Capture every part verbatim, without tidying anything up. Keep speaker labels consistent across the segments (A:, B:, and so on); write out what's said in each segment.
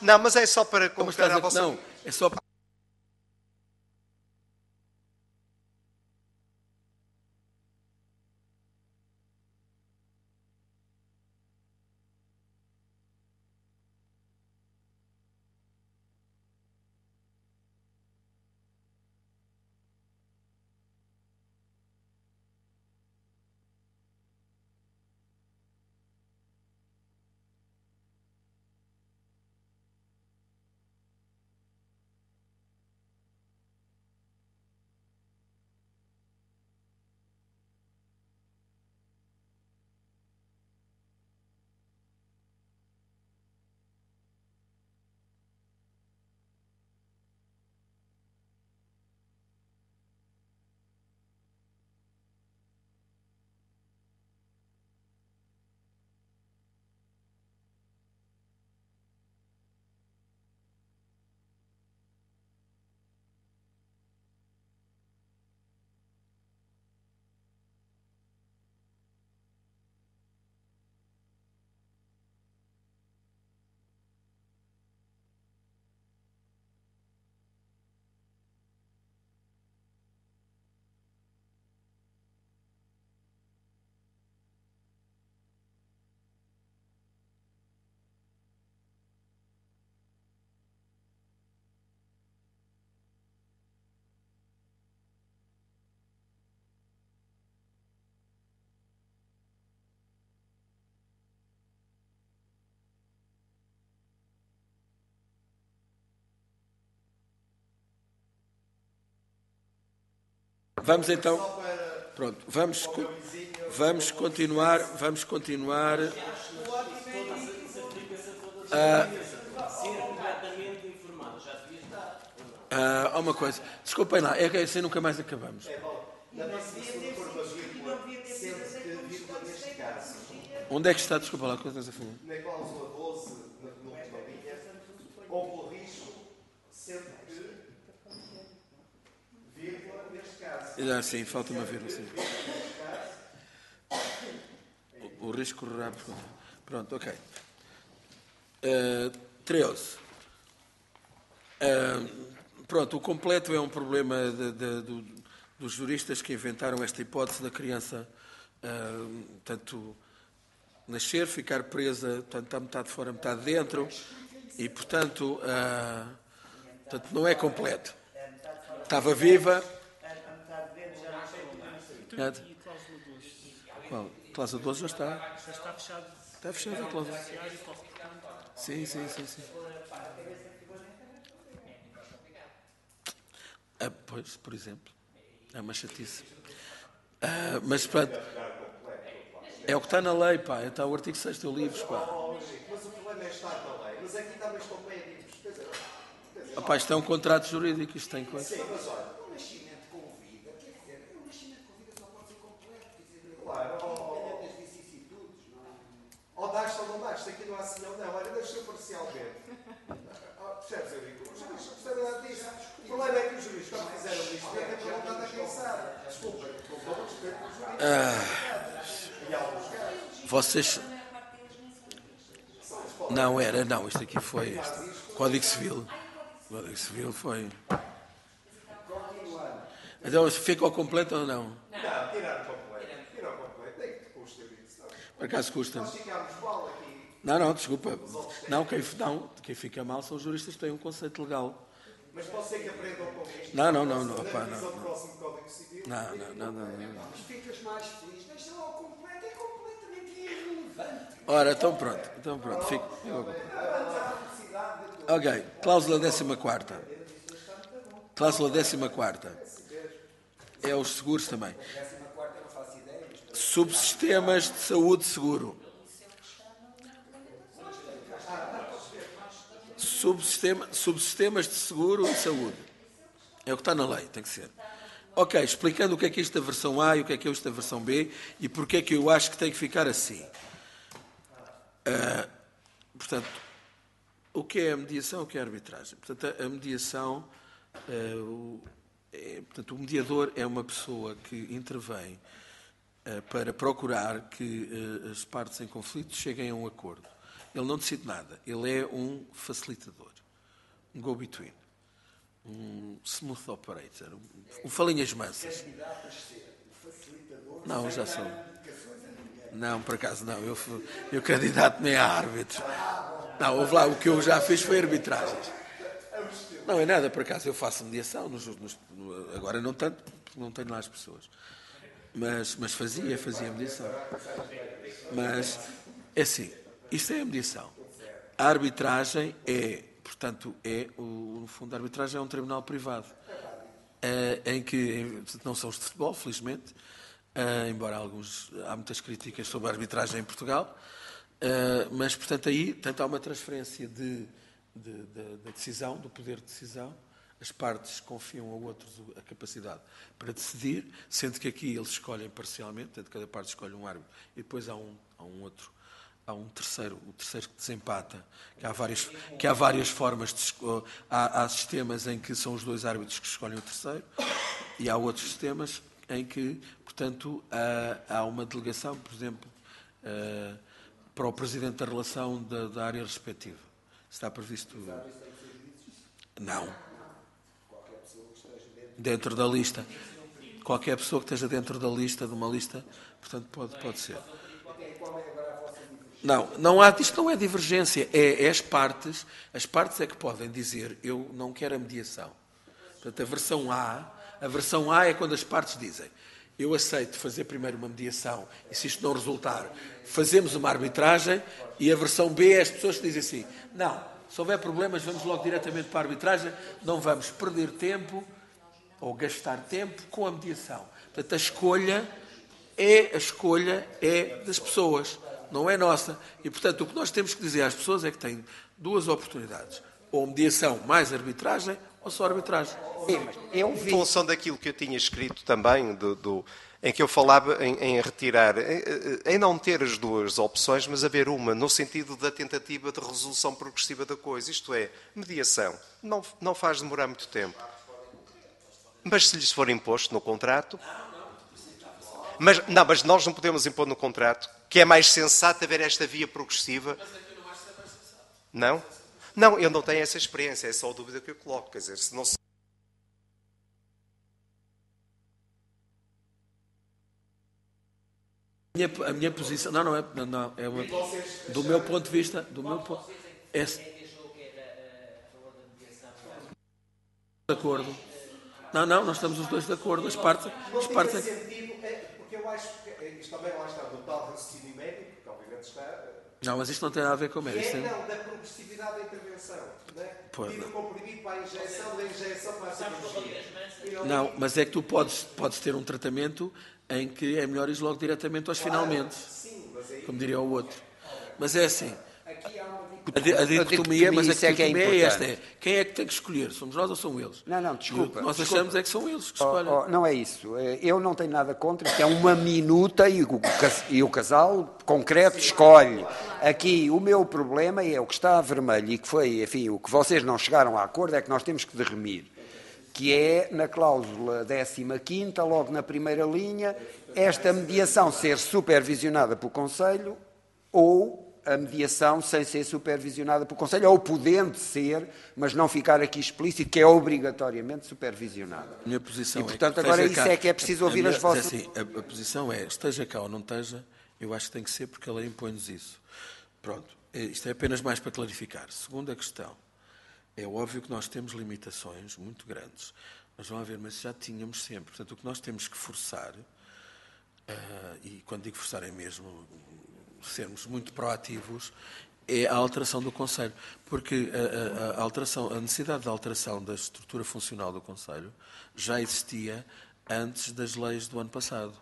A: Não, mas é só para
B: Como
A: completar
B: estás
A: a
B: a...
A: vossa...
B: Não, é só para... Vamos então... Pronto, vamos, vamos continuar, vamos continuar... Ah, ah, há uma coisa, desculpem lá, é que assim nunca mais acabamos. Onde é que está, desculpa lá, coisas a falar?
A: Na cláusula doze, na penúltima linha, ou pelo risco, sempre que, vírgula, neste caso.
B: Ah, sim, falta-me a vírgula, sim. O, o risco correrá por conta. Pronto, ok. Uh, treze. Uh, pronto, o completo é um problema de, de, de, dos juristas que inventaram esta hipótese da criança uh, tanto nascer, ficar presa, tanto está metade fora, metade dentro, e portanto, uh, portanto não é completo. Estava viva. Qual? Cláusula doze já está.
C: Já está fechado.
B: Está fechada a cláusula. Sim, sim, sim, sim. Ah, pois, por exemplo. É uma chatice. Ah, mas, pronto, é o que está na lei, pá. Está o artigo sexto do livro, pá.
A: Mas o problema é estar na lei. Mas aqui também estão médicos. Quer dizer,
B: Ah, pá, isto é um contrato jurídico, isto tem coisa.
A: sim, mas olha, o nascimento com vida, quer dizer, o nascimento com vida só pode ser completo. Quer dizer, claro, ou das vicissitudes, não é? Ou dás ou não dás, aqui não há assim, não, não, olha, deixa-o parcialmente. Percebes, Eurico? Os juristas não percebem nada disso. O problema é que os juristas, quando fizeram isto, é que a vontade a quem sabe. Desculpa, com todo o respeito pelos juristas. Ah, e alguns casos.
B: Vocês... Não, era, não, isto aqui foi este. Código Civil. O Código Civil foi... Então, fica ao completo ou não?
A: Não, tirar o completo. Tirar o completo. Nem que te custa isso.
B: Por acaso custa.
A: Nós ficámos mal aqui.
B: Não, não, desculpa. Não quem, não, quem fica mal são os juristas que têm um conceito legal.
A: Mas pode ser que aprendam com isto.
B: Não, não, não, não.
A: Na
B: Opa,
A: revisão
B: não,
A: do
B: não.
A: próximo Código Civil.
B: Não, não, não, não, não.
A: Mas ficas mais feliz. Deixa lá o completo. É completamente irrelevante.
B: Ora, então pronto. Então pronto. Fica. Ok. Cláusula décima quarta. Cláusula décima quarta. É os seguros também. Subsistemas de saúde seguro. Subsistema, subsistemas de seguro e saúde. É o que está na lei, tem que ser. Ok, explicando o que é que é isto da versão A e o que é que é isto da versão B e porque é que eu acho que tem que ficar assim. Uh, portanto, o que é a mediação e o que é a arbitragem? Portanto, a mediação, uh, o, é, portanto, o mediador é uma pessoa que intervém uh, para procurar que uh, as partes em conflito cheguem a um acordo. Ele não decide nada. Ele é um facilitador, um go-between, um smooth operator, um, um falinhas mansas. Não, já sou. Não, por acaso não. Eu, eu candidato-me a árbitro. Não, houve lá, o que eu já fiz foi arbitragens. Não é nada, por acaso. Eu faço mediação, nos, nos, agora não tanto, porque não tenho lá as pessoas. Mas, mas fazia, fazia mediação. Mas, é assim, isto é a mediação. A arbitragem é, portanto, é, o, no fundo, a arbitragem é um tribunal privado, é, em que não são os de futebol, felizmente, é, embora alguns, há muitas críticas sobre a arbitragem em Portugal, é, mas, portanto, aí, tanto há uma transferência de, de, de, de decisão, do poder de decisão, as partes confiam a outros a capacidade para decidir, sendo que aqui eles escolhem parcialmente, portanto, cada parte escolhe um árbitro, e depois há um, há um outro, há um terceiro, o terceiro que desempata, que há várias, que há várias formas, de, há, há sistemas em que são os dois árbitros que escolhem o terceiro, e há outros sistemas em que, portanto, há, há uma delegação, por exemplo, para o Presidente da relação da, da área respectiva. Está previsto? Não. Dentro da lista. Qualquer pessoa que esteja dentro da lista, de uma lista, portanto, pode, pode ser. Não, não há, isto não é divergência, é, é as partes, as partes é que podem dizer, eu não quero a mediação. Portanto, a versão A, a versão A é quando as partes dizem, eu aceito fazer primeiro uma mediação, e se isto não resultar, fazemos uma arbitragem, e a versão B é as pessoas que dizem assim, não, se houver problemas, vamos logo diretamente para a arbitragem, não vamos perder tempo, ou gastar tempo com a mediação. Portanto, a escolha é, a escolha é das pessoas, não é nossa. E, portanto, o que nós temos que dizer às pessoas é que têm duas oportunidades. Ou mediação mais arbitragem, ou só arbitragem.
C: Sim, mas eu vi...
D: Em função daquilo que eu tinha escrito também, do, do, em que eu falava em, em retirar, em, em não ter as duas opções, mas haver uma, no sentido da tentativa de resolução progressiva da coisa. Isto é, mediação. Não, não faz demorar muito tempo. Mas se lhes for imposto no contrato... Mas, não, mas nós não podemos impor no contrato que é mais sensato haver esta via progressiva. Não? Não, eu não tenho essa experiência, é só a dúvida que eu coloco. Quer dizer, se não se...
B: A minha, a minha posição, não, não é, não, é uma, do meu ponto de vista, do meu ponto, é de acordo. Não, não, nós estamos os dois de acordo. As partes, as partes...
A: Porque eu acho que isto também lá está do tal raciocínio médico, que obviamente está...
B: Não, mas isto não tem nada a ver com
A: Que
B: mérito.
A: é, não, da progressividade da intervenção. Não é?
B: Pô,
A: e do comprimido para a injeção, da injeção para a cirurgia. Não,
B: não, mas é que tu podes, podes ter um tratamento em que é melhor ir logo diretamente aos
A: claro,
B: finalmente,
A: sim, mas aí...
B: como diria o outro. Mas é assim,
A: Aqui há uma...
B: a, di- a dicotomia, mas a
C: isso é que é
B: dicotomia é esta, é,
C: importante.
B: quem é que tem que escolher? Somos nós ou são eles?
C: Não, não,
B: E
C: desculpa.
B: o que nós
C: desculpa.
B: achamos é que são eles que
C: Oh,
B: escolhem.
C: oh, não é isso. Eu não tenho nada contra, isto é uma minuta e o, cas- e o casal concreto escolhe. Aqui o meu problema é o que está a vermelho e que foi, enfim, o que vocês não chegaram a acordo é que nós temos que derremir, que é na cláusula décima quinta, logo na primeira linha, esta mediação ser supervisionada pelo Conselho ou a mediação sem ser supervisionada pelo Conselho, ou podendo ser, mas não ficar aqui explícito, que é obrigatoriamente supervisionada.
B: A minha posição
C: E, portanto,
B: é que
C: agora
B: esteja
C: isso
B: cá.
C: é que é preciso
B: A
C: ouvir
B: minha-
C: as vossas-
B: Assim, a, a posição é, esteja cá ou não esteja, eu acho que tem que ser porque a lei impõe-nos isso. Pronto, isto é apenas mais para clarificar. Segunda questão, é óbvio que nós temos limitações muito grandes, mas vão haver, mas já tínhamos sempre. Portanto, o que nós temos que forçar, uh, e quando digo forçar é mesmo sermos muito proativos, é a alteração do Conselho. Porque a, a, a, alteração, a necessidade de alteração da estrutura funcional do Conselho já existia antes das leis do ano passado.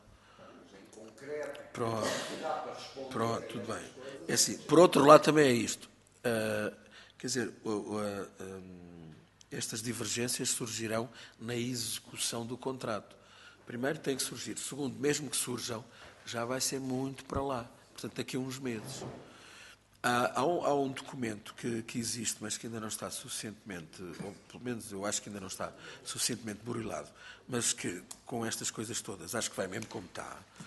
B: Pronto, pronto, tudo bem. É assim, por outro lado também é isto. Uh, quer dizer, uh, uh, um, estas divergências surgirão na execução do contrato. Primeiro tem que surgir. Segundo, mesmo que surjam, já vai ser muito para lá. Portanto, daqui a uns meses. Há, há, um, há um documento que, que existe, mas que ainda não está suficientemente, ou pelo menos eu acho que ainda não está suficientemente burilado, mas que com estas coisas todas, acho que vai mesmo como está,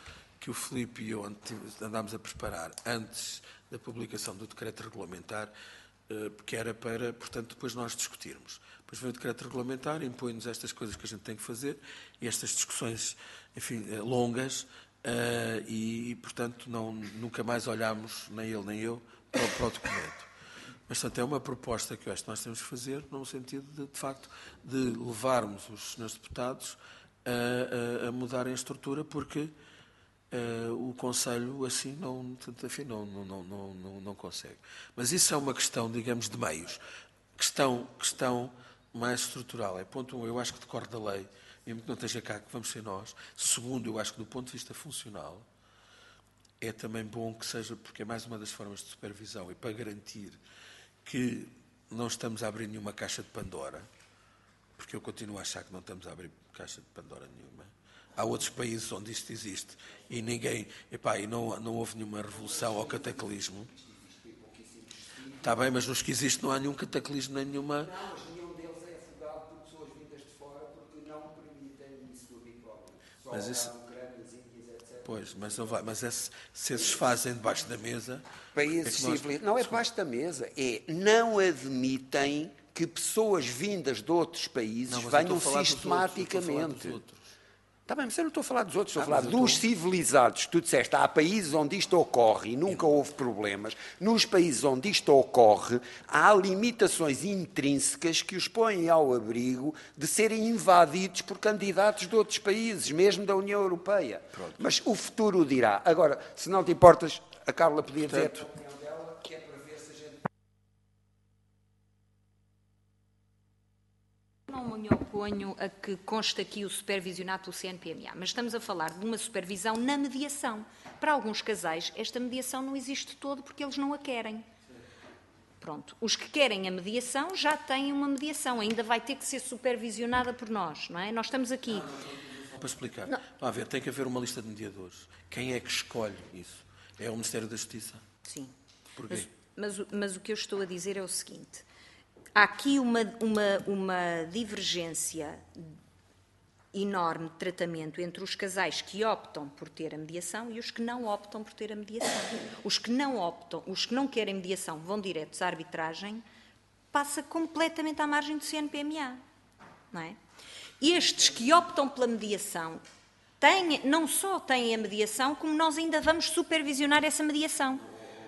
B: que o Filipe e eu andámos a preparar antes da publicação do decreto regulamentar, que era para, portanto, depois nós discutirmos. Depois veio o decreto regulamentar, impõe-nos estas coisas que a gente tem que fazer, e estas discussões, enfim, longas, e, portanto, não, nunca mais olhámos, nem ele nem eu, para o, para o documento. Mas, portanto, é uma proposta que eu acho que nós temos que fazer, no sentido, de, de facto, de levarmos os senhores deputados a, a, a mudarem a estrutura, porque Uh, o Conselho assim não, enfim, não, não, não, não, não consegue. Mas isso é uma questão, digamos, de meios. Questão, questão mais estrutural. É ponto um, eu acho que decorre da lei, mesmo que não esteja cá, que vamos ser nós. Segundo, eu acho que do ponto de vista funcional, é também bom que seja, porque é mais uma das formas de supervisão, e para garantir que não estamos a abrir nenhuma caixa de Pandora, porque eu continuo a achar que não estamos a abrir caixa de Pandora nenhuma. Há outros países onde isto existe e ninguém, epá, e não, não houve nenhuma revolução ou cataclismo. Está bem, mas nos que existe não há nenhum cataclismo nem nenhuma...
C: Não, mas nenhum deles é afogado por pessoas vindas de fora porque não permitem isso habitualmente. Só
B: mas isso...
C: a Ucrânia, Índias, etcétera.
B: Pois, mas, não vai, mas é, se esses fazem debaixo da mesa...
C: Países
B: é nós...
C: civilizados. Não é debaixo da mesa, é não admitem que pessoas vindas de outros países
B: não,
C: venham sistematicamente. Está bem, mas eu não estou a falar dos outros, estou a falar dos estou... civilizados. Tu disseste, há países onde isto ocorre e nunca houve problemas. Nos países onde isto ocorre, há limitações intrínsecas que os põem ao abrigo de serem invadidos por candidatos de outros países, mesmo da União Europeia. Pronto. Mas o futuro dirá. Agora, se não te importas, a Carla podia dizer...
B: Portanto,
E: Não me oponho a que conste aqui o supervisionado pelo C N P M A, mas estamos a falar de uma supervisão na mediação. Para alguns casais, esta mediação não existe todo porque eles não a querem. Pronto. Os que querem a mediação já têm uma mediação, ainda vai ter que ser supervisionada por nós, não é? Nós estamos aqui...
B: Para explicar, a ver, tem que haver uma lista de mediadores. Quem é que escolhe isso? É o Ministério da Justiça?
E: Sim.
B: Porquê?
E: Mas, mas, mas o que eu estou a dizer é o seguinte... Há aqui uma, uma, uma divergência enorme de tratamento entre os casais que optam por ter a mediação e os que não optam por ter a mediação. Os que não optam, os que não querem mediação vão diretos à arbitragem, passa completamente à margem do C N P M A. Não é? Estes que optam pela mediação têm, não só têm a mediação, como nós ainda vamos supervisionar essa mediação.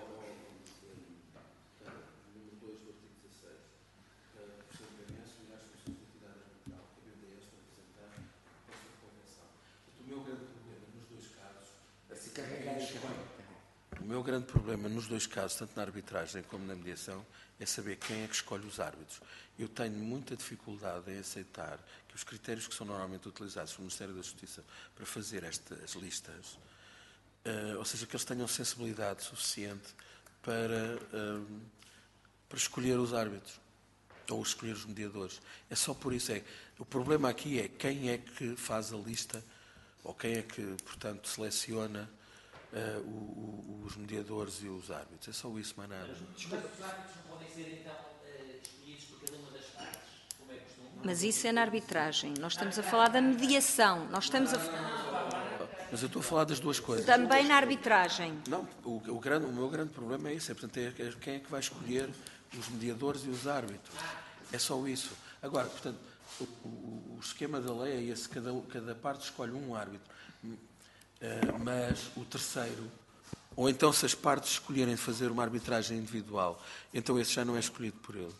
B: O meu grande problema nos dois casos, tanto na arbitragem como na mediação, é saber quem é que escolhe os árbitros. Eu tenho muita dificuldade em aceitar que os critérios que são normalmente utilizados pelo Ministério da Justiça para fazer estas listas, uh, ou seja, que eles tenham sensibilidade suficiente para, uh, para escolher os árbitros ou escolher os mediadores. É só por isso. É, o problema aqui é quem é que faz a lista ou quem é que, portanto, seleciona Uh, o, o, os mediadores e os árbitros. É só isso, mais nada.
F: Mas os árbitros não podem ser, então, uh, escolhidos por cada uma das partes, como é costume?
E: Mas isso é na arbitragem. Nós estamos a falar da mediação. Nós estamos a...
B: Mas eu estou a falar das duas coisas.
E: Também na arbitragem.
B: Não, o, o, grande, o meu grande problema é isso. É, portanto, é, é quem é que vai escolher os mediadores e os árbitros. É só isso. Agora, portanto, o, o, o esquema da lei é esse. Cada, cada parte escolhe um árbitro. Uh, mas o terceiro, ou então se as partes escolherem fazer uma arbitragem individual, então esse já não é escolhido por eles.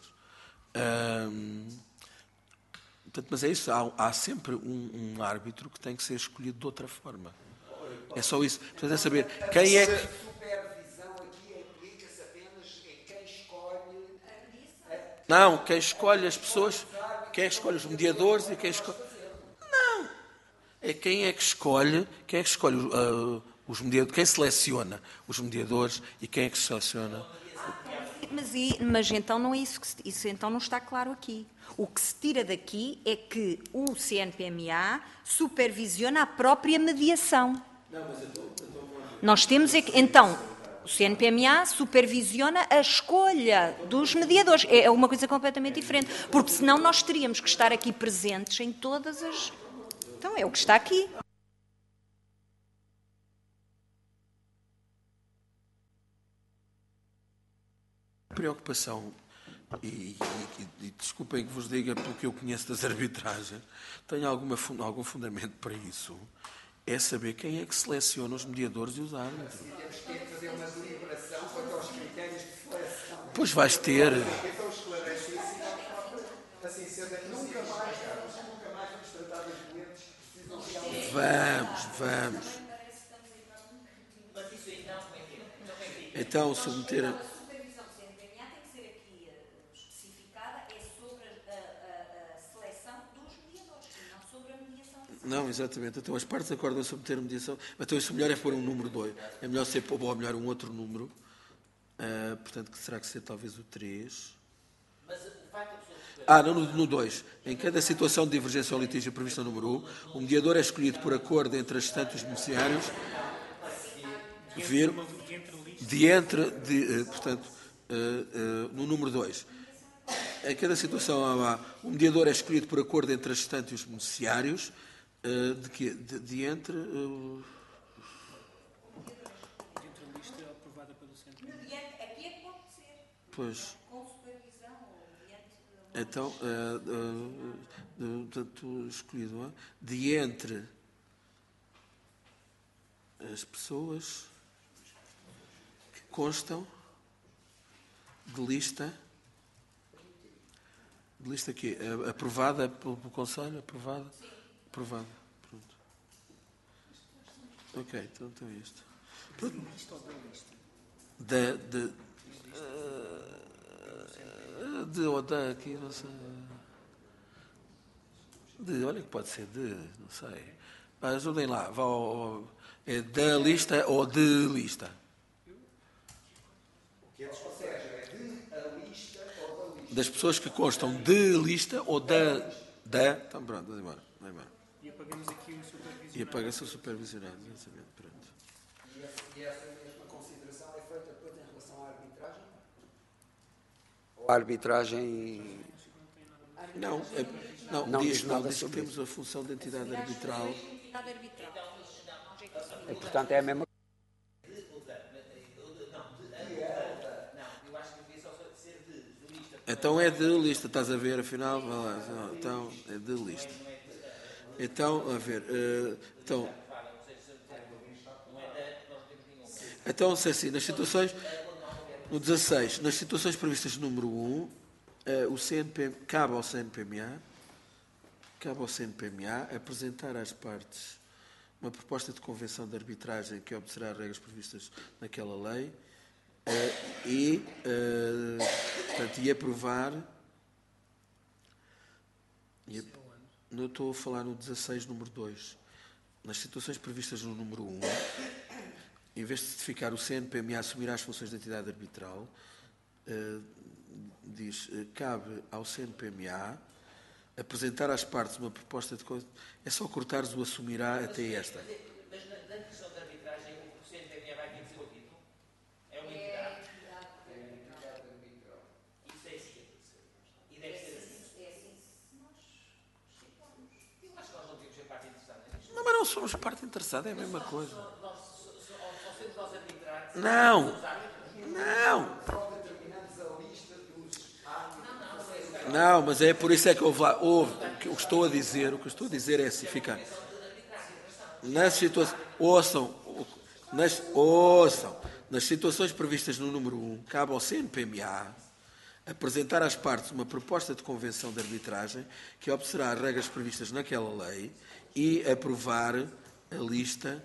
B: Uh, portanto, mas é isso, há, há sempre um, um árbitro que tem que ser escolhido de outra forma. É só isso. Portanto, é saber quem é que...
C: A supervisão aqui implica-se apenas em quem escolhe...
B: Não, quem escolhe as pessoas, quem escolhe os mediadores e quem escolhe... É quem é que escolhe, quem é que escolhe uh, os mediadores, quem seleciona os mediadores e quem é que seleciona.
E: Mas, e, mas então não é isso que se, isso então não está claro aqui. O que se tira daqui é que o C N P M A supervisiona a própria mediação. Nós temos é que, então, o C N P M A supervisiona a escolha dos mediadores. É uma coisa completamente diferente, porque senão nós teríamos que estar aqui presentes em todas as... Então, é o que está aqui.
B: preocupação, e, e, e, e desculpem que vos diga pelo que eu conheço das arbitragens, tenho alguma, algum fundamento para isso, é saber quem é que seleciona os mediadores e os árbitros.
A: Temos que fazer uma deliberação quanto aos critérios de seleção.
B: Pois vais ter.
A: Então esclarece isso, assim sendo é nunca mais, Carlos, nunca mais vamos tratar dos doentes que precisam realmente.
B: Vamos, vamos.
F: Mas isso então, como é que é? Então, como é que é?
B: Então, submeter.
G: A supervisão do C N P M A tem que ser aqui eh, especificada, é sobre a, a- a seleção dos mediadores, e não sobre a mediação.
B: Não, exatamente. Então as partes acordam a submeter a mediação. Então isso melhor é pôr um número dois. É melhor ser, ou melhor, um outro número. Ah, portanto, que será que ser talvez o três?
F: Mas o facto da pessoa receber
B: Ah, não, no dois. Em cada situação de divergência ou litígio prevista no número um, o mediador é escolhido por acordo entre as restantes beneficiários, vir, de entre, de, eh, portanto, eh, eh, no número dois. Em cada situação há, o mediador é escolhido por acordo entre as restantes e os beneficiários, eh, de, que, de, de entre... eh,
H: Dentro da lista aprovada pelo C N P M.
G: Mediante, aqui é que pode ser,
B: pois...
G: com supervisão ou mediante.
B: Então, eh, eh, eh, portanto, escolhido, é? De entre as pessoas que constam de lista, de lista aqui, eh, aprovada pelo, pelo Conselho, aprovada? Aprovada, pronto. Ok, então, então é isto. Pronto.
H: Lista ou da lista?
B: Da, de, eh, de ou da aqui, não sei. De, olha que pode ser de, não sei. Mas ajudem lá, vá ao, ao- é da lista ou de lista?
A: O que eles conseguem é de a lista ou da lista.
B: Das pessoas que constam de lista ou da. Da. Então pronto, vai embora. Vai embora.
H: E apagamos aqui o supervisionado.
B: E apaga-se o supervisionado, exatamente. Pronto.
A: E essa, e essa mesma consideração é feita depois em relação à arbitragem?
C: A arbitragem.
B: Não, é, não,
C: Não
B: diz,
C: diz
B: não,
C: nada
B: diz que
C: sobre
B: temos a função de entidade arbitral.
G: Entidade arbitral.
C: E, portanto, é a mesma
B: Então é de lista, estás a ver, afinal, vai lá, não, então é de lista. Então, a ver, eh, então, então, se assim, nas situações, no dezasseis, nas situações previstas no número um, eh, o C N P, cabe ao C N P M A, cabe ao C N P M A apresentar às partes uma proposta de convenção de arbitragem que obedecerá às regras previstas naquela lei, eh, e, eh, portanto, e aprovar. E, ap- não estou a falar no dezasseis, número dois. Nas situações previstas no número um, em vez de certificar o C N P M A assumirá as funções de entidade arbitral, eh, diz, eh, cabe ao C N P M A apresentar às partes uma proposta de coisa. É só cortares o assumirá até esta.
F: Mas na, na questão da arbitragem, o C N P M A vai ter que ser o título? É uma entidade? Isso é assim. E deve ser assim.
G: É assim, se nós estipulamos.
F: Eu acho que nós não temos ser parte interessada nisto.
B: Não, mas não somos parte interessada, é a mesma coisa.
F: Nós, só, só, só sermos nós arbitrar.
B: Não, não. Não, mas é por isso é que houve lá, houve, o que eu estou a dizer, o que eu estou a dizer é assim, fica, nas situações, ouçam, o- nas, ouçam, nas situações previstas no número um, cabe ao C N P M A apresentar às partes uma proposta de convenção de arbitragem que obedecerá às regras previstas naquela lei e aprovar a lista.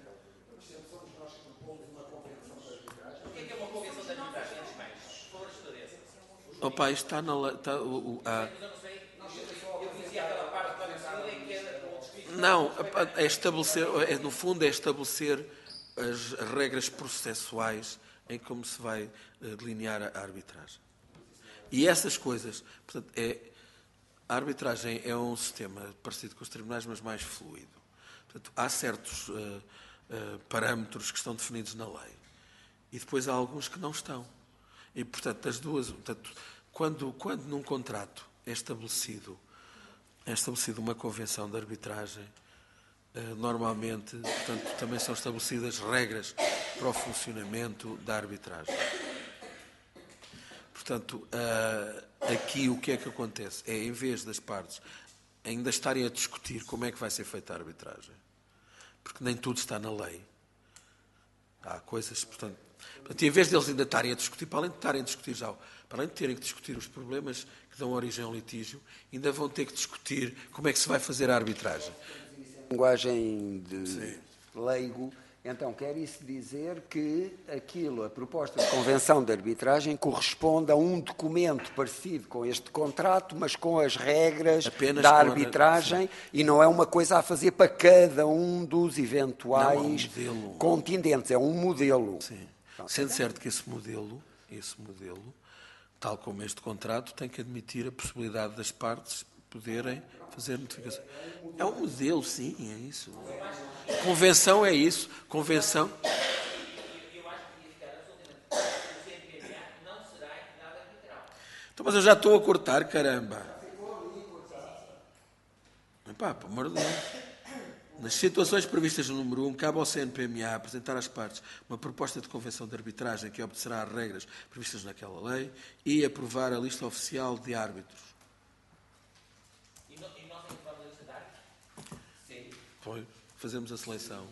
F: O que é que é uma convenção de arbitragem? Antes de mais, por favor, esclareça.
B: Opa, isto está na lei, está, o, o, a,
F: Mas eu não sei, eu conhecia aquela parte da convenção em que era com o descrito.
B: não, é estabelecer, é, no fundo é estabelecer as regras processuais em como se vai eh, delinear a arbitragem. E essas coisas, portanto, é, a arbitragem é um sistema parecido com os tribunais, mas mais fluido. Portanto, há certos eh, eh, parâmetros que estão definidos na lei e depois há alguns que não estão. E, portanto, as duas, portanto, quando, quando num contrato é estabelecido, é estabelecido uma convenção de arbitragem, eh, normalmente, portanto, também são estabelecidas regras para o funcionamento da arbitragem. Portanto, ah, aqui o que é que acontece? É, em vez das partes ainda estarem a discutir como é que vai ser feita a arbitragem, porque nem tudo está na lei. Há coisas, portanto, portanto, em vez deles ainda estarem a discutir, para além de estarem a discutir já, para além de terem que discutir os problemas que dão origem ao litígio, ainda vão ter que discutir como é que se vai fazer a arbitragem.
C: Linguagem de leigo, então quer isso dizer que aquilo, a proposta de convenção de arbitragem, corresponde a um documento parecido com este contrato, mas com as regras
B: Apenas
C: da
B: com a-
C: arbitragem e não é uma coisa a fazer para cada um dos eventuais
B: Não, é um modelo.
C: continentes, é um modelo.
B: Sim. Sendo certo que esse modelo, esse modelo, tal como este contrato, tem que admitir a possibilidade das partes poderem fazer notificação. É um modelo, sim, é isso. Convenção é isso. Convenção.
F: Eu acho que devia ficar absolutamente claro que o C N P M A não será entidade arbitral.
B: Então, mas eu já estou a cortar, caramba. Epá, pelo amor de Deus. Nas situações previstas no número um, cabe ao C N P M A apresentar às partes uma proposta de convenção de arbitragem que obedecerá às regras previstas naquela lei e aprovar a lista oficial de árbitros.
F: E, no, e nós encontramos a lista de árbitros? Sim.
B: Pois, fazemos a seleção.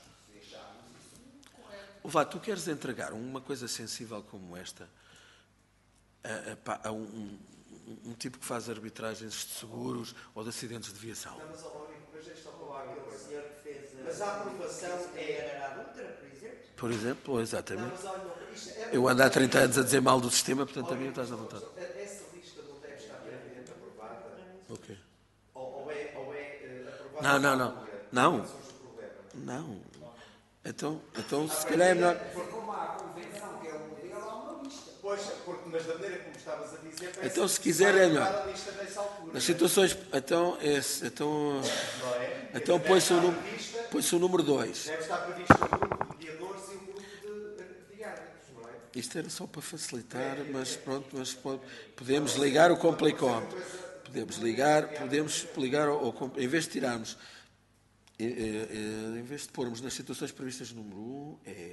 B: O Vá, tu queres entregar uma coisa sensível como esta a, a, pá, a um, um, um tipo que faz arbitragens de seguros ou de acidentes de viação?
A: Não, mas, ó, Eurico, mas deixa eu falar aqui uma
I: O
A: coisa.
I: senhor que fez a...
A: Mas a aprovação é...
I: Era a Dutra, por exemplo?
B: Por exemplo,
A: Não,
B: exatamente.
A: mas olha, não, isto é...
B: Eu ando há trinta anos a dizer mal do sistema, portanto a mim estás à vontade.
A: Essa lista não deve estar previamente aprovada?
B: Ok.
A: Ou, ou é, ou é eh, aprovada?
B: Não, não, não. Não.
A: Quais são os problemas?
B: Não. Então, então se calhar é melhor.
C: Porque como há a convenção que é um modelo, há uma lista.
A: Pois, porque, mas da maneira como estavas a dizer... parece
B: Então, se
A: que
B: quiser,
A: vai
B: é melhor.
A: aprovar a lista nessa altura,
B: Nas
A: não é?
B: situações. Então, esse, então,
A: Não é?
B: então
A: Deve
B: põe-se o,
A: estar
B: número-
A: prevista-
B: põe-se o número dois.
A: Deve estar previsto o grupo de mediadores e o grupo de, de árbitros, não é?
B: Isto era só para facilitar, mas pronto, mas pode- podemos ligar o complicómetro. Podemos ligar, podemos ligar ao, ao com- em vez de tirarmos, eh, eh, eh, em vez de pormos nas situações previstas no número um, é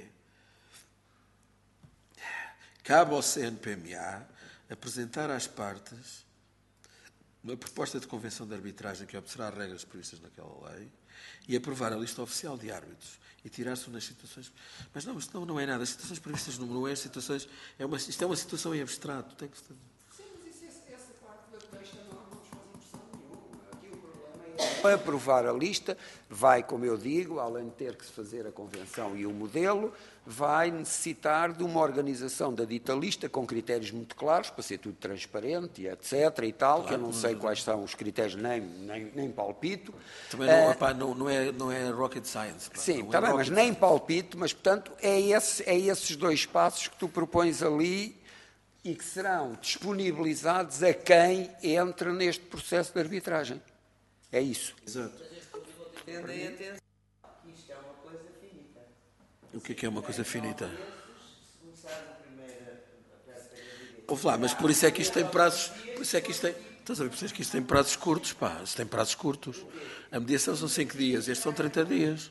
B: cabe ao C N P M A apresentar às partes uma proposta de convenção de arbitragem que obedecerá às regras previstas naquela lei e aprovar a lista oficial de árbitros e tirar-se nas situações... Mas não, isto não, não é nada. As situações previstas no número um é, as situações, é uma, isto é uma situação em abstrato. Tem que...
C: Sim, mas isso, essa parte da texto não nos faz impressão nenhuma. Aqui o problema é... Para aprovar a lista, vai, como eu digo, além de ter que se fazer a convenção e o modelo, vai necessitar de uma organização da dita lista com critérios muito claros, para ser tudo transparente e etc e tal, que eu não sei quais são os critérios, nem, nem, nem palpito.
B: Também não,
C: Ah,
B: epá, não, não, é, não é rocket science. Pá,
C: Sim,
B: não
C: está
B: é
C: bem,
B: rocket
C: mas nem palpito, mas, portanto, é, esse, é esses dois passos que tu propões ali e que serão disponibilizados a quem entra neste processo de arbitragem. É isso.
B: Exato.
I: Tendem atenção que isto é uma coisa finita.
B: O que é que é uma coisa finita?
I: Se começar na primeira, a peça da gravidez,
B: Ouve lá, mas por isso é que isto tem prazos... Por isso é que isto tem... Estás a ver? Por isso é que isto tem prazos curtos, pá. Isto tem prazos curtos. A mediação são cinco dias, estes são trinta dias.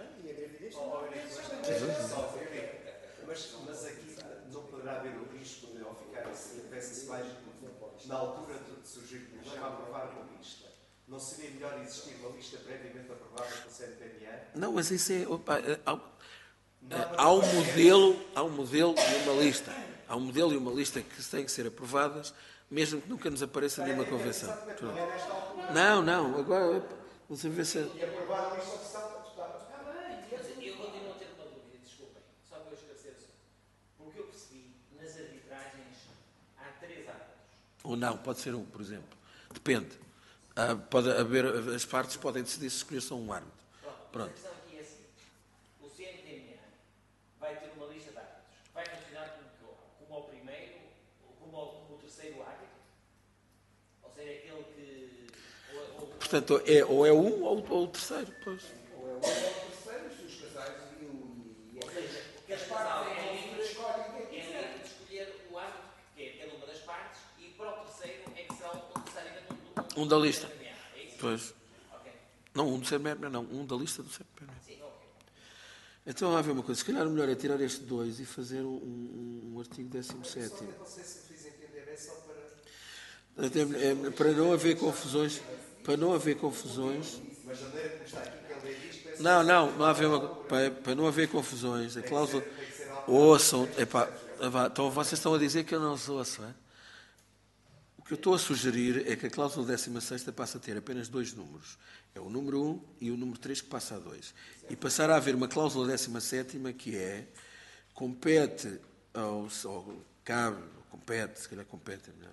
A: Mas, mas aqui não poderá haver o risco de, ao ficar assim, peça-se mais na altura de surgir o problema, aprovar uma lista. Não seria melhor existir uma lista previamente aprovada pelo C N P M A?
B: Não, mas isso é... Opa, há, há um modelo, há um modelo e uma lista. Há um modelo e uma lista que têm que ser aprovadas, mesmo que nunca nos apareça nenhuma convenção. Não, não, agora vamos ver se...
A: E aprovar a lista oficial está
F: Mas eu continuo a ter uma dúvida, desculpem, só para eu esclarecer o senhor. Porque eu percebi, nas arbitragens, há três árbitros.
B: Ou não, pode ser um, por exemplo. Depende. Ah, pode haver, as partes podem decidir se escolher só um árbitro.
F: Pronto.
B: Pronto.
F: Mas a questão aqui é assim. O C N P M A vai ter uma lista de árbitros. Vai funcionar como, como o primeiro, como o, como o terceiro árbitro? Ou seja, aquele que... Ou, ou,
B: Portanto, é, ou é um ou, ou o terceiro. Pois.
C: Ou é o terceiro, se os casais e o...
F: ou seja, cada casal é livre, é livre de escolher o árbitro que quer, cada uma das partes, e para o terceiro é que será um, necessariamente um,
B: Um da lista.
F: C N P M A. É isso?
B: Pois.
F: Ok.
B: Não, um do C N P M A, não. Um da lista do C N P M A.
F: Sim, ok.
B: Então, há a ver uma coisa. Se calhar o melhor é tirar este dois e fazer um, um, um artigo décimo sétimo.
A: Não sei se fiz entender É só para...
B: É, para não haver confusões, para não haver confusões.
A: Mas a maneira como está aqui, que ele lê isto,
B: Não, não, não haver uma, para, para não haver confusões. A cláusula. Ouçam. Epá, então vocês estão a dizer que eu não os ouço, é? O que eu estou a sugerir é que a cláusula décima sexta passe a ter apenas dois números. É o número um e o número três que passa a dois. E passar a haver uma cláusula décima sétima que é compete ao, ao cabe, compete, se calhar compete, é melhor.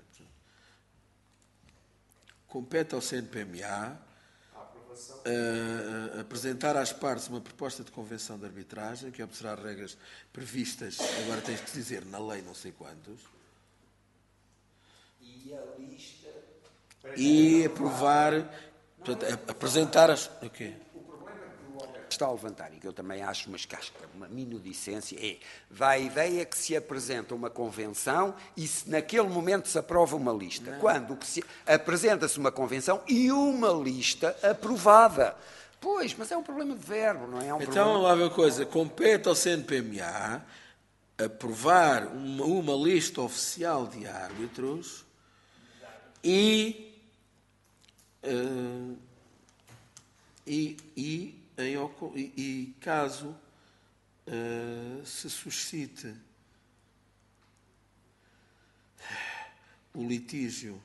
B: Compete ao C N P M A uh, apresentar às partes uma proposta de convenção de arbitragem que obedecerá às regras previstas, agora tens que dizer, na lei não sei quantos,
A: e a lista...
B: e aprovar, portanto, apresentar as... O quê?
C: Está a levantar, e que eu também acho uma casca, uma minudicência, é, vai a ideia que se apresenta uma convenção e se naquele momento se aprova uma lista. Não. Quando que se apresenta-se uma convenção e uma lista aprovada. Pois, mas é um problema de verbo, não é? É um
B: então,
C: problema...
B: lá vem a coisa, compete ao C N P M A aprovar uma, uma lista oficial de árbitros e... Uh, e, e Em, e, e caso uh, se suscite o litígio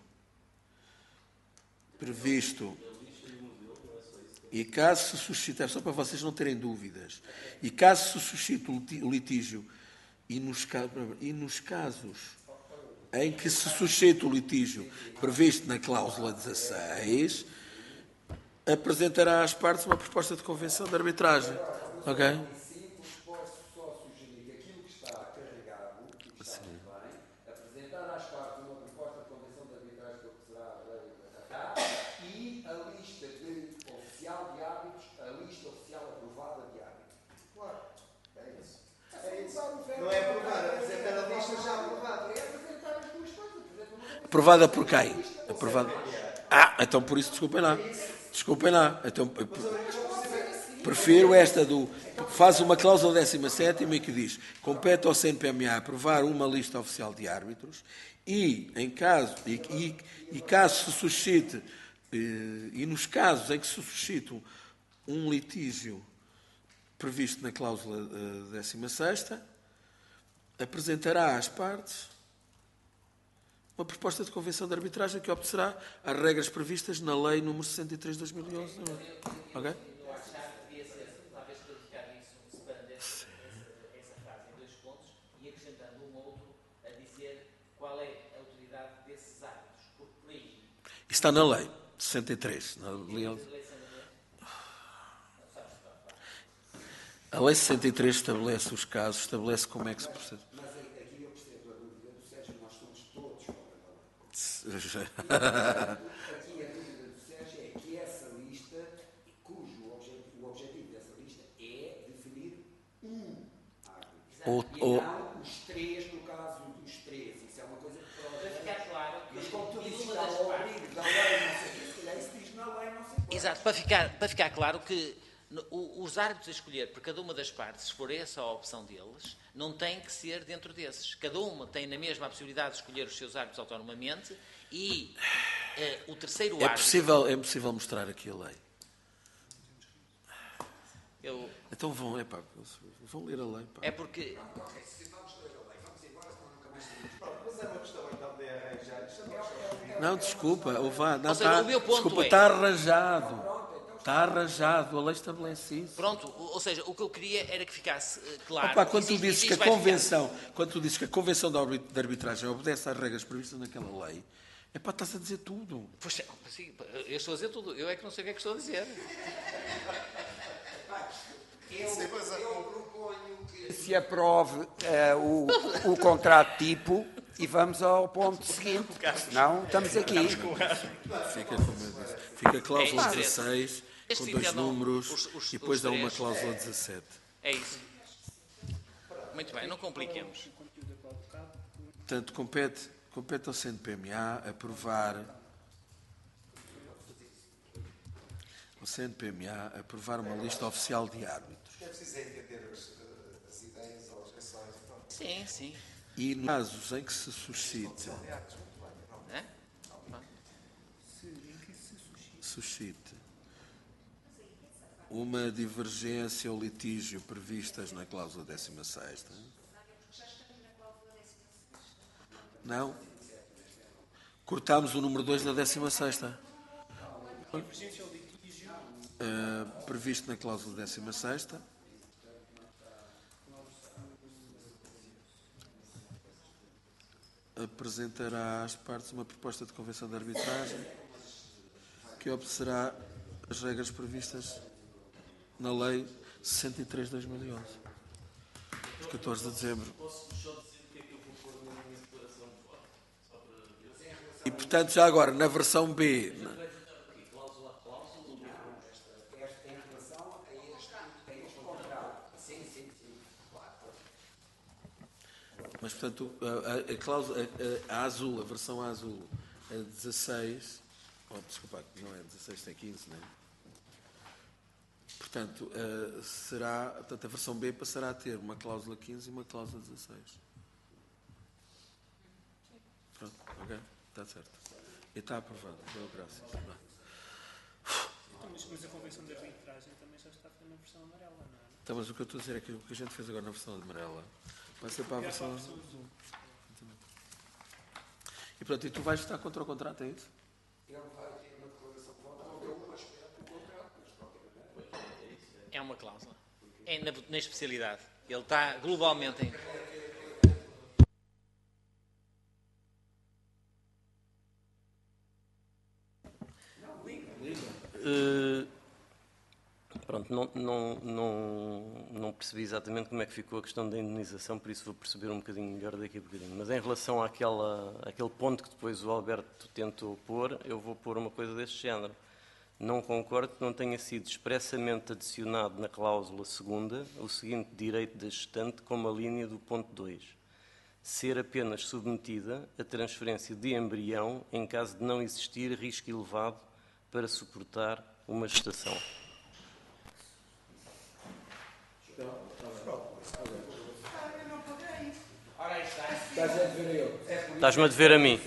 B: previsto, e caso se suscite, é só para vocês não terem dúvidas, e caso se suscite o litígio, e nos, e nos casos em que se suscite o litígio previsto na cláusula dezasseis, apresentará às partes uma proposta de convenção de arbitragem. Ok?
C: Posso só sugerir que aquilo que está carregado, que está muito bem, apresentar às partes uma proposta de convenção de arbitragem que obedecerá à lei da cá e a lista de oficial de árbitros, a lista oficial aprovada de árbitros. Claro, é isso. É isso.
A: Não é aprovar, é apresentar a lista já aprovada.
C: É apresentar as duas coisas.
B: Aprovada por quem? Aprovada. Ah, então por isso desculpem lá. Desculpem lá, então, prefiro esta do... Faz uma cláusula décima sétima e que diz compete ao C N P M A aprovar uma lista oficial de árbitros e, em caso, e, e, e caso se suscite, e, e nos casos em que se suscite um, um litígio previsto na cláusula uh, décima sexta, apresentará às partes uma proposta de convenção de arbitragem que obedecerá às regras previstas na Lei número sessenta e três de dois mil e onze. Ok?
F: Eu achava que devia ser, talvez clarificar isso, separando essa, essa frase em dois pontos e acrescentando um outro a dizer qual é a autoridade desses árbitros. Porque por aí.
B: Está na Lei sessenta e três. Na lei... A Lei sessenta e três estabelece os casos, estabelece como é que se procede.
C: Aqui a dúvida do Sérgio é que essa lista, cujo objetivo, o objetivo dessa lista é definir um árbitro.
B: Ou,
C: e
B: ou...
C: não os três, no caso dos três. Isso é uma coisa que pode...
F: Para ficar claro que
C: mas como tu dizes que
F: nenhuma
C: há
F: das
C: o
F: partes...
C: abrigo da lei, não sei o que, se calhar isso diz na lei, não sei o que.
F: Exato, para ficar, para ficar claro que os árbitros a escolher por cada uma das partes, se for essa a opção deles, não tem que ser dentro desses. Cada uma tem na mesma a possibilidade de escolher os seus árbitros autonomamente e uh, o terceiro
B: é
F: árbitro...
B: Possível, é possível mostrar aqui a lei.
F: Eu...
B: Então vão, é pá, vão ler a lei. Pá.
F: É porque...
B: Não, desculpa, ou vá, não,
F: Ou seja,
B: tá,
F: o meu ponto
B: desculpa,
F: é-
B: está arranjado. Está arranjado, a lei estabelece isso.
F: Pronto, ou seja, o que eu queria era que ficasse uh, claro...
B: Opa, quando tu
F: existe-
B: dizes que
F: existe
B: a
F: vai
B: convenção, quando tu dizes que a convenção de arbit- de arbitragem obedece às regras previstas naquela lei, é para estás a dizer tudo.
F: Ficar... Pois, sim, eu estou a dizer tudo, eu é que não sei o que é que estou a dizer.
C: Eu proponho que se aprove eh, o, o contrato tipo e vamos ao ponto seguinte. Não, estamos aqui.
B: Fica, como eu disse, fica a cláusula
F: É,
B: dezasseis,
F: este
B: com dois
F: entendam
B: números,
F: os- os-
B: e depois
F: os
B: dá uma
F: três.
B: cláusula dezassete.
F: É isso. Muito bem, não compliquemos.
B: Portanto, compete, compete ao C N P M A aprovar... Ao C N P M A aprovar uma lista oficial de árbitros.
A: É preciso entender as, as ideias ou as questões.
F: Sim, sim.
B: E nos casos em que se suscite,
F: É?
B: suscite uma divergência ou litígio previstas na cláusula décima sexta, não? Cortámos o número dois da décima sexta.
H: Divergência ou litígio.
B: Uh, previsto na cláusula décima sexta. Apresentará às partes uma proposta de convenção de arbitragem que obedecerá as regras previstas na Lei sessenta e três de dois mil e onze, de catorze de dezembro. E, portanto, já agora, na versão B... Mas, portanto, a, a, a, cláusula, a, a azul, a versão azul, a dezasseis... Oh, desculpa, não é dezasseis, tem quinze, não é? Portanto, uh, será, portanto, a versão B passará a ter uma cláusula quinze e uma cláusula dezasseis. Pronto, ok? Está certo. E está aprovado. Deu graças.
H: Então, mas, mas a convenção de arbitragem também já está na versão amarela, não é?
B: Então, mas o que eu estou a dizer é que o que a gente fez agora na versão amarela vai ser para a versão azul. E, portanto, e tu vais estar contra o contrato, é isso?
F: É uma cláusula. É na, na especialidade. Ele está globalmente em...
J: Uh, pronto, não, não, não, não percebi exatamente como é que ficou a questão da indenização, por isso vou perceber um bocadinho melhor daqui a bocadinho. Mas em relação àquela, àquele ponto que depois o Alberto tentou pôr, eu vou pôr uma coisa deste género. Não concordo que não tenha sido expressamente adicionado na cláusula segunda o seguinte direito da gestante como a linha do ponto dois. Ser apenas submetida a transferência de embrião em caso de não existir risco elevado para suportar uma gestação. Estás-me a dever a mim.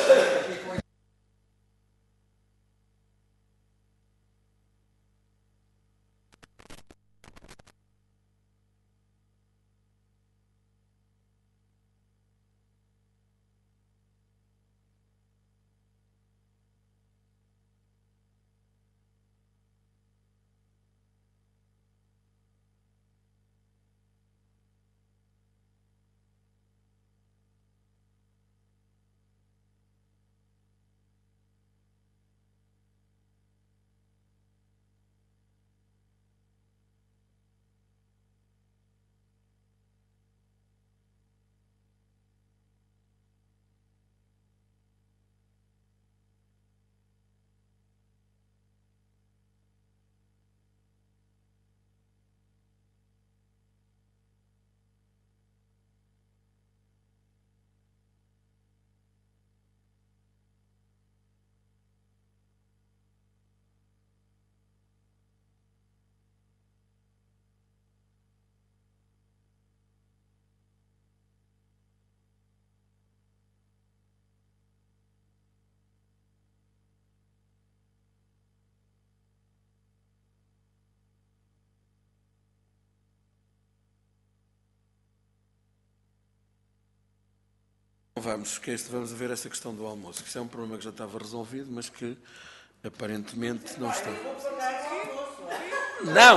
B: Vamos, que este, vamos ver essa questão do almoço, que isso é um problema que já estava resolvido, mas que aparentemente não está. Não!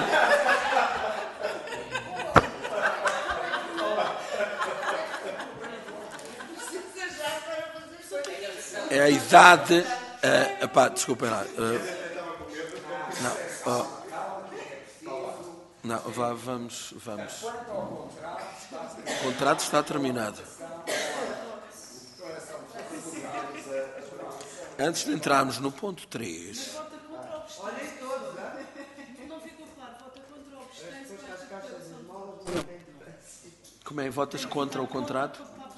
B: É a idade. Uh, epá, desculpem lá. Uh, não, oh, não vá, vamos, vamos. O contrato está terminado. Antes de entrarmos no ponto três... Como é? Votas contra o contrato?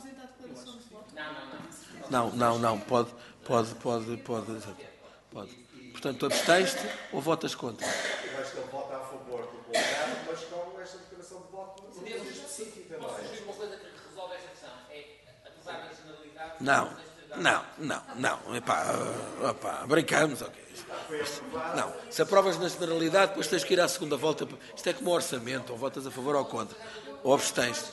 B: Não, não, não. Pode, pode, pode, pode. pode. Portanto, abstens-te ou votas contra?
A: Eu acho que ele vota a favor do contrato, mas com esta declaração de voto
F: específica. Posso sugerir uma coisa que resolve esta questão? é apesar da generalidade...
B: Não, não, não, não. Epá, opa, brincamos, ok. Não, se aprovas na generalidade, depois tens que ir à segunda volta. Isto é como o orçamento, ou votas a favor ou contra, ou abstens.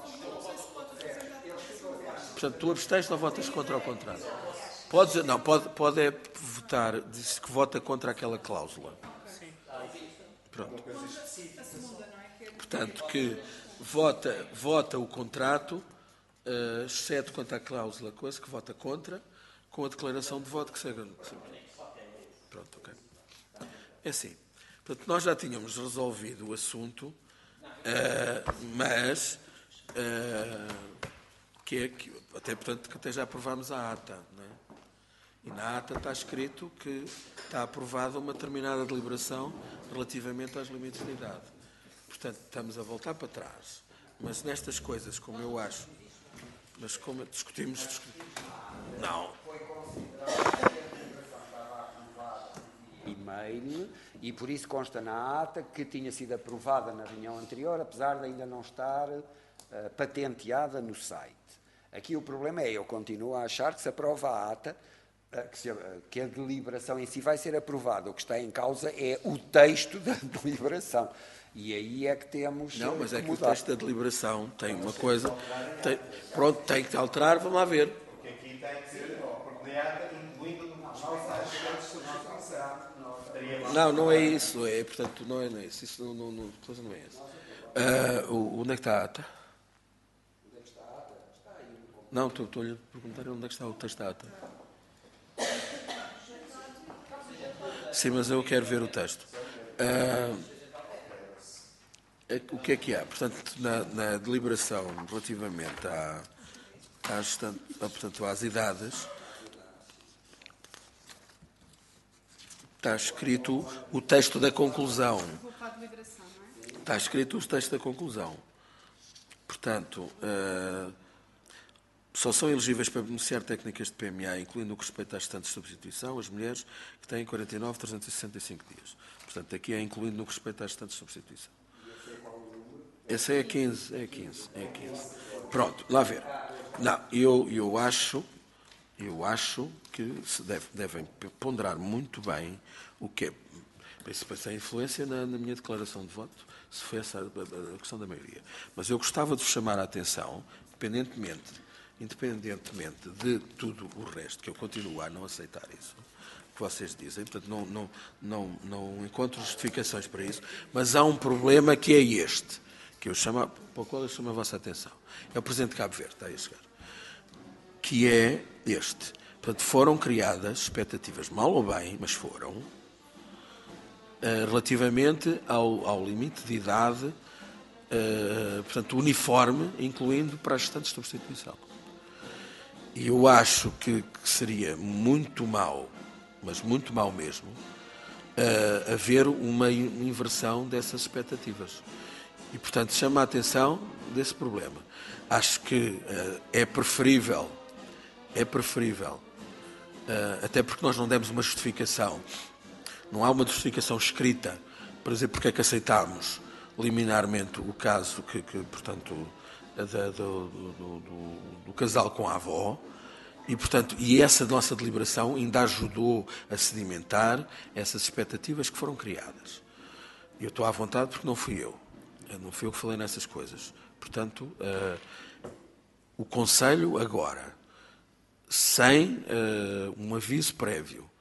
B: Portanto, tu abstens ou votas contra ou contrário. Podes, não, pode, pode é votar, diz que vota contra aquela cláusula. Pronto. Portanto, que vota, vota o contrato, uh, exceto quanto à cláusula, coisa que vota contra, com a declaração de voto que seja. Pronto, ok. É assim. Portanto, nós já tínhamos resolvido o assunto, uh, mas uh, que é que, até portanto que até já aprovámos a ata, não é? E na ata está escrito que está aprovada uma determinada deliberação relativamente aos limites de idade. Portanto, estamos a voltar para trás. Mas nestas coisas, como eu acho, mas como discutimos, discutimos não.
C: E-mail, e por isso consta na ata que tinha sido aprovada na reunião anterior, apesar de ainda não estar uh, patenteada no site. Aqui o problema é, eu continuo a achar que se aprova a ata, uh, que, se, uh, que a deliberação em si vai ser aprovada. O que está em causa é o texto da deliberação. E aí é que temos
B: Não, mas
C: que
B: é que
C: mudar.
B: o texto da deliberação tem uma coisa... Tem, pronto, tem que alterar, vamos lá ver.
A: Porque aqui tem que ser oportunidade, incluindo as mensagens sobre a situação.
B: Não, não é isso. É, portanto, não é, não é isso. Isso não, não, não, coisa não é isso. Uh, onde é que está a ata? Não, estou, estou-lhe a perguntar onde é que está o texto da ata. Sim, mas eu quero ver o texto. Uh, o que é que há? Portanto, na, na deliberação relativamente à, às, a, portanto, às idades, está escrito o texto da conclusão. Está escrito o texto da conclusão. Portanto, uh, só são elegíveis para beneficiar técnicas de P M A, incluindo o que respeita às gestantes de substituição, as mulheres que têm quarenta e nove, trezentos e sessenta e cinco dias. Portanto, aqui é incluindo no que respeita às gestantes de substituição. Esse é quinze, é quinze, é quinze. Pronto, lá ver. Não, eu, eu acho, eu acho que se deve, devem ponderar muito bem o que é. Isso tem influência na, na minha declaração de voto, se foi essa a, a, a questão da maioria. Mas eu gostava de vos chamar a atenção, independentemente, independentemente de tudo o resto, que eu continuo a não aceitar isso, que vocês dizem, portanto, não, não, não, não encontro justificações para isso, mas há um problema que é este, que eu chamo, para o qual eu chamo a vossa atenção. É o Presidente de Cabo Verde, está aí a chegar. Que é este. Portanto, foram criadas expectativas, mal ou bem, mas foram, relativamente ao, ao limite de idade, uh, portanto, uniforme, incluindo para as gestantes de substituição. E eu acho que, que seria muito mau, mas muito mau mesmo, uh, haver uma inversão dessas expectativas. E, portanto, chama a atenção desse problema. Acho que uh, é preferível, é preferível, uh, até porque nós não demos uma justificação. Não há uma justificação escrita para dizer porque é que aceitámos liminarmente o caso que, que portanto, da, do, do, do, do casal com a avó, e, portanto, e essa nossa deliberação ainda ajudou a sedimentar essas expectativas que foram criadas. E eu estou à vontade porque não fui eu. Não fui eu que falei nessas coisas. Portanto, uh, o Conselho agora, sem uh, um aviso prévio,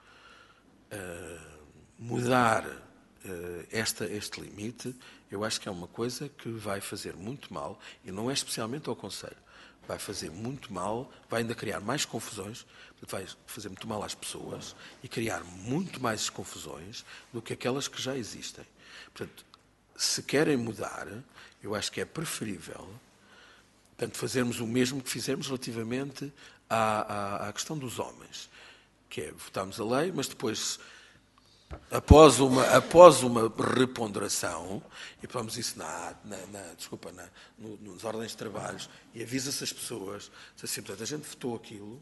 B: uh, mudar uh, esta, este limite, eu acho que é uma coisa que vai fazer muito mal, e não é especialmente ao Conselho, vai fazer muito mal, vai ainda criar mais confusões, vai fazer muito mal às pessoas e criar muito mais confusões do que aquelas que já existem. Portanto, se querem mudar, eu acho que é preferível, portanto, fazermos o mesmo que fizemos relativamente à, à, à questão dos homens, que é votarmos a lei, mas depois, após uma, após uma reponderação, e falamos isso na, na, na, desculpa, na, no, nos ordens de trabalhos, e avisa-se as pessoas, assim, portanto, a gente votou aquilo,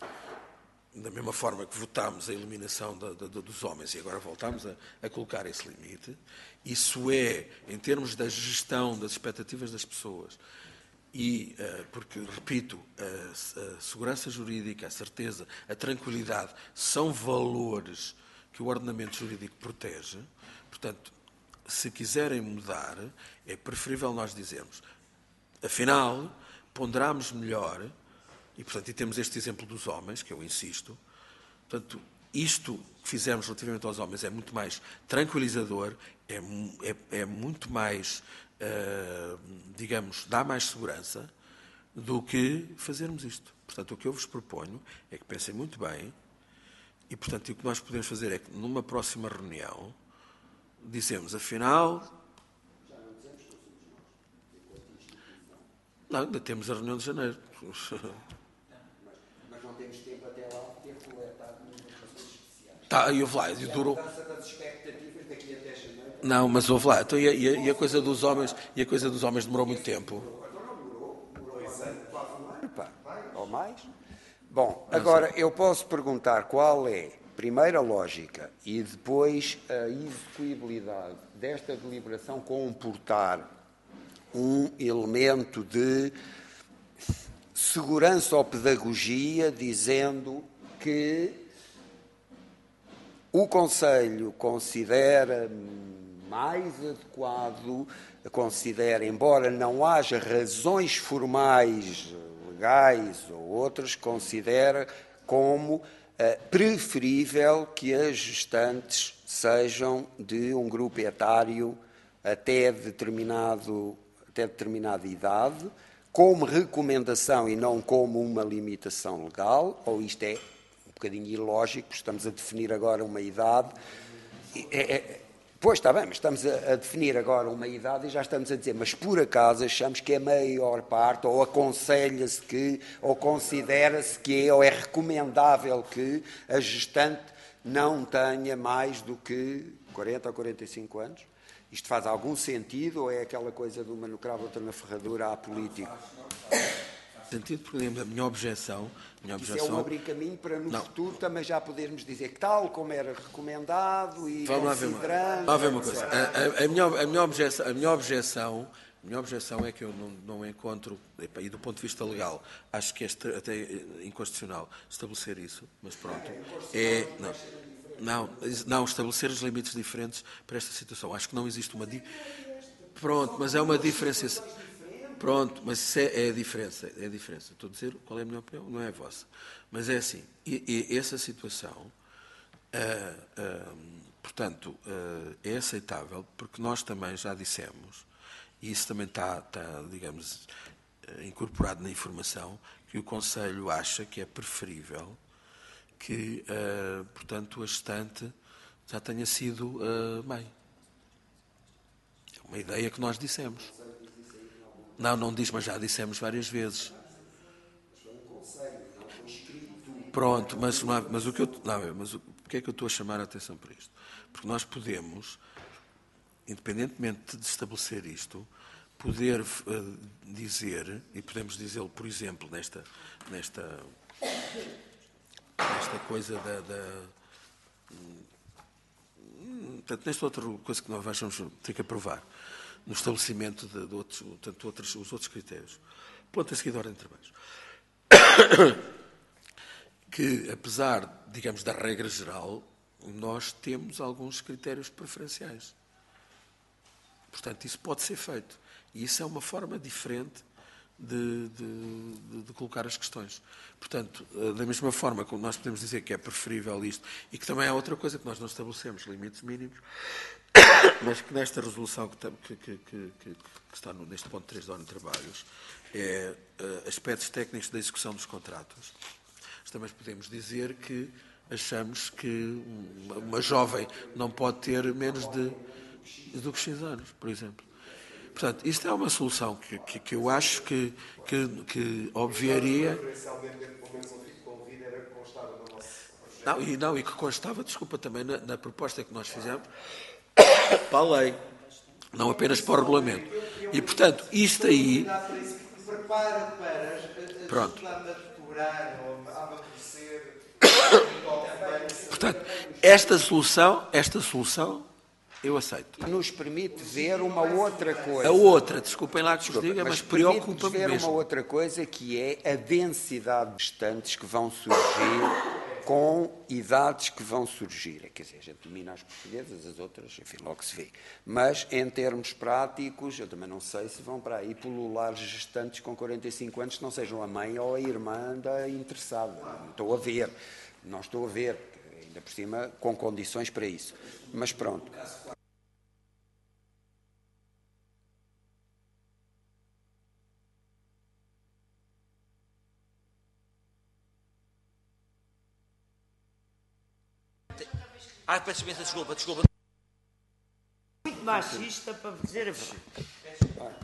B: da mesma forma que votámos a eliminação da, da, dos homens e agora voltamos a, a colocar esse limite, isso é, em termos da gestão das expectativas das pessoas E, porque, repito, a, a segurança jurídica, a certeza, a tranquilidade são valores que o ordenamento jurídico protege. Portanto, se quiserem mudar, é preferível nós dizermos, afinal, ponderamos melhor, e, portanto, e temos este exemplo dos homens, que eu insisto, portanto, isto que fizemos relativamente aos homens é muito mais tranquilizador, é, é, é muito mais, uh, digamos, dá mais segurança do que fazermos isto. Portanto, o que eu vos proponho é que pensem muito bem e, portanto, o que nós podemos fazer é que numa próxima reunião dizemos, afinal... Não, ainda temos a reunião de janeiro.
C: Mas não temos tempo até lá de ter coletado informações especiais.
B: Tá, e houve lá, e durou...
C: das expectativas daqui até janeiro.
B: Não, mas houve lá. Então, e, a, e a coisa dos homens, e a coisa dos homens demorou muito tempo.
C: Demorou, demorou quase um ano, pá, ou mais. Bom, agora eu posso perguntar qual é, primeiro, a lógica e depois a execuibilidade desta deliberação comportar um elemento de segurança ou pedagogia, dizendo que o Conselho considera mais adequado, considera, embora não haja razões formais, legais ou outras, considera como uh, preferível que as gestantes sejam de um grupo etário até determinado até determinada idade, como recomendação e não como uma limitação legal, ou isto é um bocadinho ilógico, estamos a definir agora uma idade. É, é, pois está bem, mas estamos a, a definir agora uma idade e já estamos a dizer, mas por acaso achamos que é a maior parte, ou aconselha-se que, ou considera-se que é, ou é recomendável que a gestante não tenha mais do que quarenta ou quarenta e cinco anos? Isto faz algum sentido ou é aquela coisa de uma no cravo, outra na ferradura apolítico?
B: Sentido, porque a minha objeção... A minha objeção...
C: Isso é um abrir-caminho para no
B: não.
C: futuro também já podermos dizer que tal como era recomendado e
B: Vamos
C: considerando...
B: lá ver uma coisa. A, a, a, minha, a, minha objeção, a, minha objeção, a minha objeção é que eu não, não encontro, e do ponto de vista legal, acho que é até inconstitucional estabelecer isso, mas pronto. É... Não. Não, não, estabelecer os limites diferentes para esta situação. Acho que não existe uma... Di... Pronto, mas é uma diferença... Pronto, mas isso é, é a diferença. É a diferença. Estou a dizer qual é a minha opinião, não é a vossa. Mas é assim, e, e essa situação, uh, uh, portanto, uh, é aceitável, porque nós também já dissemos, e isso também está, está digamos, uh, incorporado na informação, que o Conselho acha que é preferível que, uh, portanto, a gestante já tenha sido uh, mãe. É uma ideia que nós dissemos. Não, não diz, mas já dissemos várias vezes. Pronto, mas, mas o que eu... Não, mas o que é que eu estou a chamar a atenção para isto? Porque nós podemos, independentemente de estabelecer isto, poder uh, dizer, e podemos dizê-lo, por exemplo, nesta... nesta esta coisa da, da portanto, nesta outra coisa que nós vamos ter que aprovar, no estabelecimento de, de outros, tanto outros, os outros critérios. Ponto a seguir da ordem de trabalhos. Que, apesar, digamos, da regra geral, nós temos alguns critérios preferenciais. Portanto, isso pode ser feito. E isso é uma forma diferente De, de, de colocar as questões. Portanto, da mesma forma como nós podemos dizer que é preferível isto, e que também há outra coisa que nós não estabelecemos, limites mínimos, mas que nesta resolução que, que, que, que, que está no, neste ponto três da ordem de trabalhos, é uh, aspectos técnicos da execução dos contratos. Mas também podemos dizer que achamos que uma, uma jovem não pode ter menos de, do que X anos, por exemplo. Portanto, isto é uma solução que, que, que eu acho que, que, que obviaria... Não, e, não, e que constava, desculpa, também na, na proposta que nós fizemos, para a lei, não apenas para o regulamento. E, portanto, isto aí... Pronto. Portanto, esta solução, esta solução Eu aceito.
C: Nos permite ver uma outra coisa.
B: A outra, desculpem lá que vos
C: Desculpa,
B: diga,
C: mas
B: mas
C: permite-nos
B: preocupa-me
C: ver
B: mesmo.
C: uma outra coisa, que é a densidade de estantes que vão surgir com idades que vão surgir. Quer dizer, a gente domina as portuguesas, as outras, enfim, logo se vê. Mas, em termos práticos, eu também não sei se vão para aí pulular gestantes com quarenta e cinco anos que não sejam a mãe ou a irmã da interessada. Não estou a ver. Não estou a ver. Ainda por cima, com condições para isso. Mas pronto.
F: Ah, peço imensa desculpa, desculpa.
I: Muito machista para dizer a verdade.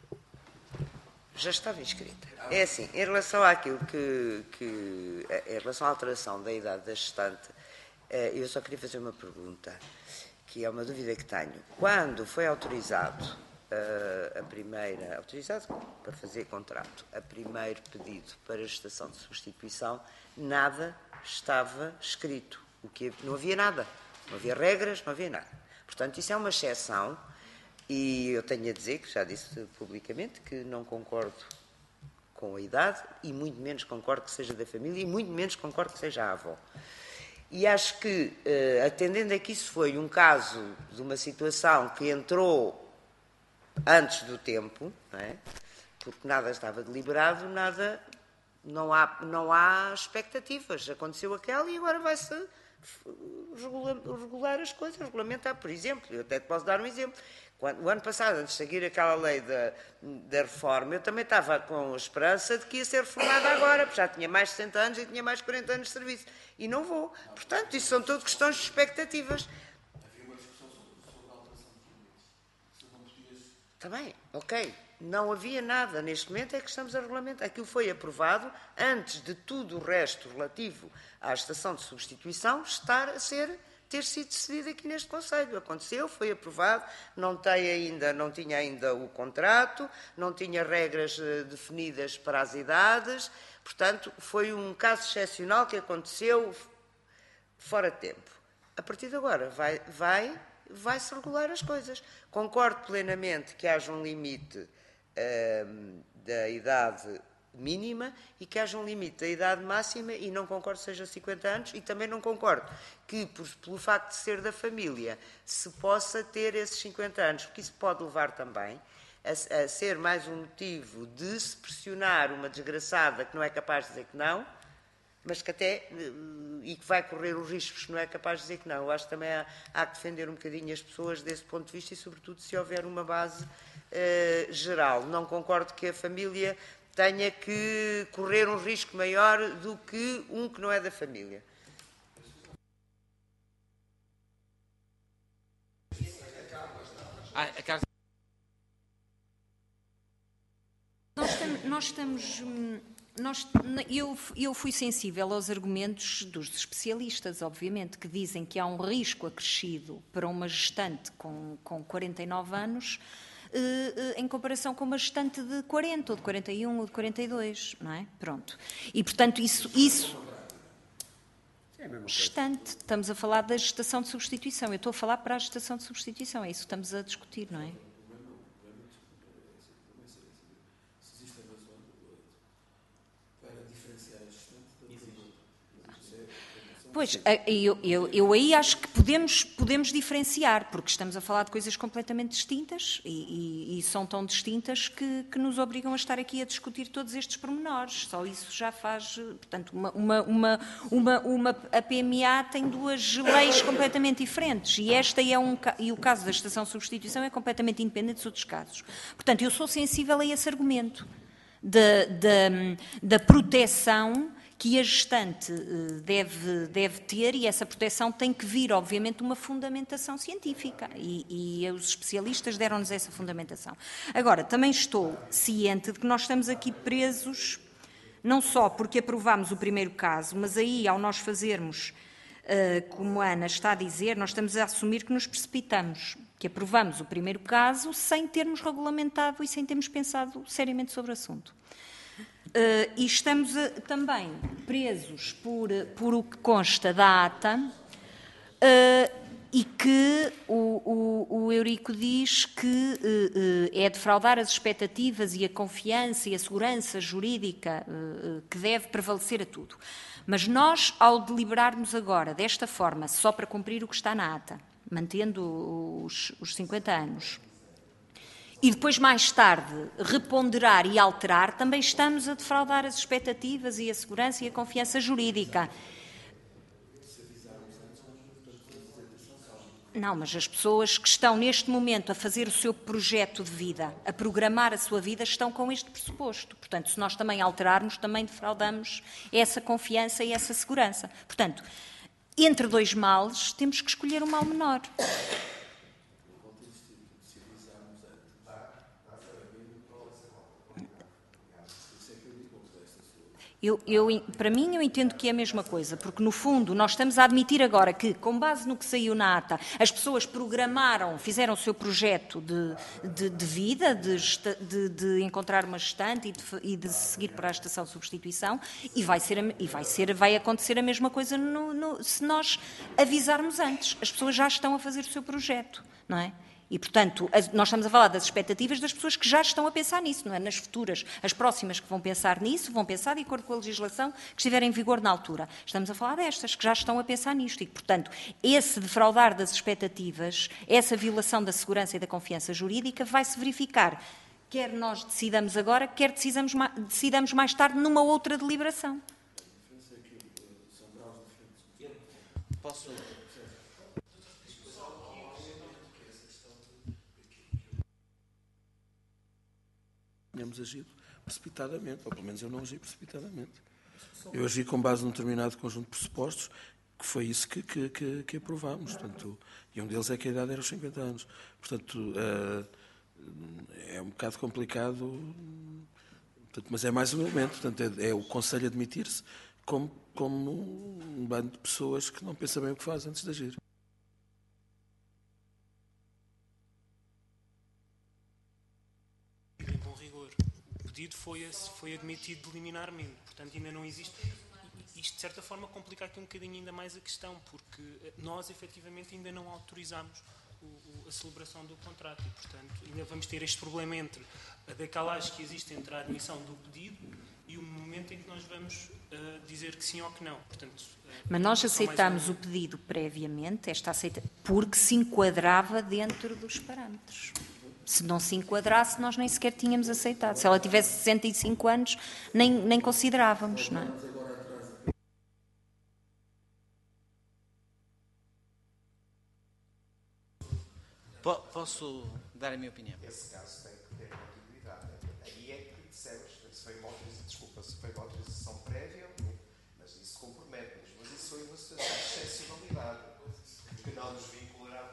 I: Já estava inscrita. É assim, em relação àquilo que, que em relação à alteração da idade da gestante, eu só queria fazer uma pergunta, que é uma dúvida que tenho. Quando foi autorizado a primeira, autorizado para fazer contrato, a primeiro pedido para a gestação de substituição, nada estava escrito. O que não havia nada, não havia regras, não havia nada. Portanto, isso é uma exceção e eu tenho a dizer, que já disse publicamente, que não concordo com a idade e muito menos concordo que seja da família e muito menos concordo que seja a avó. E acho que, atendendo a que isso foi um caso de uma situação que entrou antes do tempo, não é? Porque nada estava deliberado, nada, não há, não há expectativas. Aconteceu aquela e agora vai-se regular as coisas, regulamentar. Por exemplo, eu até te posso dar um exemplo. Quando, o ano passado, antes de seguir aquela lei da, da reforma, eu também estava com a esperança de que ia ser reformada agora, porque já tinha mais de sessenta anos e tinha mais de quarenta anos de serviço. E não vou. Portanto, isso são tudo questões de expectativas.
B: Havia uma discussão sobre, sobre a alteração dos limites. Se não podias...
I: Está bem, ok. Não havia nada. Neste momento é que estamos a regulamentar. Aquilo foi aprovado antes de tudo o resto relativo à estação de substituição estar a ser, ter sido decidido aqui neste Conselho. Aconteceu, foi aprovado, não, tem ainda, não tinha ainda o contrato, não tinha regras uh, definidas para as idades. Portanto, foi um caso excepcional que aconteceu fora de tempo. A partir de agora vai, vai, vai-se regular as coisas. Concordo plenamente que haja um limite uh, da idade mínima e que haja um limite da idade máxima e não concordo que seja cinquenta anos e também não concordo que, por, pelo facto de ser da família, se possa ter esses cinquenta anos, porque isso pode levar também a, a ser mais um motivo de se pressionar uma desgraçada que não é capaz de dizer que não, mas que até, e que vai correr os riscos que não é capaz de dizer que não. Eu acho que também há, há que defender um bocadinho as pessoas desse ponto de vista e, sobretudo, se houver uma base uh, geral. Não concordo que a família tenha que correr um risco maior do que um que não é da família.
F: Ah, a Carta...
E: Nós estamos... Nós estamos nós, eu, eu fui sensível aos argumentos dos especialistas, obviamente, que dizem que há um risco acrescido para uma gestante com, com quarenta e nove anos em comparação com uma gestante de quarenta, ou de quarenta e um, ou de quarenta e dois, não é? Pronto. E, portanto, isso... isso gestante. Estamos a falar da gestação de substituição. Eu estou a falar para a gestação de substituição. É isso que estamos a discutir, não é? Pois, eu, eu, eu aí acho que podemos, podemos diferenciar, porque estamos a falar de coisas completamente distintas e, e, e são tão distintas que, que nos obrigam a estar aqui a discutir todos estes pormenores. Só isso já faz... Portanto, uma, uma, uma, uma, uma, a P M A tem duas leis completamente diferentes e esta é um, e o caso da estação de substituição é completamente independente dos outros casos. Portanto, eu sou sensível a esse argumento da, da, da proteção que a gestante deve, deve ter, e essa proteção tem que vir, obviamente, de uma fundamentação científica, e, e os especialistas deram-nos essa fundamentação. Agora, também estou ciente de que nós estamos aqui presos, não só porque aprovámos o primeiro caso, mas aí, ao nós fazermos, uh, como a Ana está a dizer, nós estamos a assumir que nos precipitamos, que aprovamos o primeiro caso sem termos regulamentado e sem termos pensado seriamente sobre o assunto. Uh, e estamos uh, também presos por, por o que consta da ata, uh, e que o, o, o Eurico diz que uh, uh, é defraudar as expectativas e a confiança e a segurança jurídica uh, uh, que deve prevalecer a tudo. Mas nós, ao deliberarmos agora desta forma, só para cumprir o que está na ata, mantendo os, os cinquenta anos, e depois, mais tarde, reponderar e alterar, também estamos a defraudar as expectativas e a segurança e a confiança jurídica. Não, mas as pessoas que estão neste momento a fazer o seu projeto de vida, a programar a sua vida, estão com este pressuposto. Portanto, se nós também alterarmos, também defraudamos essa confiança e essa segurança. Portanto, entre dois males, temos que escolher o mal menor. Eu, eu, para mim, eu entendo que é a mesma coisa, porque, no fundo, nós estamos a admitir agora que, com base no que saiu na ata, as pessoas programaram, fizeram o seu projeto de, de, de vida, de, de, de encontrar uma gestante e de, e de seguir para a estação de substituição, e vai, ser, e vai, ser, vai acontecer a mesma coisa no, no, se nós avisarmos antes. As pessoas já estão a fazer o seu projeto, não é? E, portanto, nós estamos a falar das expectativas das pessoas que já estão a pensar nisso, não é? Nas futuras, as próximas que vão pensar nisso, vão pensar de acordo com a legislação que estiver em vigor na altura. Estamos a falar destas, que já estão a pensar nisto. E, portanto, esse defraudar das expectativas, essa violação da segurança e da confiança jurídica vai-se verificar, quer nós decidamos agora, quer decidamos, decidamos mais tarde numa outra deliberação.
F: Posso...
B: Tínhamos agido precipitadamente, ou pelo menos eu não agi precipitadamente. Eu agi com base num determinado conjunto de pressupostos, que foi isso que, que, que, que aprovámos. Portanto, e um deles é que a idade era os cinquenta anos. Portanto, uh, é um bocado complicado, portanto, mas é mais um elemento. Portanto, é, é o Conselho admitir-se como, como um bando de pessoas que não pensa bem o que faz antes de agir.
H: O pedido foi, foi admitido liminarmente, portanto ainda não existe. Isto de certa forma complica aqui um bocadinho ainda mais a questão, porque nós efetivamente ainda não autorizámos o, o, a celebração do contrato e, portanto, ainda vamos ter este problema entre a decalagem que existe entre a admissão do pedido e o momento em que nós vamos uh, dizer que sim ou que não. Portanto, uh,
E: mas nós aceitámos o pedido previamente, esta aceita, porque se enquadrava dentro dos parâmetros. Se não se enquadrasse, nós nem sequer tínhamos aceitado. Se ela tivesse sessenta e cinco anos, nem, nem considerávamos, não é?
F: Posso dar a minha opinião?
D: Esse caso tem que ter continuidade. Aí é que dissemos, se foi uma autorização, desculpa, se foi uma autorização prévia, mas isso compromete-nos. Mas isso foi uma situação de excepcionalidade, que não nos vinculará.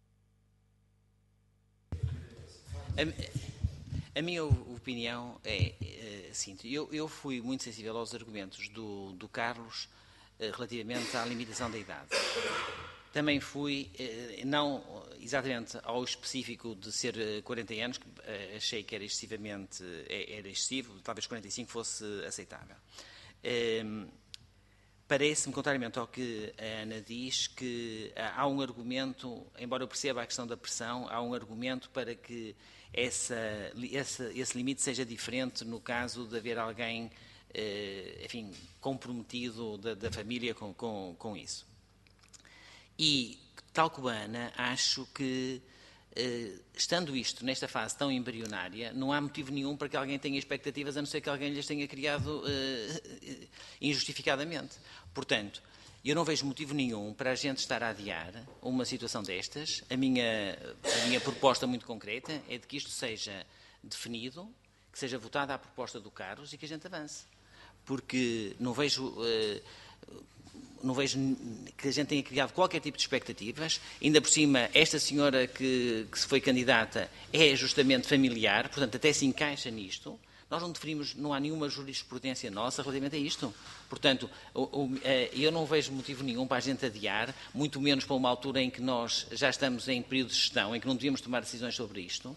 F: A, a minha opinião é, é assim, eu, eu fui muito sensível aos argumentos do, do Carlos eh, relativamente à limitação da idade. Também fui, eh, não exatamente ao específico de ser quarenta anos, que eh, achei que era excessivamente, eh, era excessivo, talvez quarenta e cinco fosse aceitável. Eh, Parece-me, contrariamente ao que a Ana diz, que há um argumento, embora eu perceba a questão da pressão, há um argumento para que essa, essa, esse limite seja diferente no caso de haver alguém, eh, enfim, comprometido da, da família com, com, com isso. E, tal como a Ana, acho que, eh, estando isto nesta fase tão embrionária, não há motivo nenhum para que alguém tenha expectativas, a não ser que alguém lhes tenha criado eh, injustificadamente. Portanto, eu não vejo motivo nenhum para a gente estar a adiar uma situação destas. A minha, a minha proposta muito concreta é de que isto seja definido, que seja votada a proposta do Carlos e que a gente avance. Porque não vejo, eh, não vejo que a gente tenha criado qualquer tipo de expectativas. Ainda por cima, esta senhora que, que se foi candidata é justamente familiar, portanto até se encaixa nisto. Nós não deferimos, não há nenhuma jurisprudência nossa relativamente a isto. Portanto, eu não vejo motivo nenhum para a gente adiar, muito menos para uma altura em que nós já estamos em período de gestão, em que não devíamos tomar decisões sobre isto.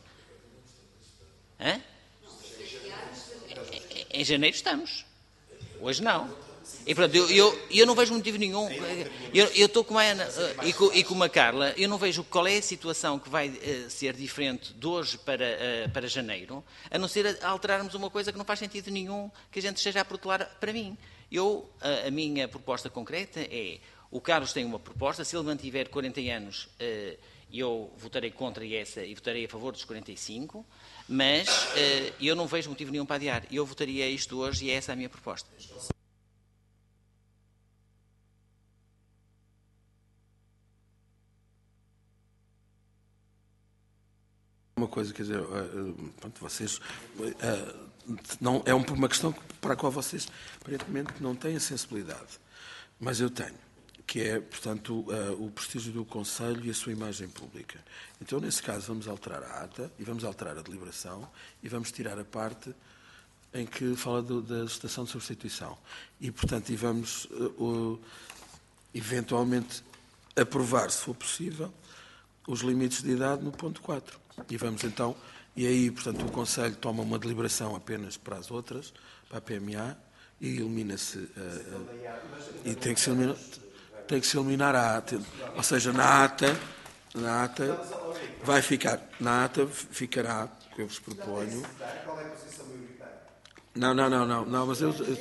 F: Hã? Em janeiro estamos. Hoje não.
K: E pronto, eu, eu, eu não vejo motivo nenhum. Eu eu estou com a Ana uh, e, com, e com a Carla, eu não vejo qual é a situação que vai uh, ser diferente de hoje para, uh, para janeiro, a não ser a alterarmos uma coisa que não faz sentido nenhum que a gente esteja a protelar para mim. Eu, uh, a minha proposta concreta é, o Carlos tem uma proposta, se ele mantiver quarenta anos, uh, eu votarei contra essa e votarei a favor dos quarenta e cinco, mas uh, eu não vejo motivo nenhum para adiar. Eu votaria isto hoje e essa é a minha proposta.
B: Uma coisa, quer dizer, pronto, vocês, não, é uma questão para a qual vocês aparentemente não têm sensibilidade, mas eu tenho, que é, portanto, o prestígio do Conselho e a sua imagem pública. Então, nesse caso, vamos alterar a ata e vamos alterar a deliberação e vamos tirar a parte em que fala do, da estação de substituição. E, portanto, e vamos, uh, eventualmente, aprovar, se for possível, os limites de idade no ponto quatro. E vamos então, e aí, portanto, o Conselho toma uma deliberação apenas para as outras, para a P M A, e elimina-se, uh, uh, e tem que se eliminar, tem que se eliminar a ata. Ou seja, na ata, na ata, vai ficar, na ata ficará, que eu vos proponho. Não, não, não, não, não, mas eu, eu,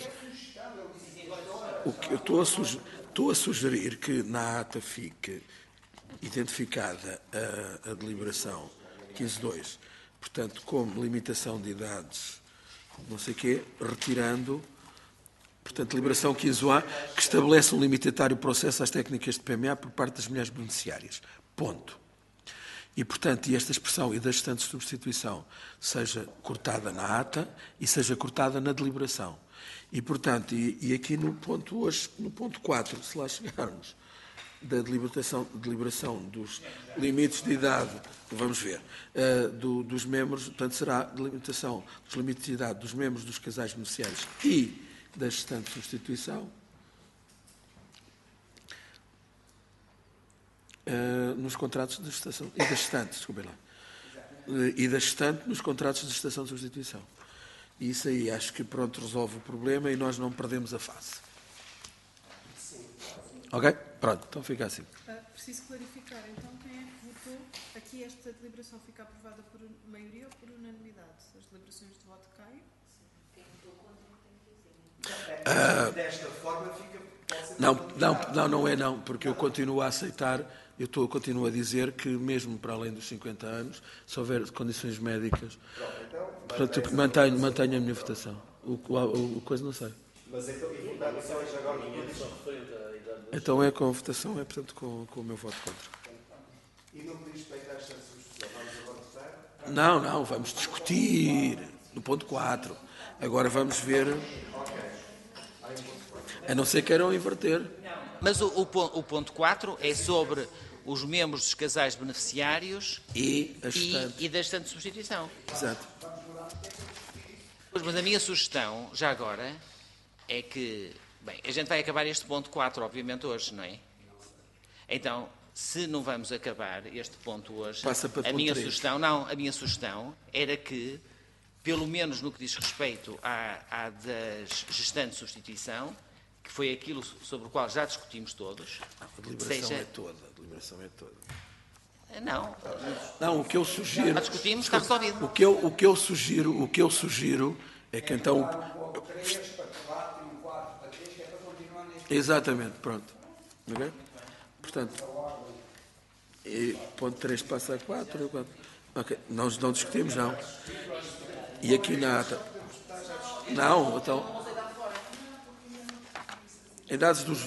B: o que eu estou a, sugerir, estou a sugerir que na ata fique identificada a, a deliberação quinze ponto dois, portanto, como limitação de idades, não sei o quê, retirando, portanto, deliberação quinze A, que estabelece um limitatório processo às técnicas de P M A por parte das mulheres beneficiárias. Ponto. E, portanto, e esta expressão e da gestante de substituição seja cortada na ata e seja cortada na deliberação. E, portanto, e, e aqui no ponto hoje, no ponto quatro, se lá chegarmos, da deliberação, deliberação dos limites de idade, vamos ver, uh, do, dos membros, portanto, será a delimitação dos limites de idade dos membros dos casais beneficiários e da gestante de substituição, uh, nos contratos de gestação, e da gestante, desculpem lá, uh, e da gestante nos contratos de gestação de substituição. E isso aí acho que, pronto, resolve o problema e nós não perdemos a face. Ok? Pronto, então fica assim.
L: Uh, preciso clarificar, então, quem é que votou? Aqui esta deliberação fica aprovada por maioria ou por unanimidade? As deliberações de voto caem?
G: Quem votou contra não tem que dizer.
A: Uh, Desta forma fica...
B: Não, não, não, não é não, porque eu continuo a aceitar, eu estou, continuo a dizer que mesmo para além dos cinquenta anos, se houver condições médicas, portanto, mantenho, mantenho a minha votação. O, o, o coisa não sei.
A: Mas então, e votações agora...
B: Então é com a votação, é portanto com, com o meu voto contra.
A: E no que diz respeito a esta substituição, vamos agora votar?
B: Não, não, vamos discutir no ponto quatro. Agora vamos ver, a não ser que queiram inverter.
K: Mas o, o, o ponto quatro é sobre os membros dos casais beneficiários
B: e, a
K: e, e da gestante de substituição.
B: Exato.
K: Mas a minha sugestão, já agora, é que... Bem, a gente vai acabar este ponto quatro, obviamente, hoje, não é? Então, se não vamos acabar este ponto hoje,
B: Passa para
K: a
B: ponto
K: minha
B: três.
K: sugestão, não, a minha sugestão era que, pelo menos no que diz respeito à, à das gestantes de substituição, que foi aquilo sobre o qual já discutimos todos.
B: A deliberação
K: seja...
B: é toda, a deliberação é toda.
K: Não.
B: Não, o que eu sugiro...
K: Já discutimos, está resolvido.
B: O que eu, o que eu sugiro, o que eu sugiro é que então... Exatamente, pronto. Okay? Portanto, e ponto três passa a quatro. Ok, nós não discutimos, não. E aqui na ata. Não, então. Em dados dos.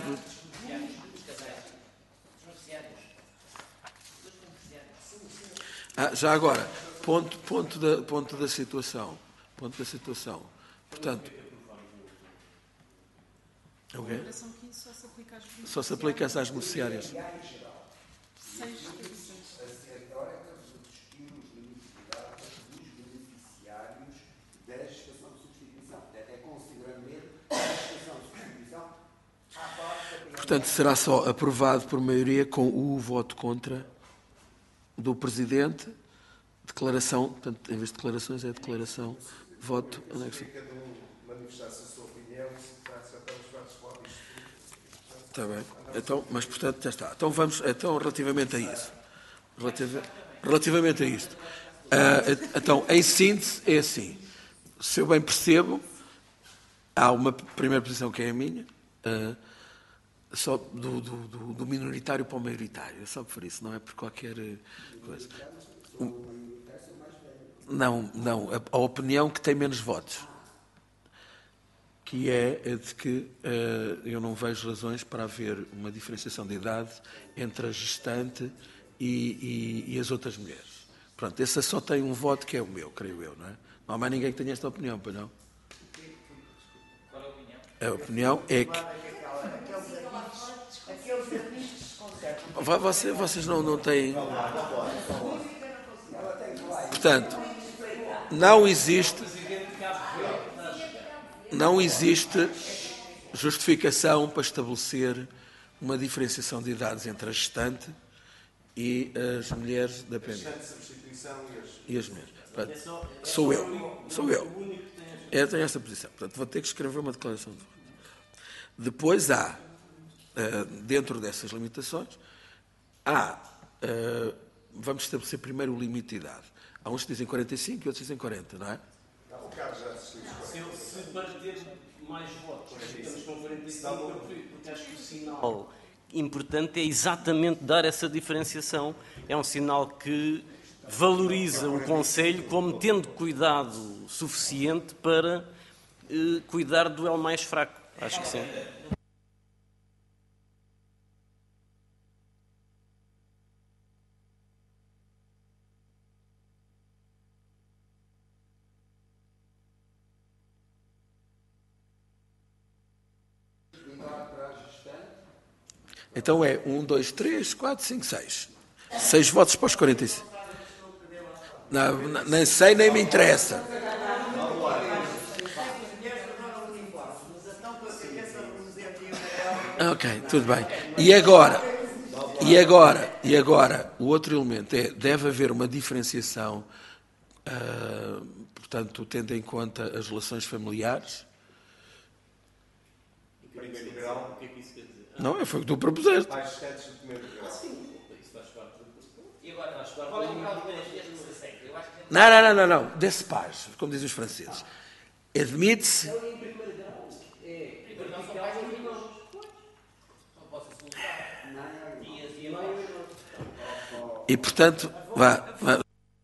B: Ah, já agora, ponto, ponto, da, ponto da situação. Ponto da situação. Portanto.
L: A deliberação quinze só se aplica às beneficiárias.
B: Só se aplica às beneficiárias.
L: Sem restrições.
B: Portanto, será só aprovado por maioria com o voto contra do Presidente. Declaração, portanto, em vez de declarações, é declaração, voto, anexo.
A: Cada um manifestar-se a sua opinião, se está a acertar os votos
B: Está bem. Então, mas, portanto, já está. Então, vamos, então relativamente a isso. Relativa, relativamente a isto. Uh, então, em síntese, é assim. Se eu bem percebo, há uma primeira posição que é a minha, uh, só do, do, do, do minoritário para o maioritário. É só por isso, não é por qualquer coisa. Um, não, não. A, a opinião que tem menos votos. Que é a de que uh, eu não vejo razões para haver uma diferenciação de idade entre a gestante e, e, e as outras mulheres. Pronto, esse só tem um voto que é o meu, creio eu, não é? Não há mais ninguém que tenha esta opinião, pois não?
F: Qual é a opinião?
B: A opinião é que... Você, vocês não, não têm... Portanto, não existe... Não existe justificação para estabelecer uma diferenciação de idades entre a gestante e as mulheres dependentes. E as mulheres. Portanto, sou eu. Sou eu. Eu tenho esta posição. Portanto, vou ter que escrever uma declaração de voto. Depois há, dentro dessas limitações, há, vamos estabelecer primeiro o limite de idade. Há uns que dizem quarenta e cinco e outros dizem quarenta, não é?
M: O Carlos já se Se para ter mais votos, estamos com quarenta e cinco, porque acho que o sinal
J: importante é exatamente dar essa diferenciação. É um sinal que valoriza o Conselho como tendo cuidado suficiente para eh, cuidar do elo mais fraco. Acho que sim.
B: Então é um, dois, três, quatro, cinco, seis. Seis votos para os quarenta e cinco. Não, não, nem sei, nem me interessa. Ok, tudo bem. E agora, e agora, e agora, o outro elemento é, deve haver uma diferenciação, uh, portanto, tendo em conta as relações familiares.
M: primeiro grau, o que é que isso quer dizer?
B: Não, foi o que tu propuseste.
M: Mais gestantes do primeiro grau. Sim, isso faz parte do...
F: E agora, qual é o grau de dezesseis? Eu acho que...
B: Não, não, não, não, não. Desse paz, como dizem os franceses. Admite-se...
F: Em primeiro grau, é... Primeiro grau são pais e irmãos. Não posso assustar. Tias e irmãos.
B: E, portanto, vá... vá.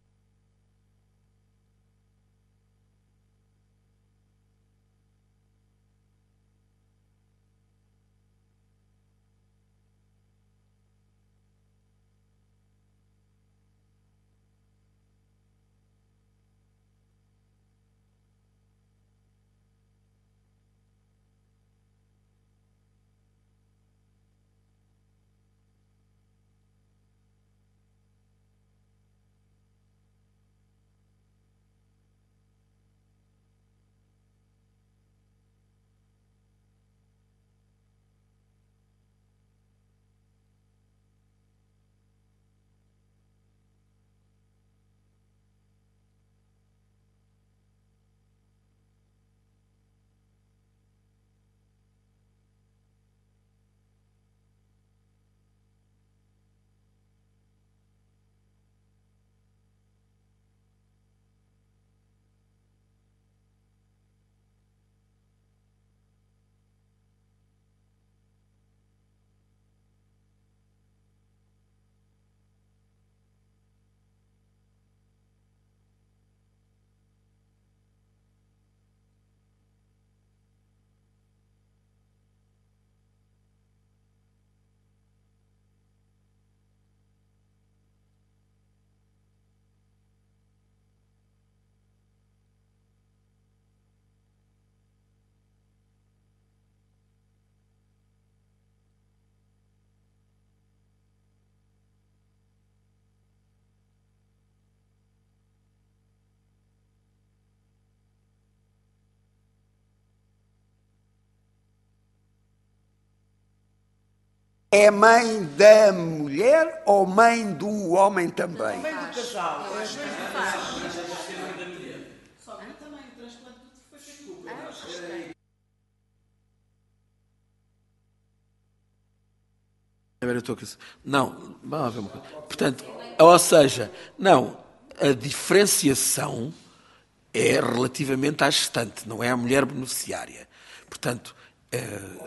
C: É mãe da mulher ou mãe do homem também?
I: Mãe do casal.
L: Só que também o transplante foi feito.
B: Eu estou aqui. Não, vamos ver uma coisa. Portanto, ou seja, não, a diferenciação é relativamente à gestante, não é à mulher beneficiária. Portanto, é...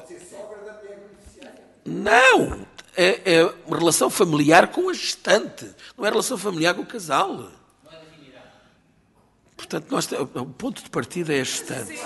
B: não, é, é uma relação familiar com a gestante, não é relação familiar com o casal. Portanto, nós, o ponto de partida é a gestante.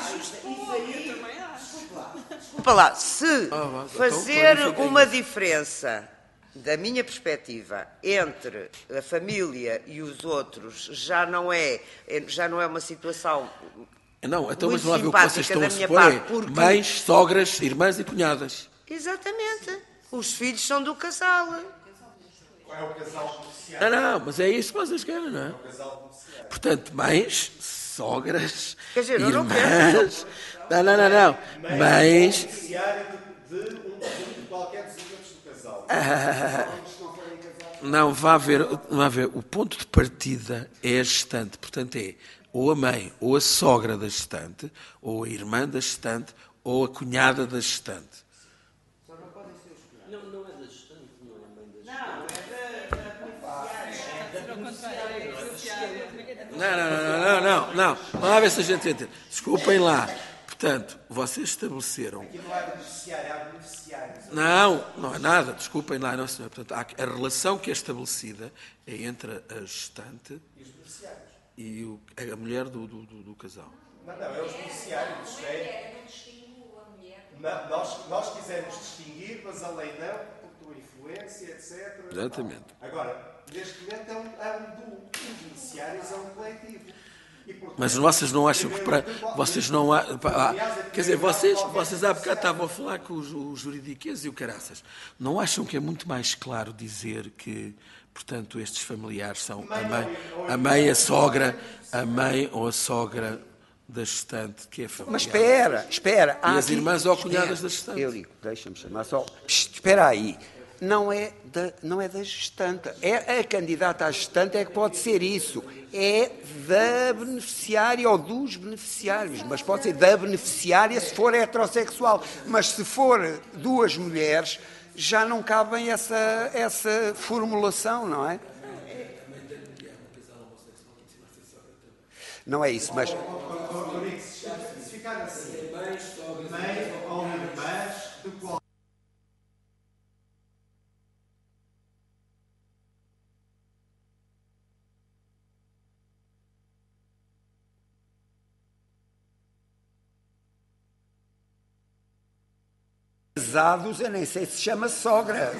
I: Desculpa lá, se fazer uma diferença, da minha perspectiva, entre a família e os outros já não é, já não é uma situação
B: não, então
I: muito
B: vamos lá ver o que vocês estão a supor é porque... mães, sogras, irmãs e cunhadas.
I: Exatamente. Os filhos são do casal.
A: Qual é o casal beneficiário?
B: Não, não, mas é isso que vocês querem, não é?
A: É o casal beneficiário.
B: Portanto, mães, sogras,
I: Quer dizer, eu
B: irmãs... Não, não, não, não. Mães...
A: beneficiário de, de, um, de qualquer dos elementos do casal.
B: Ah, não, vá ver, vá ver, o ponto de partida é a gestante. Portanto, é ou a mãe, ou a sogra da gestante, ou a irmã da gestante, ou a cunhada da gestante.
M: Não, não é da gestante, não é a mãe da gestante.
B: Não, não, não, não, não, não. Vamos lá ver se a gente entende. Desculpem lá. Portanto, vocês estabeleceram...
A: Aqui não há beneficiário, há beneficiários.
B: Não, não é nada. Desculpem lá, não, senhor. Portanto, há, a relação que é estabelecida é entre a gestante
A: E os beneficiários.
B: e o, a mulher do, do, do, do casal.
A: Não, não, é os beneficiários. É...
G: Não distingo a mulher.
A: Não, nós, nós quisemos distinguir, mas a lei não, por tua influência, etcétera.
B: Exatamente.
A: Agora, neste momento é um, é um duplo. Os beneficiários é um coletivo. E, portanto,
B: Mas vocês não acham que para... Vocês não há, ah, quer dizer, vocês, vocês há bocado estavam a falar com os, os juridiquês e o caraças. Não acham que é muito mais claro dizer que, portanto, estes familiares são a mãe, a mãe, a sogra, a mãe ou a sogra da gestante, que é familiar?
C: Mas espera, espera.
B: E as irmãs ou cunhadas da gestante?
C: Eu digo, deixa-me chamar só. Psst, espera aí. Não é, da, não é da gestante. É a candidata à gestante é que pode ser isso. É da beneficiária ou dos beneficiários. Mas pode ser da beneficiária se for heterossexual. Mas se for duas mulheres, já não cabe essa, essa formulação, não é? Não é isso, mas...
A: Se ficar assim, mãe ou irmãs de qual...
C: Casados, eu nem sei se chama sogra.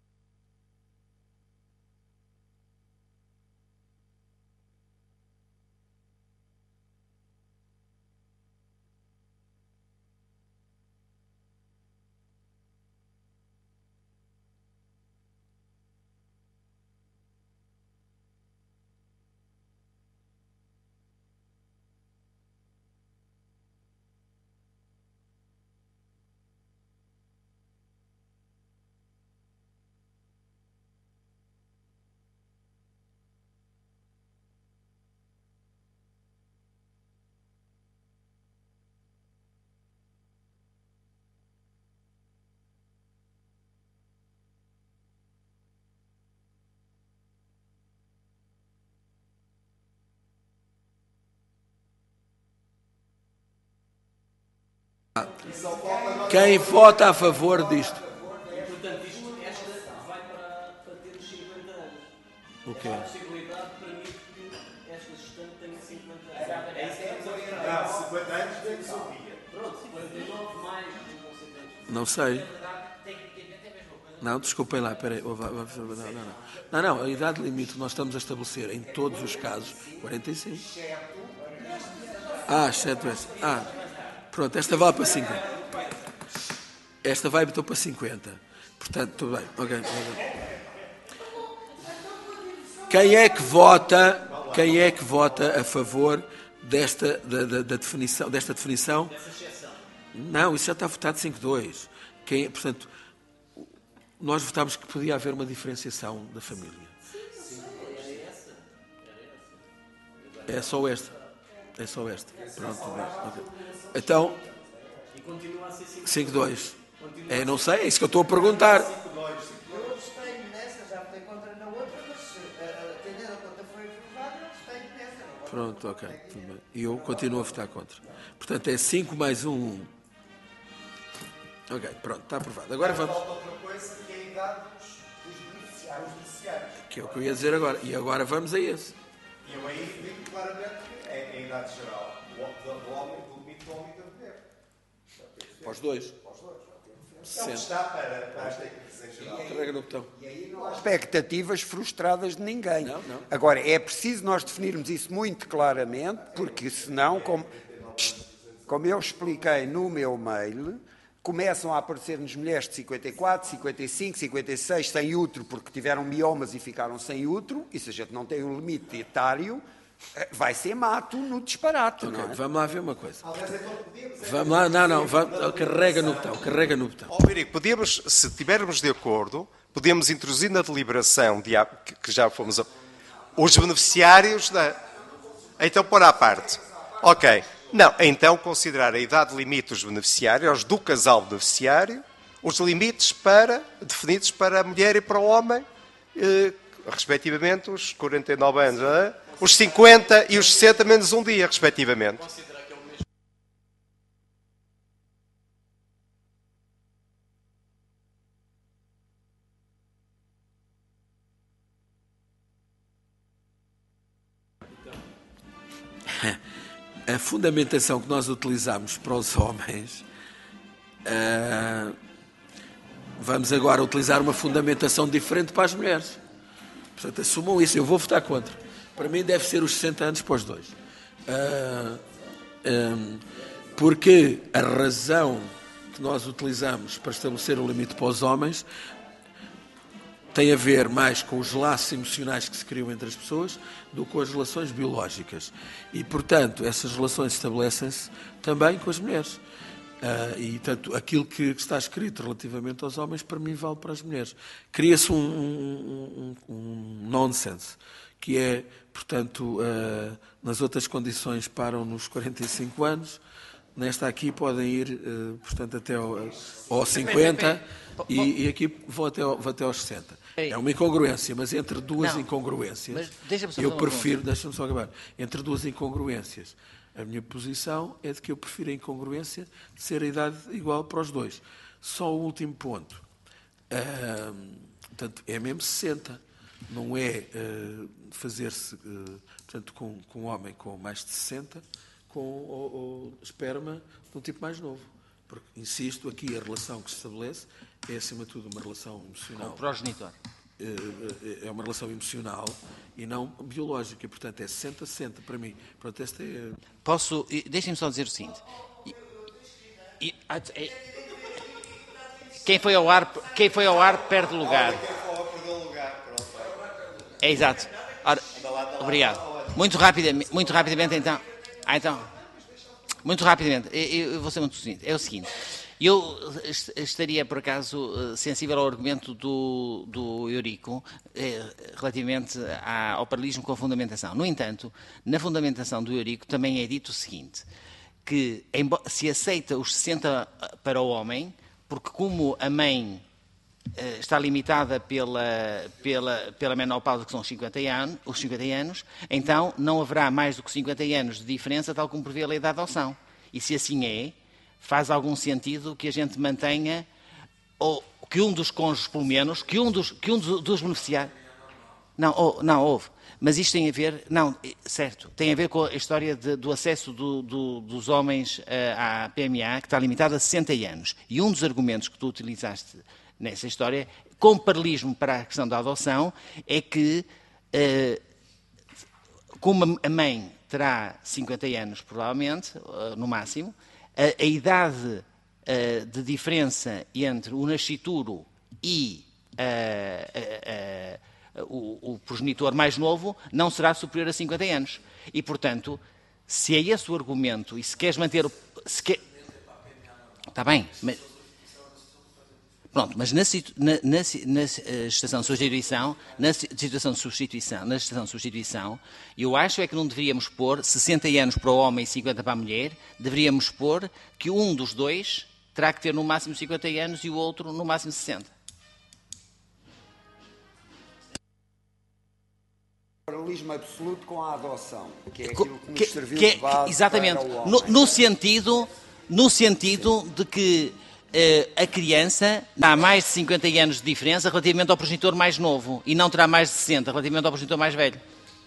B: Quem vota a favor disto?
M: E, portanto, isto, esta vai para, para ter os cinquenta anos.
B: O quê?
M: É uma possibilidade para mim que esta gestante tenha cinquenta anos. É isso que estamos a
A: Não,
M: falar.
A: cinquenta anos tem que subir.
M: Pronto, cinquenta e nove mais, não sei quantos.
B: Não sei. Não, desculpem lá, peraí. Não, não, não. Não, não, a idade limite que nós estamos a estabelecer em todos os casos, quarenta e cinco. Ah, exceto esta. Ah, pronto, esta vai para cinquenta. Esta vai então para cinquenta. Portanto, tudo bem. Okay, okay. Quem é que vota, quem é que vota a favor desta, da, da, da definição, desta definição? Não, isso já está votado cinco a dois. Quem, portanto, nós votámos que podia haver uma diferenciação da família. É só esta. É só esta. Pronto, okay. Então, cinco a dois. É, não sei, é isso que eu estou a perguntar. Pronto, ok. Tudo bem. E eu continuo a votar contra. Portanto, é cinco mais um. Ok, pronto, está aprovado. Agora vamos.
A: Falta outra coisa que é a idade dos, dos beneficiários. beneficiários.
B: Que é o que eu ia dizer agora. E agora vamos a esse.
A: E eu aí digo claramente que é a idade geral do, do homem, do limite do homem da mulher.
B: Para os dois.
A: Para os dois. É o que está para, para esta equipe em geral.
B: Carrega no botão.
C: E aí não há expectativas frustradas de ninguém.
B: Não, não.
C: Agora, é preciso nós definirmos isso muito claramente, porque senão, como, como eu expliquei no meu mail, começam a aparecer-nos mulheres de cinquenta e quatro, cinquenta e cinco, cinquenta e seis sem útero porque tiveram miomas e ficaram sem útero, e se a gente não tem um limite etário, vai ser mato no disparate,
B: Okay,
C: não é?
B: vamos lá ver uma coisa. Vamos lá, não, não, vamos, carrega no botão, carrega no botão.
D: Oh, Eurico, podíamos, se estivermos de acordo, podemos introduzir na deliberação de, que já fomos a, os beneficiários da... Então, pôr à parte. Ok. Não, então considerar a idade limite dos beneficiários, do casal beneficiário, os limites para, definidos para a mulher e para o homem, eh, respectivamente os quarenta e nove anos, não é? Os cinquenta e os sessenta menos um dia, respectivamente.
B: A fundamentação que nós utilizamos para os homens, uh, vamos agora utilizar uma fundamentação diferente para as mulheres. Portanto, assumam isso. Eu vou votar contra. Para mim deve ser os sessenta anos para os dois. Uh, um, porque a razão que nós utilizamos para estabelecer o limite para os homens tem a ver mais com os laços emocionais que se criam entre as pessoas do que com as relações biológicas. E, portanto, essas relações estabelecem-se também com as mulheres. Uh, e, portanto, aquilo que está escrito relativamente aos homens, para mim, vale para as mulheres. Cria-se um, um, um, um nonsense, que é, portanto, uh, nas outras condições param nos quarenta e cinco anos, nesta aqui podem ir, uh, portanto, até ao, ao cinquenta e, e aqui vão até, ao, vão até aos sessenta. É uma incongruência, mas entre duas
K: Não,
B: incongruências,
K: só
B: eu prefiro, deixa-me só acabar, entre duas incongruências, a minha posição é de que eu prefiro a incongruência de ser a idade igual para os dois. Só o último ponto. Uh, portanto, é mesmo sessenta. Não é uh, fazer-se, uh, portanto, com, com um homem com mais de sessenta, com o, o esperma de um tipo mais novo. Porque, insisto, aqui a relação que se estabelece é, acima de tudo, uma relação emocional.
K: Com o progenitor.
B: É uma relação emocional e não biológica. E, portanto, é sessenta a sessenta para mim. Pronto, esta é...
K: Posso... Deixem-me só dizer o seguinte. E, e, é, quem, foi ao ar, quem foi ao ar perde lugar. É exato. Ora, obrigado. Muito rapidamente, muito rapidamente então. Ah, então... Muito rapidamente, eu, eu vou ser muito sucinto. É o seguinte, eu estaria, por acaso, sensível ao argumento do, do Eurico eh, relativamente à, ao paralelismo com a fundamentação. No entanto, na fundamentação do Eurico também é dito o seguinte, que se aceita os sessenta para o homem, porque como a mãe eh, está limitada pela, pela, pela menopausa, que são os cinquenta anos, os cinquenta anos, então não haverá mais do que cinquenta anos de diferença, tal como prevê a lei da adoção. E se assim é, faz algum sentido que a gente mantenha, ou que um dos cônjuges, pelo menos, que um dos, que um dos, dos beneficiários... Não, oh, não, houve. Mas isto tem a ver... Não, certo. Tem a ver com a história de, do acesso do, do, dos homens uh, à P M A, que está limitado a sessenta anos. E um dos argumentos que tu utilizaste nessa história, com paralelismo para a questão da adoção, é que, uh, como a mãe terá cinquenta anos, provavelmente, uh, no máximo, a, a idade uh, de diferença entre o nascituro e uh, uh, uh, o, o progenitor mais novo não será superior a cinquenta anos. E, portanto, se é esse o argumento, e se queres manter o... Se quer... Está bem, mas... Pronto, mas na, na, na, na situação de substituição, na situação de substituição, na situação de substituição, eu acho é que não deveríamos pôr sessenta anos para o homem e cinquenta para a mulher, deveríamos pôr que um dos dois terá que ter no máximo cinquenta anos e o outro no máximo sessenta.
C: liberalismo absoluto com a adoção, que é
K: Co-
C: aquilo que nos
K: que-
C: serviu
K: que é-
C: de base
K: exatamente,
C: para o homem.
K: no, no sentido, no sentido de que eh, a criança terá mais de cinquenta anos de diferença relativamente ao progenitor mais novo e não terá mais de sessenta relativamente ao progenitor mais velho.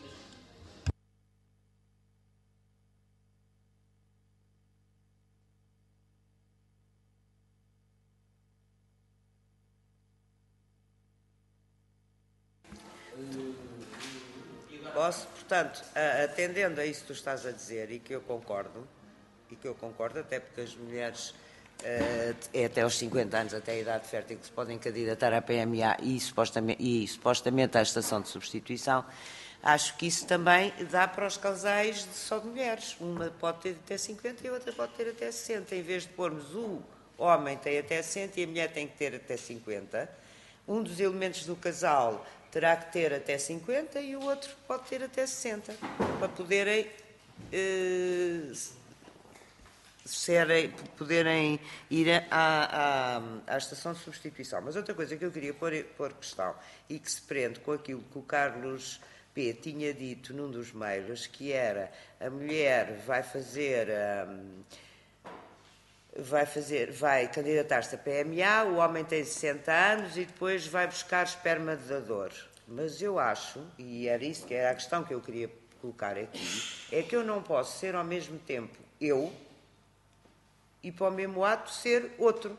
I: Posso, portanto, a- atendendo a isso que tu estás a dizer e que eu concordo, e que eu concordo, até porque as mulheres eh, é até aos cinquenta anos, até a idade fértil, que se podem candidatar à P M A e supostamente, e supostamente à estação de substituição, acho que isso também dá para os casais de só de mulheres. Uma pode ter até cinquenta e a outra pode ter até sessenta. Em vez de pormos o homem tem até sessenta e a mulher tem que ter até cinquenta, um dos elementos do casal terá que ter até cinquenta e o outro pode ter até sessenta, para poderem, eh, serem, poderem ir à, à, à estação de substituição. Mas outra coisa que eu queria pôr, pôr questão, e que se prende com aquilo que o Carlos P. tinha dito num dos mails, que era a mulher vai fazer... hum, vai fazer, vai candidatar-se a P M A, o homem tem sessenta anos e depois vai buscar esperma de dador. Mas eu acho, e era isso que era a questão que eu queria colocar aqui, é que eu não posso ser ao mesmo tempo eu e para o mesmo ato ser outro.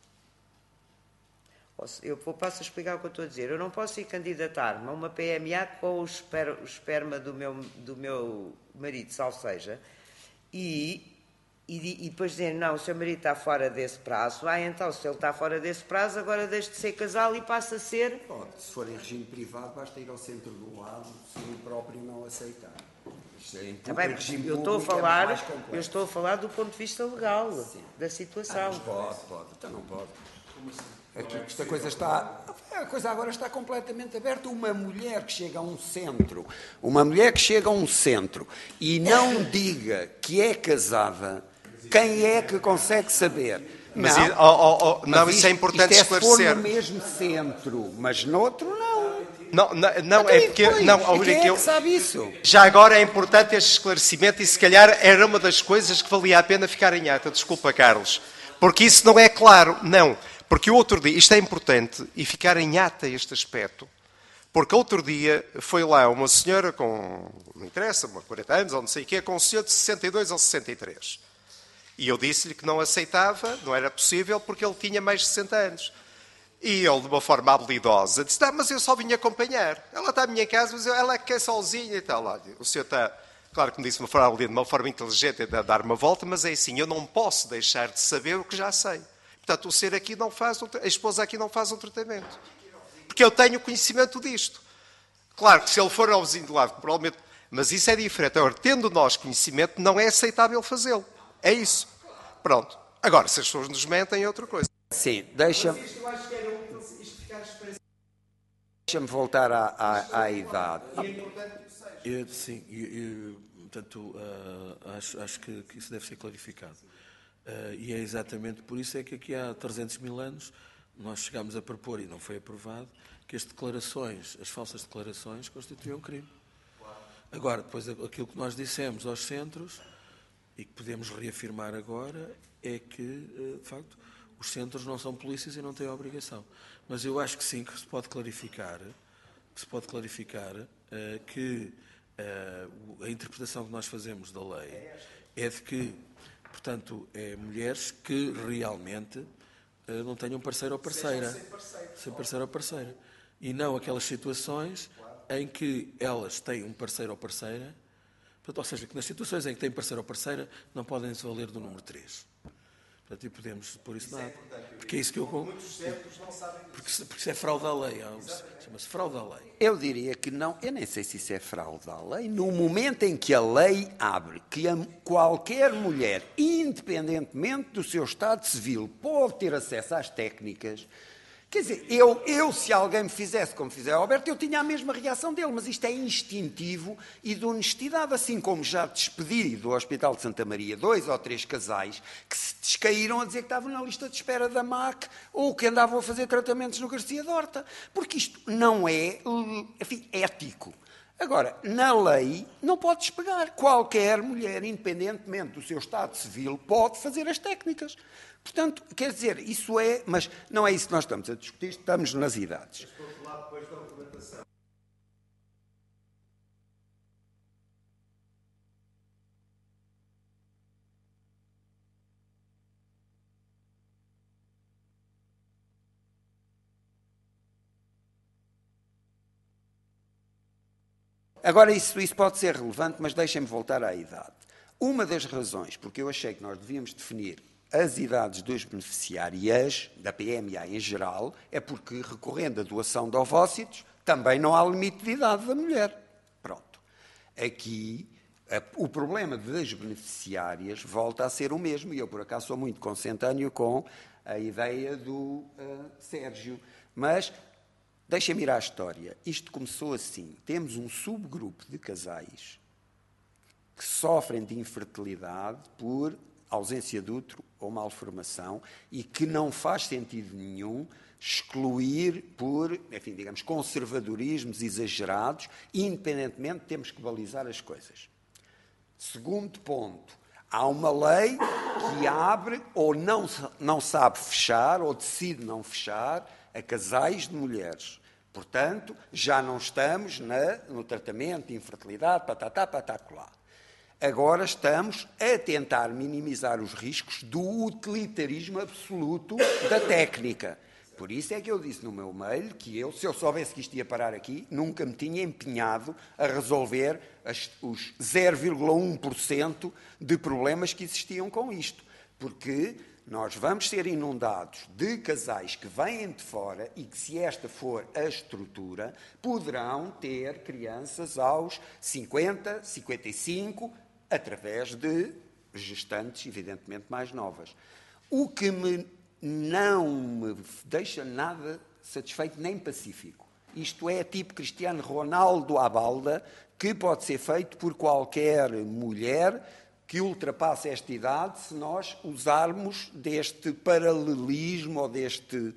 I: Eu passo a explicar o que eu estou a dizer. Eu não posso ir candidatar-me a uma P M A com o esper- o esperma do meu, do meu marido, salvo seja, e... E, e depois dizer, não, o seu marido está fora desse prazo. Ah, então, se ele está fora desse prazo, agora deixe de ser casal e passa a ser...
C: Pode, se for em regime privado, basta ir ao centro do lado, se o próprio não aceitar. Isto é, em
I: Tá bem,
C: regime
I: eu estou a
C: público é
I: falar,
C: mais complexo.
I: eu estou a falar do ponto de vista legal,
C: Sim.
I: da situação.
C: Ah, mas pode, pode, então não pode. Aqui, esta coisa está... A coisa agora está completamente aberta. Uma mulher que chega a um centro, uma mulher que chega a um centro e não diga que é casada, quem é que consegue saber?
D: Mas,
C: não,
D: i- oh, oh, oh, não,
C: Mas
D: isso é importante
C: isto é
D: esclarecer.
C: Se for no mesmo centro, mas noutro, não.
D: Não, não, não
C: Então,
D: é
C: e
D: porque...
C: depois?
D: Não,
C: E
D: Aurélio,
C: quem é
D: que eu-
C: que sabe isso?
D: Já agora é importante este esclarecimento e se calhar era uma das coisas que valia a pena ficar em ata. Desculpa, Carlos. Porque isso não é claro. Não. Porque o outro dia... Isto é importante e ficar em ata este aspecto. Porque outro dia foi lá uma senhora com... Não interessa, uma quarenta anos ou não sei o quê, com um senhor de sessenta e dois ou sessenta e três. E eu disse-lhe que não aceitava, não era possível, porque ele tinha mais de sessenta anos. E ele, de uma forma habilidosa, disse, não, mas eu só vim acompanhar. Ela está à minha casa, mas ela é que é sozinha e tal. Olha, o senhor está, claro que me disse de uma forma, de uma forma inteligente, a dar uma volta, mas é assim, eu não posso deixar de saber o que já sei. Portanto, o ser aqui não faz, um, a esposa aqui não faz um tratamento. Porque eu tenho conhecimento disto. Claro que se ele for ao vizinho do lado, provavelmente... Mas isso é diferente. Agora, tendo nós conhecimento, não é aceitável fazê-lo. É isso. Pronto. Agora, se as pessoas nos mentem, é outra coisa.
C: Sim, deixa-me deixa voltar à, à, à idade.
B: Eu, sim, eu, eu, portanto, uh, acho, acho que, que isso deve ser clarificado. Uh, e é exatamente por isso é que aqui há trezentos mil anos nós chegámos a propor, e não foi aprovado, que as declarações, as falsas declarações, constituíam crime. Agora, depois, aquilo que nós dissemos aos centros, e que podemos reafirmar agora, é que, uh, de facto, os centros não são polícias e não têm a obrigação. Mas eu acho que sim, que se pode clarificar, que se pode clarificar uh, que uh, a interpretação que nós fazemos da lei é de que, portanto, é mulheres que realmente uh, não tenham parceiro ou parceira. Sem parceiro ou parceira. E não aquelas situações em que elas têm um parceiro ou parceira, portanto, ou seja, que nas situações em que têm parceiro ou parceira não podem se valer do número três. Portanto, e podemos pôr isso nada. Porque é isso que eu...
A: Muitos centros não sabem disso.
B: Porque, porque isso é fraude à lei. Chama-se fraude à lei.
C: Eu diria que não, eu nem sei se isso é fraude à lei. No momento em que a lei abre que a, qualquer mulher, independentemente do seu estado civil, pode ter acesso às técnicas, quer dizer, eu, eu se alguém me fizesse como fizer o Alberto, eu tinha a mesma reação dele, mas isto é instintivo e de honestidade, assim como já despedi do Hospital de Santa Maria dois ou três casais que se descaíram a dizer que estavam na lista de espera da M A C ou que andavam a fazer tratamentos no Garcia de Horta, porque isto não é, enfim, ético. Agora, na lei, não pode despegar. Qualquer mulher, independentemente do seu estado civil, pode fazer as técnicas. Portanto, quer dizer, isso é... Mas não é isso que nós estamos a discutir, estamos nas idades.
A: Mas, por outro lado, depois da regulamentação.
C: Agora, isso, isso pode ser relevante, mas deixem-me voltar à idade. Uma das razões porque eu achei que nós devíamos definir as idades dos beneficiários, da P M A em geral, é porque, recorrendo à doação de ovócitos, também não há limite de idade da mulher. Pronto. Aqui, a, o problema das beneficiárias volta a ser o mesmo, e eu, por acaso, sou muito consentâneo com a ideia do uh, Sérgio. Mas... deixem-me ir à história. Isto começou assim. Temos um subgrupo de casais que sofrem de infertilidade por ausência de útero ou malformação e que não faz sentido nenhum excluir por, enfim, digamos, conservadorismos exagerados, e, independentemente, temos que balizar as coisas. Segundo ponto. Há uma lei que abre ou não, não sabe fechar ou decide não fechar a casais de mulheres. Portanto, já não estamos na, no tratamento de infertilidade, patatá, patacolá. Agora estamos a tentar minimizar os riscos do utilitarismo absoluto da técnica. Por isso é que eu disse no meu mail que eu, se eu soubesse que isto ia parar aqui, nunca me tinha empenhado a resolver as, os zero vírgula um por cento de problemas que existiam com isto. Porque... nós vamos ser inundados de casais que vêm de fora e que, se esta for a estrutura, poderão ter crianças aos cinquenta, cinquenta e cinco, através de gestantes, evidentemente, mais novas. O que me, não me deixa nada satisfeito nem pacífico. Isto é tipo Cristiano Ronaldo à balda, que pode ser feito por qualquer mulher que ultrapasse esta idade se nós usarmos deste paralelismo ou deste...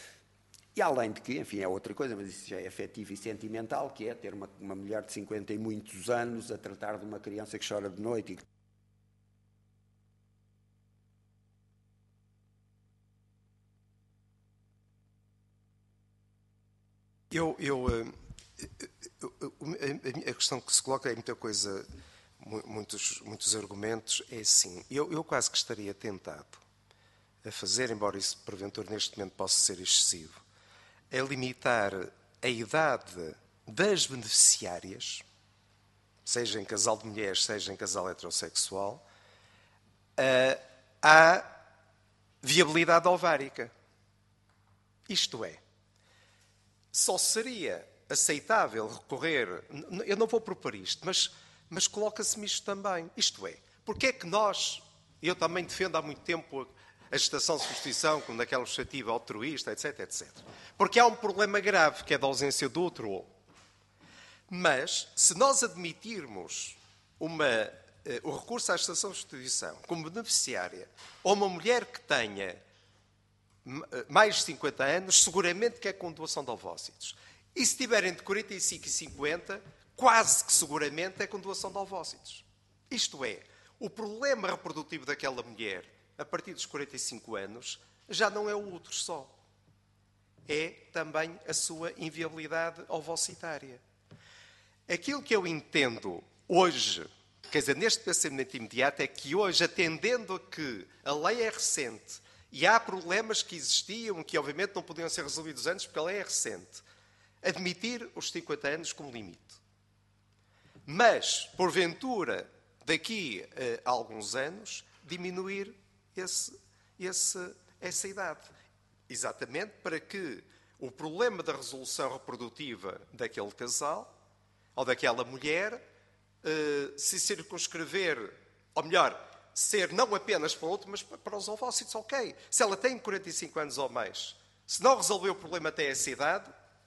C: E além de que, enfim, é outra coisa, mas isso já é afetivo e sentimental, que é ter uma, uma mulher de cinquenta e muitos anos a tratar de uma criança que chora de noite e que...
D: Eu, eu, a questão que se coloca é muita coisa... Muitos, muitos argumentos, é assim. Eu, eu quase que estaria tentado a fazer, embora isso porventura neste momento possa ser excessivo, é limitar a idade das beneficiárias, seja em casal de mulheres, seja em casal heterossexual, à viabilidade ovárica. Isto é, só seria aceitável recorrer... Eu não vou propor isto, mas... mas coloca-se-me isto também. Isto é, porque é que nós, eu também defendo há muito tempo a gestação de substituição como daquela perspectiva altruísta, etc, etcétera. Porque há um problema grave, que é da ausência de útero. Mas, se nós admitirmos uma, uh, o recurso à gestação de substituição como beneficiária, ou uma mulher que tenha mais de cinquenta anos, seguramente que é com doação de ovócitos. E se tiverem de quarenta e cinco e cinquenta, quase que seguramente é com doação de ovócitos. Isto é, o problema reprodutivo daquela mulher, a partir dos quarenta e cinco anos, já não é o útero só. É também a sua inviabilidade ovocitária. Aquilo que eu entendo hoje, quer dizer, neste pensamento imediato, é que hoje, atendendo a que a lei é recente e há problemas que existiam, que obviamente não podiam ser resolvidos antes, porque a lei é recente, admitir os cinquenta anos como limite. Mas, porventura, daqui a alguns anos, diminuir esse, esse, essa idade. Exatamente para que o problema da resolução reprodutiva daquele casal, ou daquela mulher, se circunscrever, ou melhor, ser não apenas para o outro, mas para os ovócitos, ok. Se ela tem quarenta e cinco anos ou mais, se não resolveu o problema até essa idade,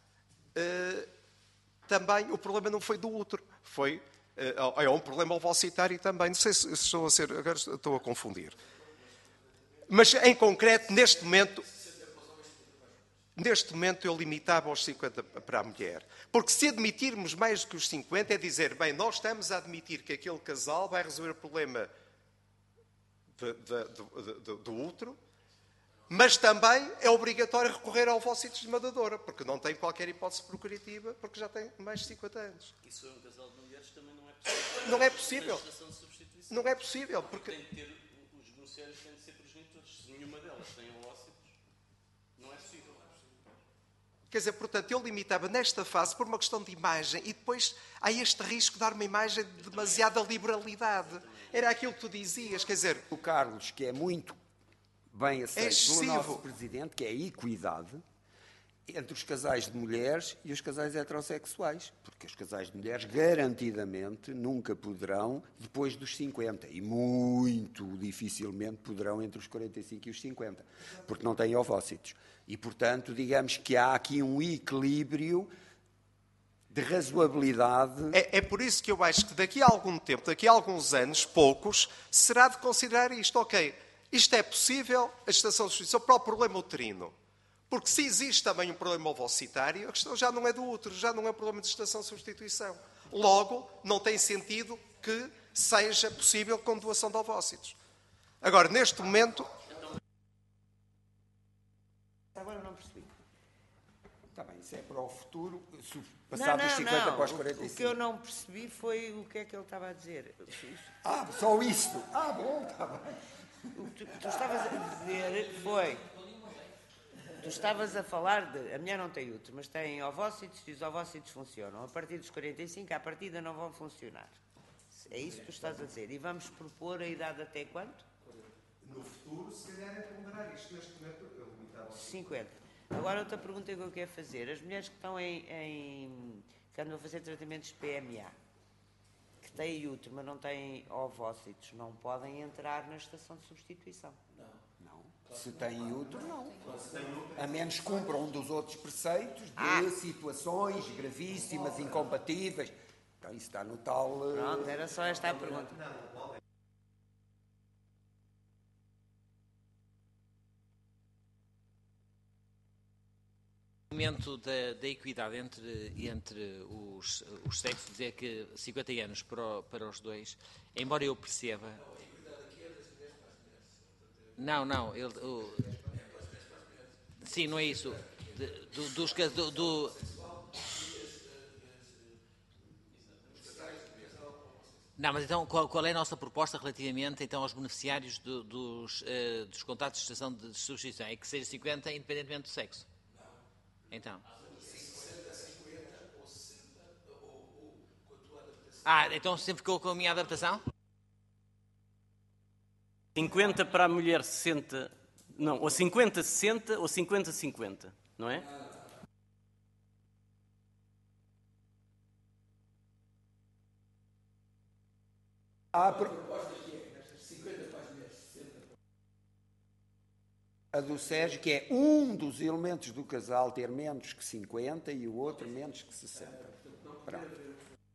D: também o problema não foi do útero, foi é um problema ovocitário também. Não sei se estou a ser, agora estou a confundir. Mas, em concreto, neste momento, neste momento eu limitava aos cinquenta para a mulher. Porque se admitirmos mais do que os cinquenta, é dizer, bem, nós estamos a admitir que aquele casal vai resolver o problema de, de, de, de, do útero, mas também é obrigatório recorrer ao ovócito esmagadora, porque não tem qualquer hipótese procriativa, porque já tem mais de cinquenta anos.
M: E se for um casal de mulheres também não é possível.
D: Não é possível.
M: De substituição.
D: Não é possível, porque...
M: Tem de ter, os beneficiários têm de ser progenitores. Se nenhuma delas tem ovócitos, não é possível.
D: Quer dizer, portanto, eu limitava nesta fase por uma questão de imagem e depois há este risco de dar uma imagem de demasiada liberalidade. Era aquilo que tu dizias, quer dizer...
C: O Carlos, que é muito bem aceito
D: excessivo.
C: pelo nosso Presidente, que é a equidade entre os casais de mulheres e os casais heterossexuais. Porque os casais de mulheres, garantidamente, nunca poderão, depois dos cinquenta, e muito dificilmente poderão entre os quarenta e cinco e os cinquenta, porque não têm ovócitos. E, portanto, digamos que há aqui um equilíbrio de razoabilidade.
D: É, é por isso que eu acho que daqui a algum tempo, daqui a alguns anos, poucos, será de considerar isto. Ok, isto é possível, a gestação de substituição, para o problema uterino. Porque se existe também um problema ovocitário, a questão já não é do útero, já não é um problema de gestação de substituição. Logo, não tem sentido que seja possível com doação de ovócitos. Agora, neste momento...
I: Agora não percebi.
C: Está bem, isso é para o futuro, passado
I: Não,
C: dos
I: não,
C: cinquenta
I: não.
C: para os quarenta e cinco.
I: O que eu não percebi foi o que é que ele estava a dizer.
C: Ah, só isto? Ah, bom, está bem.
I: O que tu, tu estavas a dizer foi... Tu estavas a falar de... A mulher não tem útero, mas tem ovócitos e os ovócitos funcionam. A partir dos quarenta e cinco, à partida, não vão funcionar. É isso que tu estás a dizer. E vamos propor a idade até quanto?
A: No futuro, se calhar é ponderar isto. Neste momento, eu limitava aos
I: cinquenta. Agora, outra pergunta que eu quero fazer. As mulheres que estão em... em que andam a fazer tratamentos de P M A, que têm útero, mas não têm ovócitos, não podem entrar na estação de substituição?
C: Não. Se tem útero, não. A menos que cumpram um dos outros preceitos de
I: Ah.
C: situações gravíssimas, incompatíveis. Então, isso está no tal... uh,
I: Pronto, era só esta a pergunta.
K: O momento da, da equidade entre, entre os, os sexos, dizer que cinquenta anos para, o- para os dois, embora eu perceba... Não, não, ele, o, sim, não é isso. De, do, dos, cas- do, do, não, mas então qual, qual é a nossa proposta relativamente então aos beneficiários do, dos, eh, dos contratos de estação de substituição? É que seja cinquenta independentemente do sexo? Então. Ah, então sempre ficou com a minha adaptação?
M: cinquenta para a mulher, sessenta... Não, ou cinquenta sessenta ou cinquenta cinquenta, não é?
C: Há pro- A do Sérgio, que é um dos elementos do casal ter menos que cinquenta e o outro menos que sessenta. Pronto.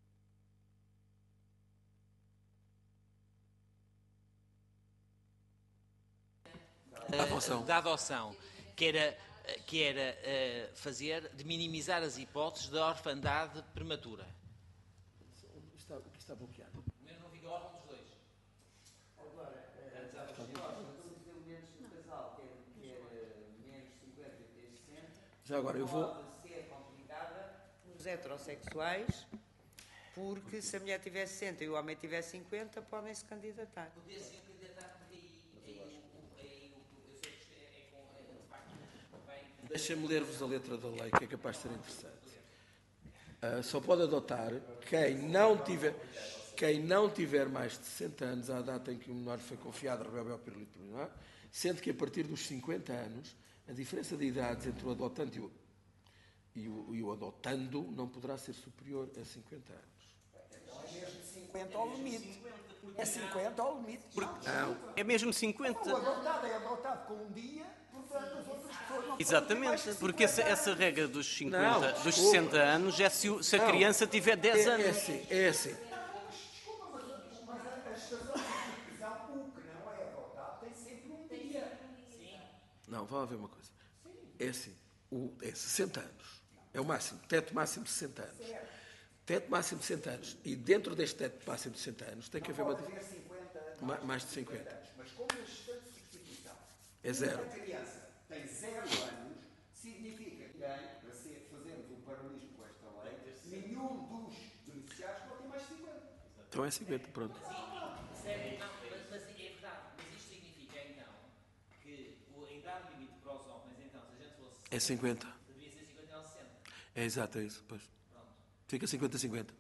K: Da adoção. Da adoção, que era, que era eh, fazer, de minimizar as hipóteses da orfandade prematura.
B: Está, o que está bloqueado?
K: O meu não fica órfão dos dois.
I: Agora, os elementos do casal, que é menos cinquenta e sessenta,
B: Já agora, eu vou...
I: pode ser complicada nos heterossexuais, porque se a mulher tiver sessenta e o homem tiver cinquenta, podem se candidatar.
K: Poder se candidatar porque aí, aí, aí, eu sei que é, é com, é, de facto, bem...
B: Deixa-me ler-vos a letra da lei, que é capaz de ser interessante. Ah, só pode adotar quem não tiver, quem não tiver mais de sessenta anos à data em que o menor foi confiado a rebelde ao pirulito preliminar, sendo que a partir dos cinquenta anos, a diferença de idades entre o adotante e o, e o, e o adotando não poderá ser superior a cinquenta anos.
C: É mesmo cinquenta ao limite. É cinquenta ao limite.
B: Não.
M: É mesmo cinquenta.
C: O adotado é adotado com um dia, portanto as outras pessoas não
M: Exatamente, porque essa, essa regra dos cinquenta,
B: Não,
M: dos
B: desculpa.
M: sessenta anos é se, o- se a
B: Não.
M: criança tiver dez
B: É,
M: anos.
B: é assim, é assim.
C: Desculpa, mas, mas a, a estação de substituição, o que não é adotado, tem sempre um dia.
B: Não, vá ver uma coisa. É assim. o, é sessenta anos. É o máximo, teto máximo de sessenta anos. Teto máximo de sessenta anos. E dentro deste teto máximo de sessenta anos tem que haver uma... Ma- mais de cinquenta.
C: Mas como a gestante de substituição
B: É zero.
C: uma criança tem zero anos, significa que, para ser, fazermos um paralelismo com esta lei, nenhum dos beneficiários pode ter mais de cinquenta.
B: Então é cinquenta, pronto.
F: Sério, não, mas, mas é verdade. Mas isto significa, então, que o- a idade limite para os homens, então, se a gente fosse...
B: É cinquenta.
F: Deveria ser cinquenta e não sessenta.
B: É exato, é isso. Pois. Fica cinquenta a cinquenta.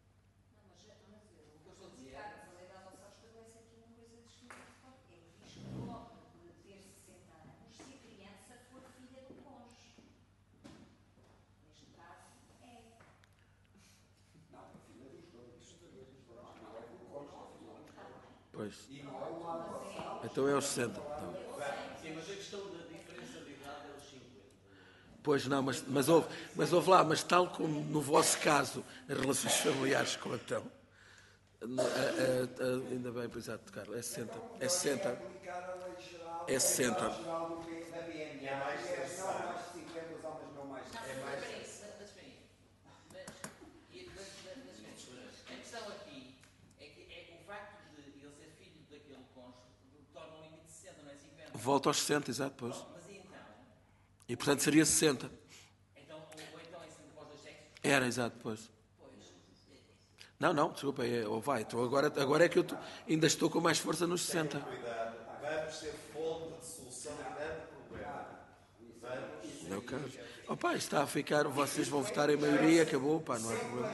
B: Pois. Então é aos sessenta. Então.
M: Sim, mas a questão da diferença de idade é os cinquenta.
B: Pois não, mas, mas, houve, mas houve lá, mas tal como no vosso caso as relações familiares contam, no- a- a- a- ainda bem, pois exato, Carlos, é sessenta. É sessenta. É sessenta.
C: Da B N A, mulheres não mais de cinquenta, os homens não mais de
F: Não,
C: cinquenta.
F: mas espera aí, mas- mas espera aí. Mas, e- mas- mas- mas a questão aqui é que é o facto de ele ser filho daquele cônjuge torna o limite de sessenta, não é cinquenta.
B: Volta aos sessenta, exato, pois.
F: Mas e então?
B: E portanto seria sessenta.
F: Então, ou, ou então é sempre para os dois sexos?
B: Era, exato, pois.
F: Pois.
B: Não, não, desculpa, é, ou vai. Então agora, agora é que eu tô- ainda estou com mais força nos sessenta.
D: Cuidado, vamos ser fonte de solução de grande problema. Vamos.
B: Não é o caso. Opa, isto está a ficar, vocês vão votar em maioria, acabou, pá, não há problema.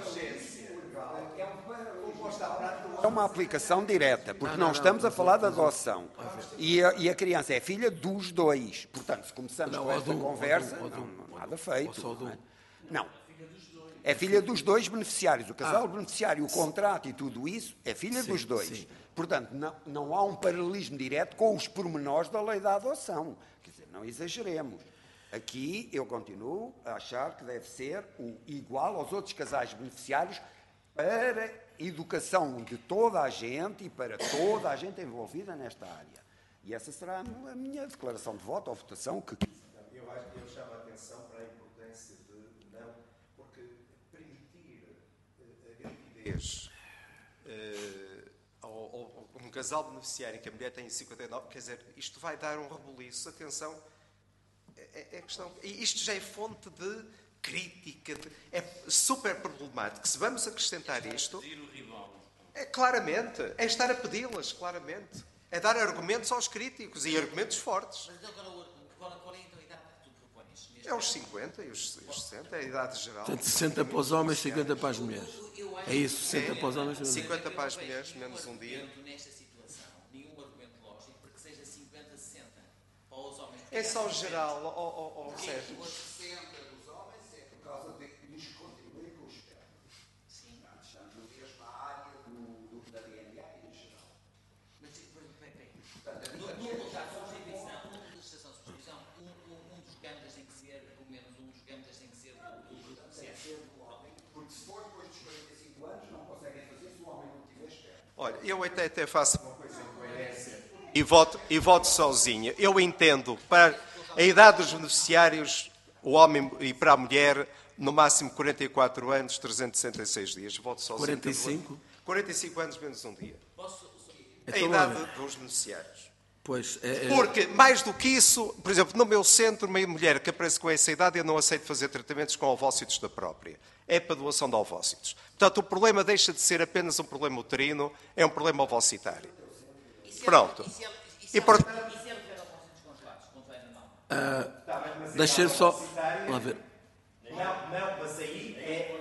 C: É uma aplicação direta, porque não, estamos a falar da adoção. E a, e a criança é filha dos dois. Portanto, se começamos
B: Não,
C: com
B: ou
C: esta
B: de um,
C: conversa,
B: ou de um,
C: não,
B: ou de um,
C: não, nada feito.
B: ou só de um.
C: não é? Não. É filha dos dois beneficiários. O casal
B: Ah.
C: beneficiário, o contrato e tudo isso, é filha
B: Sim,
C: dos dois.
B: sim.
C: Portanto, não, não há um paralelismo direto com os pormenores da lei da adoção. Quer dizer, não exageremos. Aqui eu continuo a achar que deve ser o igual aos outros casais beneficiários para a educação de toda a gente e para toda a gente envolvida nesta área. E essa será a minha declaração de voto ou votação que
D: Eu acho que eu chamo a atenção para a importância de não, porque permitir eh, a gravidez eh, ao, ao- a um casal beneficiário em que a mulher tem cinquenta e nove, quer dizer, isto vai dar um rebuliço. Atenção, é, é questão. E isto já é fonte de crítica, de- é super problemático. Se vamos acrescentar isto, é claramente, é estar a pedi-las, claramente. É dar argumentos aos críticos e argumentos fortes.
F: Mas então agora, o- qual, qual é então a idade que tu propones? Neste
D: É os cinquenta e os, os sessenta, é a idade geral.
B: Portanto, sessenta para os homens, cinquenta para as mulheres. É isso, sessenta para os homens, cinquenta.
D: cinquenta para as mulheres, menos um dia.
F: argumento nesta situação, nenhum argumento lógico, porque seja cinquenta, sessenta para os homens.
D: É só geral, ó ó, ó, Sérgio.
C: os sessenta dos homens é por causa de nos contribuir com os espermos. Sim. Estamos na mesma área do, do, da D N A e em geral.
F: Mas, peraí, peraí. No no lugar de substituição, no legislação de substituição, um, um, um dos gâmetas tem que ser, pelo menos um dos gâmetas tem que ser do grupo de sexo.
C: Porque se for depois dos quarenta e cinco anos, não conseguem fazer se o homem não tiver esperma.
D: Olha, eu até, até faço uma coisa em coerência e voto, e voto sozinho. Eu entendo, para a idade dos beneficiários, o homem e para a mulher, no máximo quarenta e quatro anos, trezentos e sessenta e seis dias. Voto sozinho.
B: quarenta e cinco?
D: quarenta e cinco anos menos um dia. A
B: Então,
D: idade
B: olha,
D: dos beneficiários.
B: Pois, é, é-
D: Porque, mais do que isso, por exemplo, no meu centro, uma mulher que aparece com essa idade, eu não aceito fazer tratamentos com ovócitos da própria. É para doação de ovócitos. Portanto, o problema deixa de ser apenas um problema uterino, é um problema ovocitário. Pronto. E por...
F: E se ele tiver ovócitos congelados, quando vai na mão?
B: ah, deixa só. Vamos ver.
D: Não, não, mas aí é...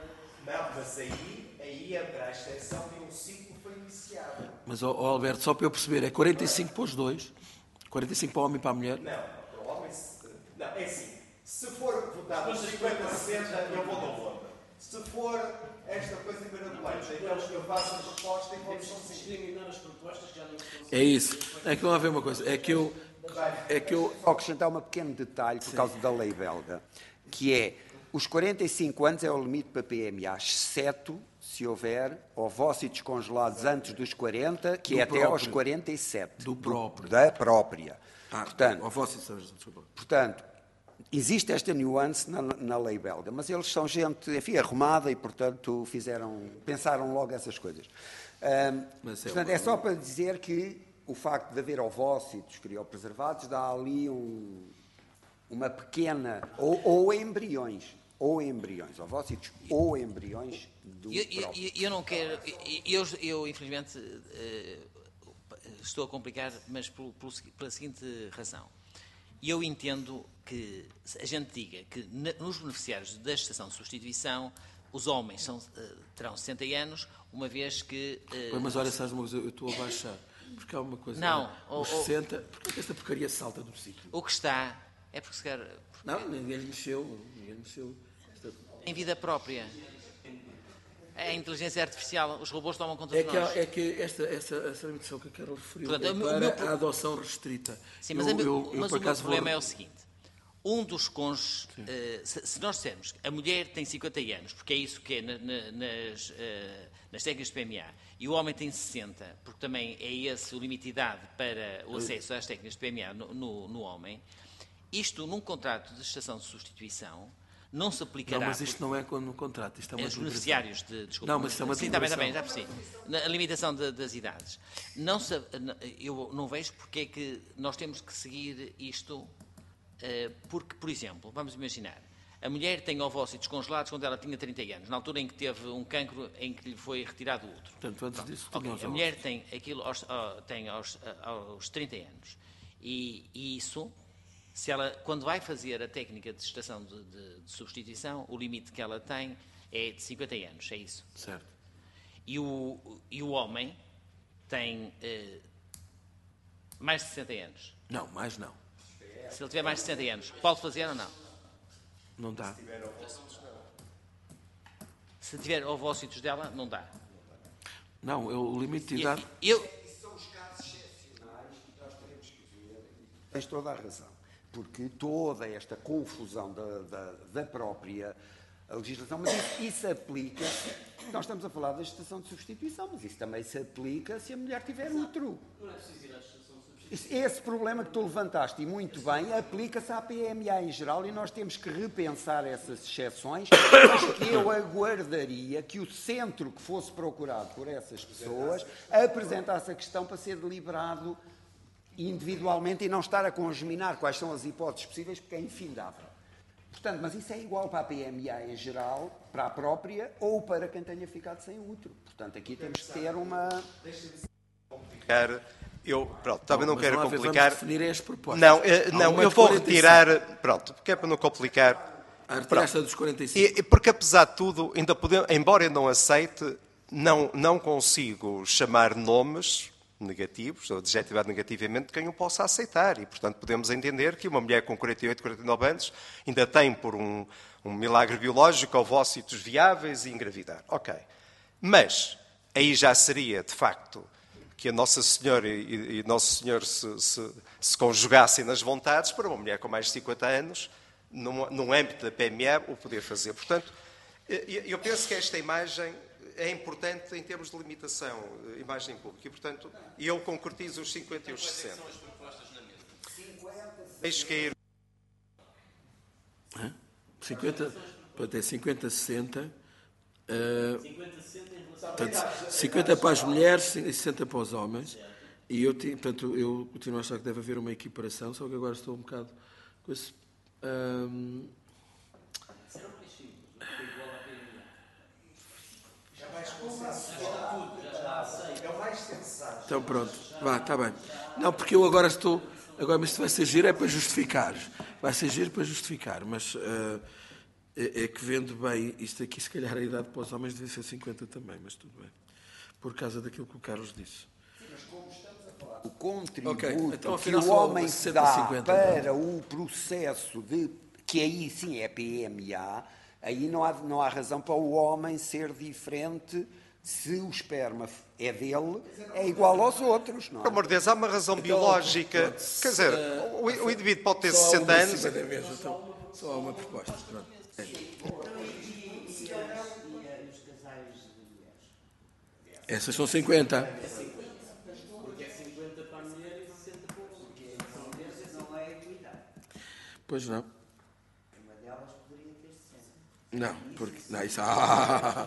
D: Não, mas aí, aí entra a exceção de um ciclo foi iniciado.
B: Mas, ó, ó, Alberto, só para eu perceber, é quarenta e cinco para os dois? quarenta e cinco para o homem e para a mulher?
D: Não, para o homem... Não, é assim. Se for votado cinquenta a sessenta, eu vou dar voto. Se for esta coisa mirabolante, então eu faço a resposta e vamos
M: discriminar as propostas que já não estão.
B: É isso. É que vamos ver uma coisa. É que eu. É que eu.
C: Vou acrescentar um pequeno detalhe por causa da lei belga, que é os quarenta e cinco anos é o limite para P M A, exceto se houver ovócitos congelados antes dos quarenta, que
B: Do
C: é até
B: próprio.
C: aos quarenta e sete.
B: Do próprio.
C: Da própria.
B: Ah,
C: portanto,
B: ovócitos, desculpa.
C: portanto, existe esta nuance na, na lei belga, mas eles são gente, enfim, arrumada e, portanto, fizeram, pensaram logo essas coisas. Um,
B: Mas é
C: portanto,
B: uma-
C: é só para dizer que o facto de haver ovócitos criopreservados dá ali um, uma pequena... Ou, ou embriões, ou embriões, ovócitos ou embriões do
K: Eu, eu,
C: próprio.
K: eu- eu não quero. Eu, eu infelizmente, eh, estou a complicar, mas pelo- pelo segui- pela seguinte razão. Eu entendo que a gente diga que na- nos beneficiários da estação de substituição, os homens são, eh, terão sessenta anos, uma vez que. eh,
B: Pois, mas olha, sabes uma coisa, eu estou a baixar. Porque há uma coisa.
K: Não,
B: Os
K: ou- ou-
B: sessenta. Porquê que esta porcaria salta do sítio?
K: O que está é porque se quer.
B: Não, ninguém lhe mexeu. Ninguém lhe mexeu. Esta-
K: Em vida própria. A inteligência artificial, os robôs tomam conta
B: É
K: de
B: que,
K: nós.
B: há- é que esta, essa, essa limitação que a Carol referiu
K: Portanto,
B: é
K: o meu-
B: para
K: o meu pro-
B: a adoção restrita.
K: Sim, mas,
B: eu,
K: é meu-
B: eu, eu,
K: mas
B: por
K: o meu
B: acaso,
K: problema
B: vou...
K: é o seguinte. Um dos cônjuges, eh, se, se nós dissermos que a mulher tem cinquenta anos, porque é isso que é na- na- nas, eh, nas técnicas de P M A, e o homem tem sessenta, porque também é esse o limite de idade para o acesso às técnicas de P M A no, no, no homem, isto num contrato de estação de substituição não se aplicará...
B: Não, mas isto não é quando no contrato. Isto é uma
K: Os
B: deliberação.
K: beneficiários de... Desculpa,
B: Não, mas isto é uma
K: Sim, está bem, está bem, já
B: deliberação.
K: percebi. Na- A limitação de- das idades. Não se, eu não vejo porque é que nós temos que seguir isto, eh, porque, por exemplo, vamos imaginar, a mulher tem ovócitos congelados quando ela tinha trinta anos, na altura em que teve um cancro em que lhe foi retirado o útero.
B: Portanto, antes disso,
K: Ok,
B: tinha os
K: a mulher tem aquilo aos, ao- tem aos, aos trinta anos. E, e isso, se ela, quando vai fazer a técnica de estação de, de- de substituição, o limite que ela tem é de cinquenta anos, é isso.
B: Certo.
K: E o, e o homem tem eh, mais de sessenta anos.
B: Não, mais não.
K: Se ele tiver mais de sessenta anos, pode fazer ou não?
B: Não dá.
K: Se tiver ovócitos dela, não dá.
B: Não, é o limite de
K: E-
B: idade.
K: Eu,
C: São os casos excepcionais que nós teremos que ver. Tens toda a razão, porque toda esta confusão da, da, da própria legislação, mas isso, isso aplica, nós estamos a falar da estação de substituição, mas isso também se aplica se a mulher tiver útero.
M: Não é preciso ir à estação de substituição.
C: Esse- Esse problema que tu levantaste, e muito bem, aplica-se à P M A em geral e nós temos que repensar essas exceções, mas que eu aguardaria que o centro que fosse procurado por essas pessoas apresentasse a questão para ser deliberado individualmente e não estar a congeminar quais são as hipóteses possíveis, porque é infindável. Portanto, mas isso é igual para a P M A em geral, para a própria, ou para quem tenha ficado sem útero. Portanto, aqui temos que ter uma...
D: Eu, pronto, também não,
B: Mas
D: quero
B: vamos ver,
D: complicar.
B: Vamos definir as propostas.
D: Não, eh,
B: Há
D: não
B: uma
D: eu
B: de
D: vou
B: quarenta e cinco.
D: retirar, pronto, porque é para não complicar.
B: A retirar esta dos quarenta e cinco.
D: E, e porque apesar de tudo, ainda podemos, embora eu não aceite, não, não consigo chamar nomes negativos, ou adjetivar negativamente, quem o possa aceitar. E, portanto, podemos entender que uma mulher com quarenta e oito, quarenta e nove anos ainda tem, por um, um milagre biológico, ovócitos viáveis e engravidar. Ok. Mas, aí já seria, de facto, que a Nossa Senhora e, e Nosso Senhor se, se, se conjugassem nas vontades para uma mulher com mais de cinquenta anos, num, num âmbito da P M A, o poder fazer. Portanto, eu, eu penso que esta imagem é importante em termos de limitação, imagem pública, e, portanto, eu concretizo os cinquenta e os sessenta. Deixe cair.
B: Hã? cinquenta, portanto, é cinquenta, sessenta. Uh,
M: cinquenta, sessenta em relação
B: portanto, cinquenta para as mulheres e sessenta para os homens. E eu, ti- portanto, eu continuo a achar que deve haver uma equiparação, só que agora estou um bocado com esse. Um,
M: Será mais simples, porque é igual à P M A.
A: Já vais consensual.
M: Já está aceito.
A: É o mais sensato.
B: então pronto, vá, está bem. Não, porque eu agora estou. Agora, mas se vai ser giro é para justificar. Vai ser giro para justificar, mas uh, é, é que vendo bem isto aqui, se calhar a idade para os homens deve ser cinquenta também, mas tudo bem. Por causa daquilo que o Carlos disse.
C: O contributo
B: Ok, então,
C: que
B: afinal,
C: o
B: só
C: homem
B: sessenta,
C: dá
B: cinquenta.
C: para o processo de, que aí sim é P M A, aí não há, não há razão para o homem ser diferente se o esperma é dele, é igual aos outros, não
D: Por
C: é?
D: amor de Deus, há uma razão
B: Então,
D: biológica.
B: pronto,
D: Quer dizer,
B: uh,
D: o, o indivíduo pode ter
B: Só há
D: sessenta
B: uma
D: anos.
B: cima da mesa, então, só há uma proposta. Pronto. É. Essas são cinquenta.
M: Porque é cinquenta para a mulher e sessenta para o homem.
B: Pois não.
N: delas poderia ter sessenta.
B: Não, porque. Não, isso. Ah,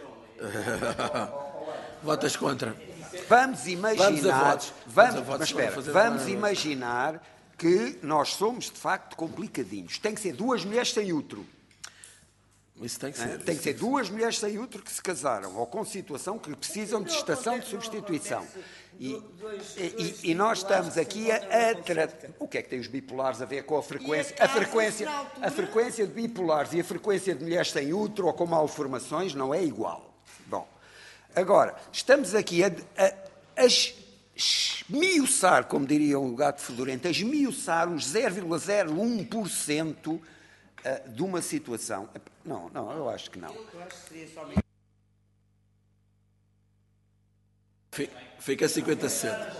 B: votas contra.
C: Vamos imaginar.
B: Vamos a votos.
C: Vamos,
B: Vamos a votos,
C: mas espera,
B: vamos fazer
C: vamos
B: uma-
C: imaginar que nós somos de facto complicadinhos. Tem que ser duas mulheres sem útero.
B: Isso tem que
C: Não é?
B: ser.
C: Tem que ser duas mulheres sem útero que se casaram ou com situação que precisam de estação de substituição. E, e- e nós estamos aqui a, a tratar. O que é que tem os bipolares a ver com a frequência? A frequência, a frequência de bipolares e a frequência de mulheres sem útero ou com malformações não é igual. Bom, agora, estamos aqui a, a, a es- esmiuçar, como diria o gato fedorento, a esmiuçar uns zero vírgula zero um por cento uh, de uma situação. Não, não, eu acho que não.
N: Eu acho que seria somente.
B: Fi- Fica cinquenta a sessenta.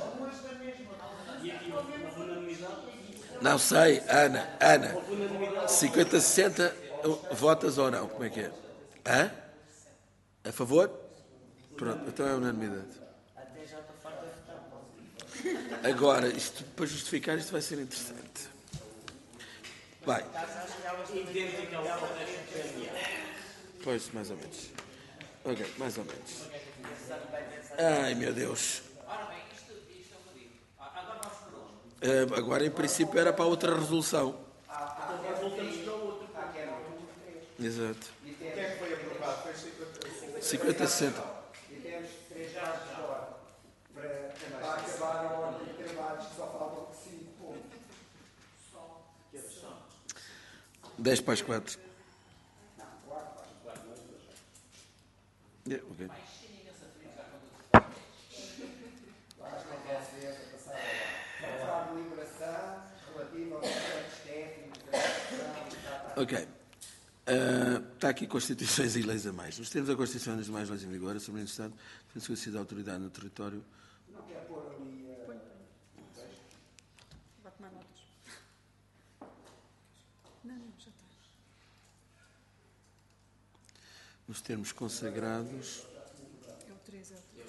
B: Não sei, Ana, Ana. cinquenta a sessenta, votas ou não? Como é que é? Hã? A favor? Pronto, então é unanimidade.
N: Até já estou farto de votar.
B: Agora, isto, para justificar, isto vai ser interessante. Vai.
M: Idêntica ao protesto P M A.
B: Pois, mais ou menos. Ok, mais ou menos. Ai, meu Deus.
F: Ora bem, isto, isto é o que eu digo. Agora vamos para onde?
B: Eh, agora, em princípio, era para outra resolução.
M: Então voltamos para o outro.
B: Exato.
A: E o que é que foi aprovado? Foi cinquenta
B: cinquenta a sessenta.
A: E temos três dados de ordem para, para acabar a ordem de trabalhos que só faltam cinco pontos.
B: dez para as quatro. É, ok.
A: Passar a deliberação relativa aos aspectos técnicos da execução.
B: Ok. Ah, está aqui Constituições e leis a mais. Nos termos da Constituição e das demais leis em vigor, a Soberania do Estado defende-se o exercício da autoridade no território.
A: Não quer pôr ali. eh,
L: Vai tomar notas. Não, não, já está.
B: Nos termos consagrados.
L: É o três, é o três.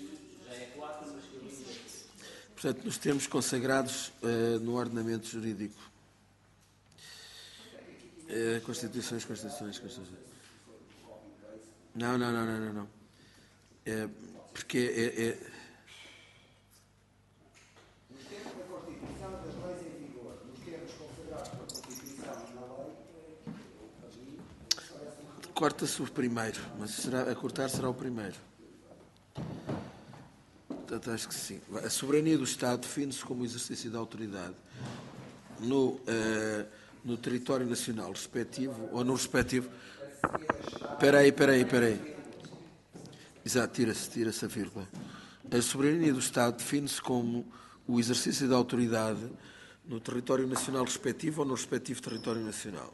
B: Portanto, nos termos consagrados ah, no ordenamento jurídico. Eh, Constituições, Constituições, Constituições. Não, não, não, não, não. não. É, porque é, é-
A: Nos termos da Constituição e das leis em vigor, nos termos consagrados pela Constituição e na lei, ali, parece-me
B: corta-se o primeiro, mas será, a cortar será o primeiro. Portanto, acho que sim. A soberania do Estado define-se como o exercício da autoridade no, eh, no território nacional respectivo, ou no respectivo... Espera aí, espera aí, espera aí. Exato, tira-se, tira-se a vírgula. A soberania do Estado define-se como o exercício da autoridade no território nacional respectivo ou no respectivo território nacional.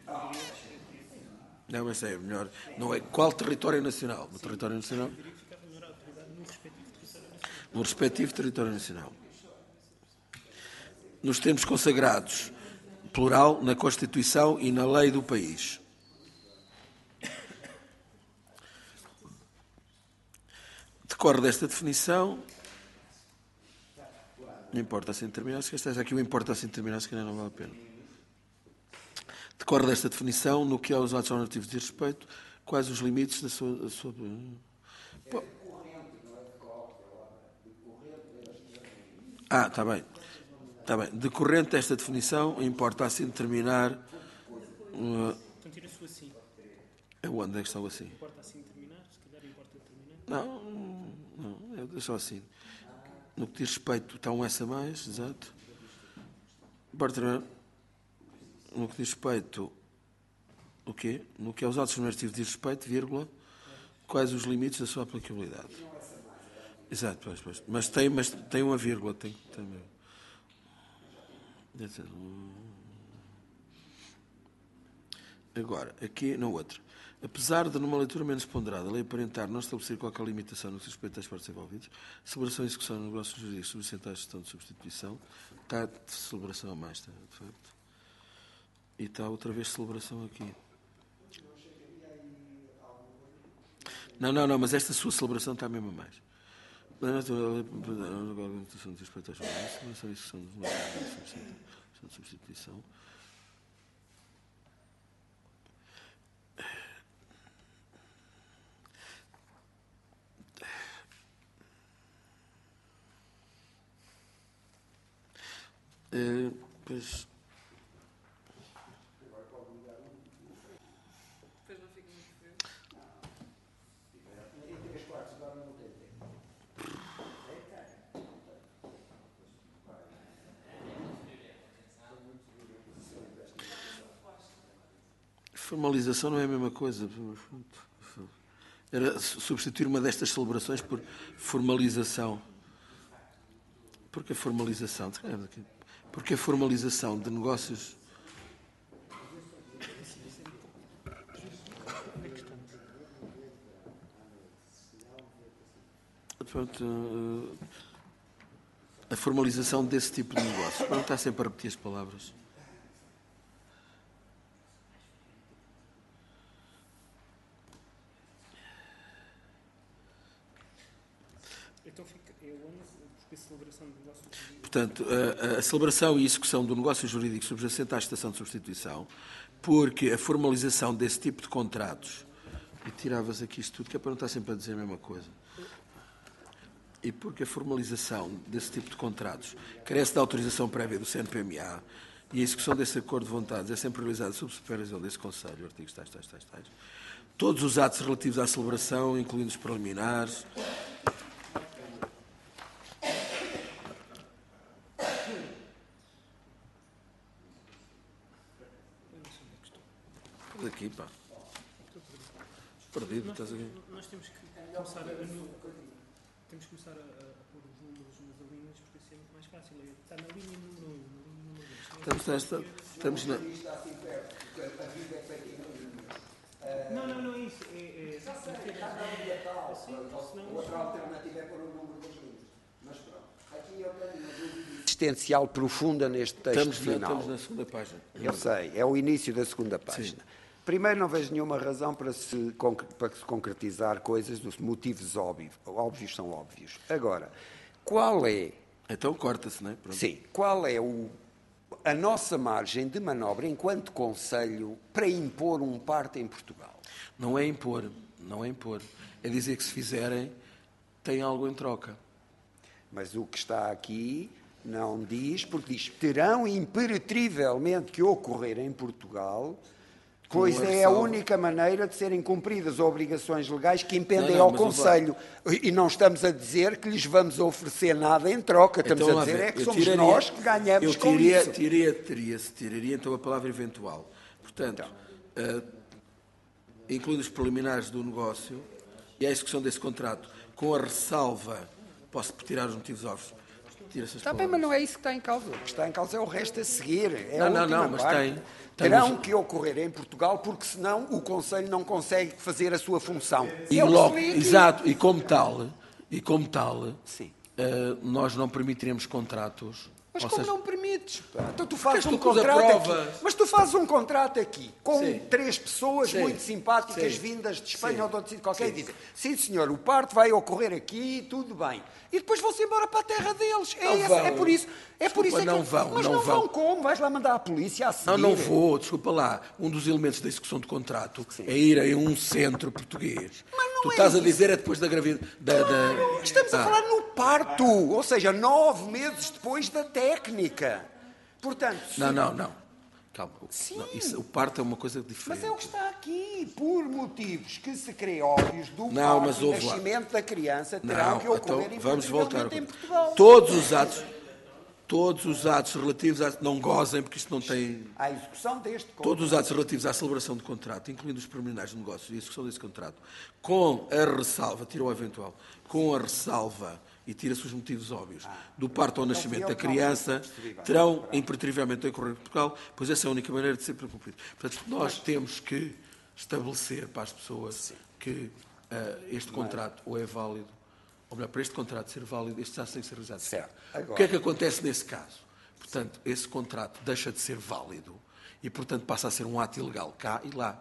B: Não, mas é melhor. Não é qual território nacional? No território nacional? No respectivo território nacional. Nos termos consagrados, plural, na Constituição e na lei do país. Decorre desta definição. Não importa assim terminar, se esta aqui o importa assim terminar, se calhar não vale a pena. Decorre desta definição, no que aos atos normativos de respeito, quais os limites da sua. Da sua... Pô. Ah, está bem. Está bem. Decorrente desta definição, importa assim determinar. Uh,
H: Então tira-se o assim.
B: onde é que está o assim?
H: Importa assim terminar? Se calhar importa terminar.
B: Não, não, é só assim. No que diz respeito, está um S a mais, exato. Importa terminar. No que diz respeito, o quê? No que aos atos normativos diz respeito, vírgula, quais os limites da sua aplicabilidade. Exato, pois, pois. Mas tem, mas tem uma vírgula, tem, tem mesmo. Agora, aqui na outra. Apesar de, numa leitura menos ponderada, a lei aparentar não estabelecer qualquer limitação no que diz respeito às partes envolvidas, celebração e execução de negócios jurídicos subjacentes à gestão de substituição, está de celebração a mais, está, de facto. E está outra vez celebração aqui. Não, não, não, mas esta sua celebração está mesmo a mais. Substituição. Uh, pois... Formalização não é a mesma coisa. Era substituir uma destas celebrações por formalização. Porque a formalização? Porque a formalização de negócios... Pronto, a formalização desse tipo de negócios. Para não estar sempre a repetir as palavras.
H: Então fica, é o ano porque a celebração de negócios jurídicos...
B: Portanto, a, a celebração e execução do negócio jurídico subjacente à estação de substituição, porque a formalização desse tipo de contratos, e tiravas aqui isto tudo, que é para não estar sempre a dizer a mesma coisa, e porque a formalização desse tipo de contratos carece da autorização prévia do C N P M A e a execução desse acordo de vontades é sempre realizada sob supervisão desse Conselho, artigos tais, tais, tais, tais. Todos os atos relativos à celebração, incluindo os preliminares, aqui, pá. Perdido,
H: nós,
B: estás aqui.
H: Nós temos que começar a, temos que começar a, a pôr os números nas linhas, porque assim é muito mais fácil. Está na linha número um, na linha número dois.
B: Estamos, estamos, estamos na...
H: Não, não, não é isso. É, é,
A: já sei, está na linha tal. Outra alternativa é pôr o número dos livros. Mas pronto, aqui eu tenho uma dúvida
C: existencial profunda neste texto
B: estamos
C: final.
B: Na, estamos na segunda página.
C: Eu sei, é o início da segunda página. Sim. Primeiro, não vejo nenhuma razão para se, para se concretizar coisas dos motivos óbvios. Óbvios são óbvios. Agora, qual é...
B: Então corta-se, não é? Pronto.
C: Sim. Qual é o, a nossa margem de manobra enquanto Conselho para impor um parte em Portugal?
B: Não é impor, não é impor. É dizer que se fizerem, tem algo em troca.
C: Mas o que está aqui não diz, porque diz terão imperetrivelmente que ocorrer em Portugal... Pois é a única maneira de serem cumpridas obrigações legais que impendem não, não, ao Conselho. E não estamos a dizer que lhes vamos oferecer nada em troca. Estamos então, a dizer a ver, é que somos tiraria, nós que ganhamos
B: eu
C: tiraria,
B: com isso. Tiraria, teria, tiraria então a palavra eventual. Portanto, então. uh, incluindo os preliminares do negócio e a execução desse contrato, com a ressalva, posso tirar os motivos óbvios.
C: Está bem, mas não é isso que está em causa. O que está em causa é o resto a seguir. É
B: não,
C: a
B: não, não, mas
C: parte.
B: tem...
C: Terão Temos... que ocorrer em Portugal, porque senão o Conselho não consegue fazer a sua função.
B: E
C: é
B: logo, exato, e como tal, e como tal,
C: Sim.
B: Uh, nós não permitiremos contratos.
C: Mas
B: ou
C: como
B: seja,
C: não permites? Então tu fazes um
B: tu
C: contrato aqui. Mas tu fazes um contrato aqui com
B: sim.
C: três pessoas
B: sim.
C: muito simpáticas
B: sim.
C: vindas de Espanha
B: sim.
C: ou de outro sítio qualquer
B: sim.
C: e dizem, sim senhor, o parto vai ocorrer aqui, tudo bem. E depois vão-se embora para a terra deles. É, essa, é por isso. É
B: desculpa,
C: por isso é
B: não
C: que...
B: vão.
C: Mas
B: não,
C: não
B: vão.
C: vão como? Vais lá mandar a polícia a seguir?
B: Não, não vou. Desculpa lá. Um dos elementos da execução de contrato sim. é ir a um centro português.
C: Mas não
B: tu
C: é
B: estás
C: isso.
B: a dizer é depois da gravidez. Da,
C: claro,
B: da...
C: Estamos
B: ah.
C: a falar no parto. Ou seja, nove meses depois da técnica. Portanto...
B: Não, não, não. Calma.
C: Sim.
B: Não, isso, o parto é uma coisa diferente.
C: Mas é o que está aqui. Por motivos que se crê óbvios do
B: não,
C: parto
B: mas
C: e
B: houve
C: nascimento
B: lá.
C: da criança terão
B: não,
C: que ocorrer
B: então, vamos voltar.
C: em Portugal.
B: Todos os atos... Todos os atos relativos a... Não gozem, porque isto não tem...
C: A execução deste contrato.
B: Todos os atos relativos à celebração de contrato, incluindo os preliminares de negócio e a execução desse contrato, com a ressalva, tira o eventual, com a ressalva, e tira-se os motivos óbvios, ah, do parto ao nascimento da criança, terão impertrivelmente a ocorrer em Portugal, pois essa é a única maneira de ser cumprido. Portanto, nós temos que estabelecer para as pessoas Sim. que uh, este contrato ou é válido, ou melhor, para este contrato ser válido, este já tem que ser realizado.
C: Certo. Agora,
B: o que é que acontece nesse caso? Portanto, esse contrato deixa de ser válido e, portanto, passa a ser um ato ilegal cá e lá.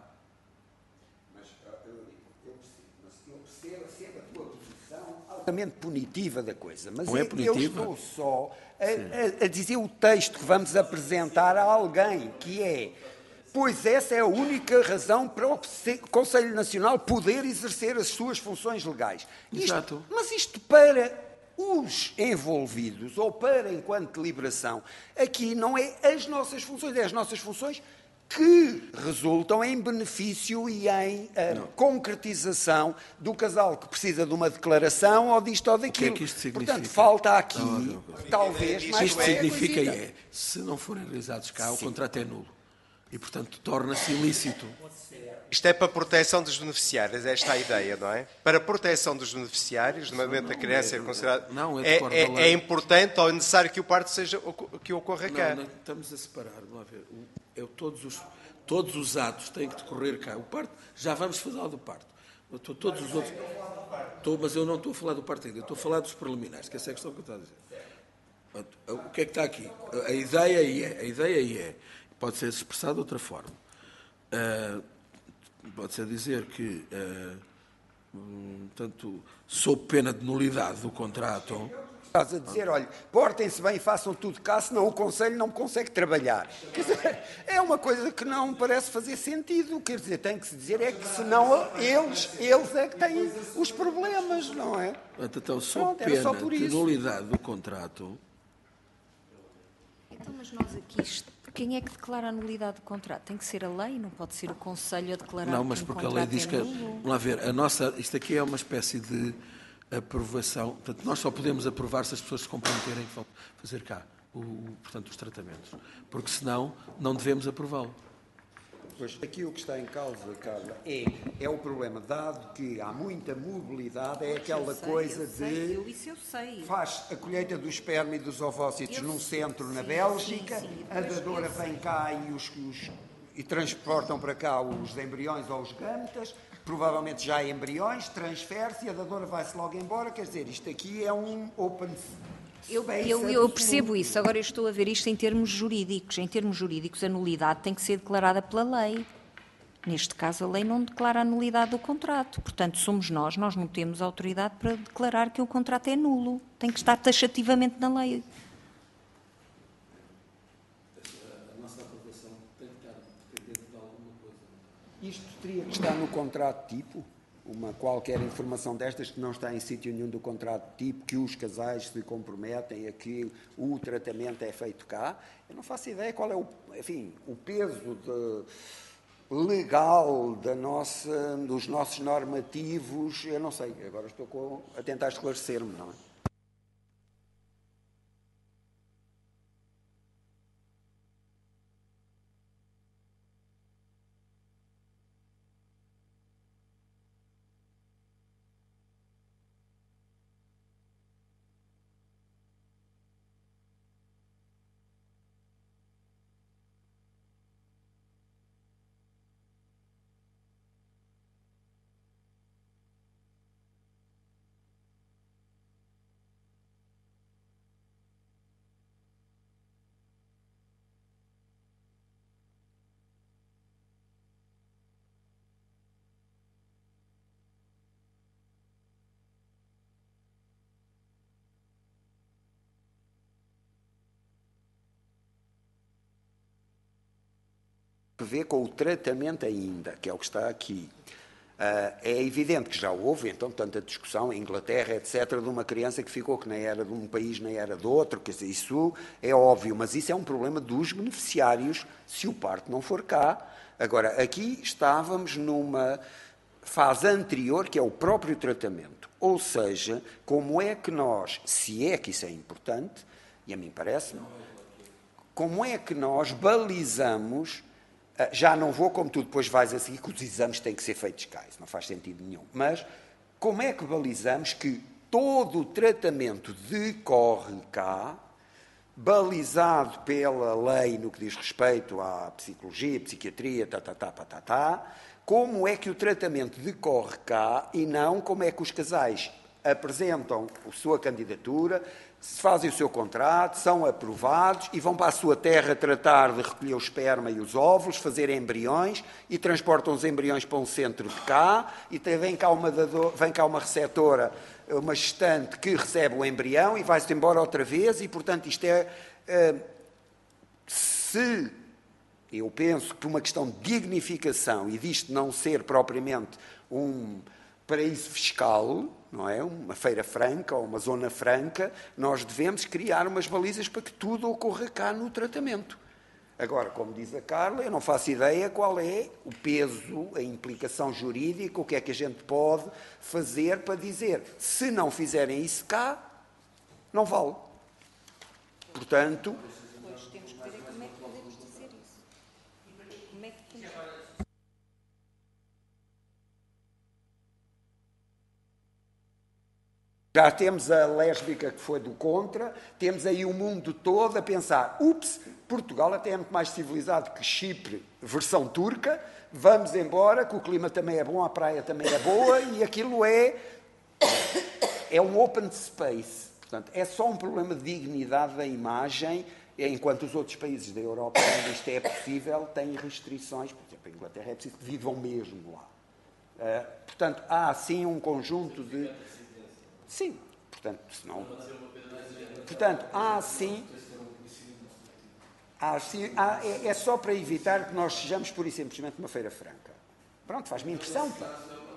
C: Mas eu percebo, percebo a tua posição altamente punitiva da coisa, mas
B: não é
C: eu estou só a, a, a dizer o texto que vamos apresentar a alguém, que é... Pois essa é a única razão para o Conselho Nacional poder exercer as suas funções legais.
B: Exato.
C: Isto, mas isto para os envolvidos, ou para enquanto deliberação, aqui não é as nossas funções, é as nossas funções que resultam em benefício e em uh, concretização do casal que precisa de uma declaração ou disto ou daquilo.
B: O que é que isto significa?
C: Portanto, falta aqui,
B: não, não, não.
C: talvez,
B: o
C: mais
B: que isto significa
C: coisita.
B: é, se não forem realizados cá,
C: Sim.
B: o contrato é nulo. E, portanto, torna-se ilícito.
D: Isto é para a proteção dos beneficiários, esta é a ideia, não é? Para a proteção dos beneficiários, no momento da criança ser considerada,
B: não, é,
D: é,
B: de
D: é,
B: da
D: é
B: lei.
D: importante ou é necessário que o parto seja, que ocorra cá.
B: Não, não, estamos a separar, vamos lá ver. O, é, todos, os, todos os atos têm que decorrer cá. O parto, já vamos falar do parto. Eu estou, todos os outros, estou, mas eu não estou a falar do parto ainda, eu estou a falar dos preliminares, que essa é a questão que eu estou a dizer. O que é que está aqui? A ideia aí é, a ideia aí é, pode ser expressada de outra forma. Uh, pode-se dizer que, uh, um, tanto, sob pena de nulidade do contrato...
C: Estás a dizer, olha, portem-se bem e façam tudo cá, senão o Conselho não consegue trabalhar. Quer dizer, é uma coisa que não me parece fazer sentido. Quer dizer, tem que se dizer é que senão eles, eles é que têm os problemas, não é?
B: Então, sob
C: Pronto, era só
B: pena
C: por
B: de
C: isso.
B: nulidade do contrato...
E: Então, mas nós aqui, quem é que declara a nulidade do contrato? Tem que ser a lei, não pode ser o Conselho a declarar
B: Não, mas
E: que um
B: porque a
E: contrato
B: lei diz
E: é
B: que...
E: nulo?
B: Vamos lá ver, a nossa, isto aqui é uma espécie de aprovação. Portanto, nós só podemos aprovar se as pessoas se comprometerem que vão fazer cá, o, o, portanto, os tratamentos. Porque senão, não devemos aprová-lo.
C: Pois, aqui o que está em causa, Carla, é, é o problema, dado que há muita mobilidade, é aquela
E: Eu sei,
C: coisa
E: eu sei,
C: de...
E: eu, isso eu sei.
C: Faz a colheita do esperma e dos ovócitos
E: Eu
C: num
E: sei,
C: centro na
E: sim,
C: Bélgica,
E: sim, sim,
C: a
E: depois
C: dadora
E: eu
C: vem
E: sei.
C: cá e, os, os- e transportam para cá os embriões ou os gametas, provavelmente já embriões, transfere-se e a dadora vai-se logo embora. Quer dizer, isto aqui é um open
E: Eu,
C: space
E: eu, eu
C: absoluto.
E: percebo isso, agora eu estou a ver isto em termos jurídicos. Em termos jurídicos, a nulidade tem que ser declarada pela lei. Neste caso, a lei não declara a nulidade do contrato. Portanto, somos nós, nós não temos autoridade para declarar que o contrato é nulo. Tem que estar taxativamente na lei.
B: A nossa aprovação tem que estar dependente de alguma coisa.
C: Isto teria que estar no contrato tipo? Uma qualquer informação destas que não está em sítio nenhum do contrato tipo, que os casais se comprometem a que o tratamento é feito cá. Eu não faço ideia qual é o, enfim, o peso de, legal da nossa, dos nossos normativos. Eu não sei, agora estou com, a tentar esclarecer-me, não é? Que ver com o tratamento ainda, que é o que está aqui. Uh, é evidente que já houve, então, tanta discussão em Inglaterra, etcétera, de uma criança que ficou que nem era de um país, nem era de outro, quer dizer, isso é óbvio, mas isso é um problema dos beneficiários se o parto não for cá. Agora, aqui estávamos numa fase anterior, que é o próprio tratamento, ou seja, como é que nós, se é que isso é importante, e a mim parece-me, como é que nós balizamos. Já não vou, como tu depois vais a seguir, que os exames têm que ser feitos cá, isso não faz sentido nenhum. Mas como é que balizamos que todo o tratamento decorre cá, balizado pela lei no que diz respeito à psicologia, psiquiatria, tá, tá, tá, tá, tá, tá, como é que o tratamento decorre cá e não como é que os casais apresentam a sua candidatura, se fazem o seu contrato, são aprovados e vão para a sua terra tratar de recolher o esperma e os óvulos, fazer embriões e transportam os embriões para um centro de cá e vem cá uma, dador, vem cá uma receptora, uma gestante que recebe o embrião e vai-se embora outra vez e, portanto, isto é... Uh, se eu penso que por uma questão de dignificação e disto não ser propriamente um paraíso fiscal, não é? Uma feira franca ou uma zona franca, nós devemos criar umas balizas para que tudo ocorra cá no tratamento. Agora, como diz a Carla, eu não faço ideia qual é o peso, a implicação jurídica, o que é que a gente pode fazer para dizer, se não fizerem isso cá, não vale. Portanto...
E: Pois, temos que ver como é que podemos dizer isso. Como é que podemos...
C: Já temos a lésbica que foi do contra, temos aí o mundo todo a pensar, ups, Portugal até é muito mais civilizado que Chipre, versão turca, vamos embora, que o clima também é bom, a praia também é boa, e aquilo é, é um open space. Portanto, é só um problema de dignidade da imagem, enquanto os outros países da Europa, onde isto é possível, têm restrições. Por exemplo, a Inglaterra é preciso que vivam mesmo lá. Uh, portanto, há sim um conjunto de... Sim, portanto, senão... Portanto, há sim... Há, sim há, é, é só para evitar que nós sejamos pura e simplesmente uma feira franca. Pronto, faz-me impressão, pá.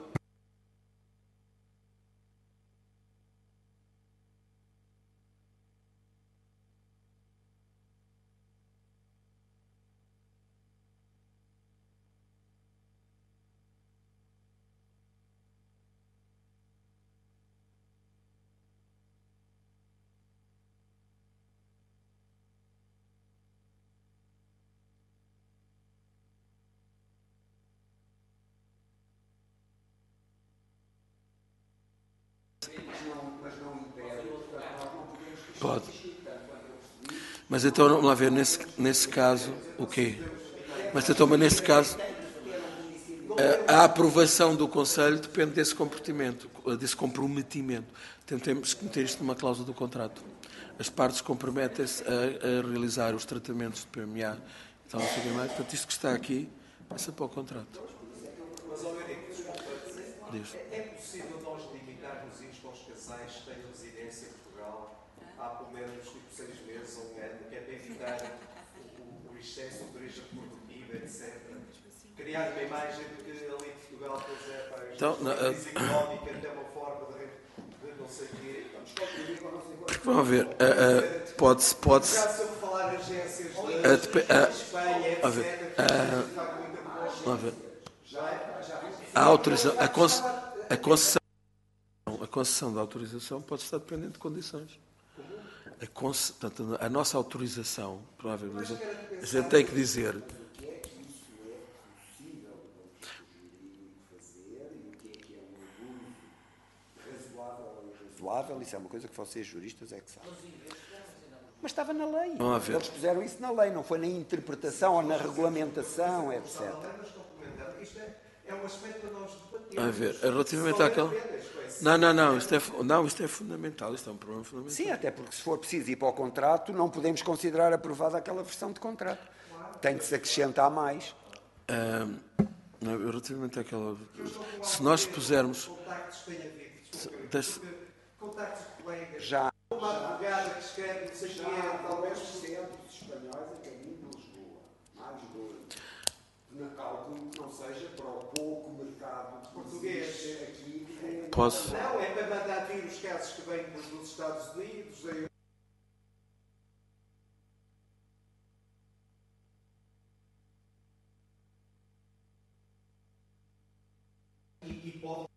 B: Pode. Mas então, vamos lá ver, nesse, nesse caso, o quê? Mas então, mas nesse caso, a, a aprovação do Conselho depende desse comprometimento, desse comprometimento. Temos que meter isto numa cláusula do contrato. As partes comprometem-se a, a realizar os tratamentos de P M A. Então, não sei o que mais. Portanto, isto que está aqui, passa para o contrato.
A: Mas, ao Eurico, desculpa,
B: Diz.
A: é possível nós limitarmos isto aos casais que tenham residência em Portugal há pelo menos tipo, seis meses ou um ano, que é para evitar o, o excesso de origem produtiva, etcétera. Criar uma imagem de que ali em Portugal, pois é, pá,
B: então,
A: a crise económica tem uma forma de, de não sei o quê.
B: Vamos ver, uh, uh, pode-se... Pode
A: Já se eu falar agências de
B: uh,
A: Espanha, etcétera,
B: vamos ver. A autorização, a, conce, a, concessão, a concessão da autorização pode estar dependente de condições. A, conce, portanto, a nossa autorização, provavelmente, a gente tem que dizer...
C: Razoável, isso é uma coisa que vocês juristas é que sabem. Mas estava na lei.
B: Vamos ver.
C: Eles puseram isso na lei, não foi na interpretação ou na regulamentação, etcétera.
A: Isto é, é um aspecto para nós debatermos.
B: A ver, relativamente àquela... Não, não, não isto, é, não, isto é fundamental, isto é um problema fundamental.
C: Sim, até porque se for preciso ir para o contrato, não podemos considerar aprovada aquela versão de contrato. Tem que se acrescentar mais.
B: Um, relativamente àquela... Se nós pusermos...
A: Contactos de colegas.
C: Já.
A: Uma advogada que escreve, não sei o que é, talvez
C: centros espanhóis a caminho de Lisboa. Mais dois. Na cálculo que não seja para o pouco mercado
A: português
C: aqui.
B: Posso?
A: Não, é para mandar vir os casos que vêm dos Estados Unidos. E, e pode.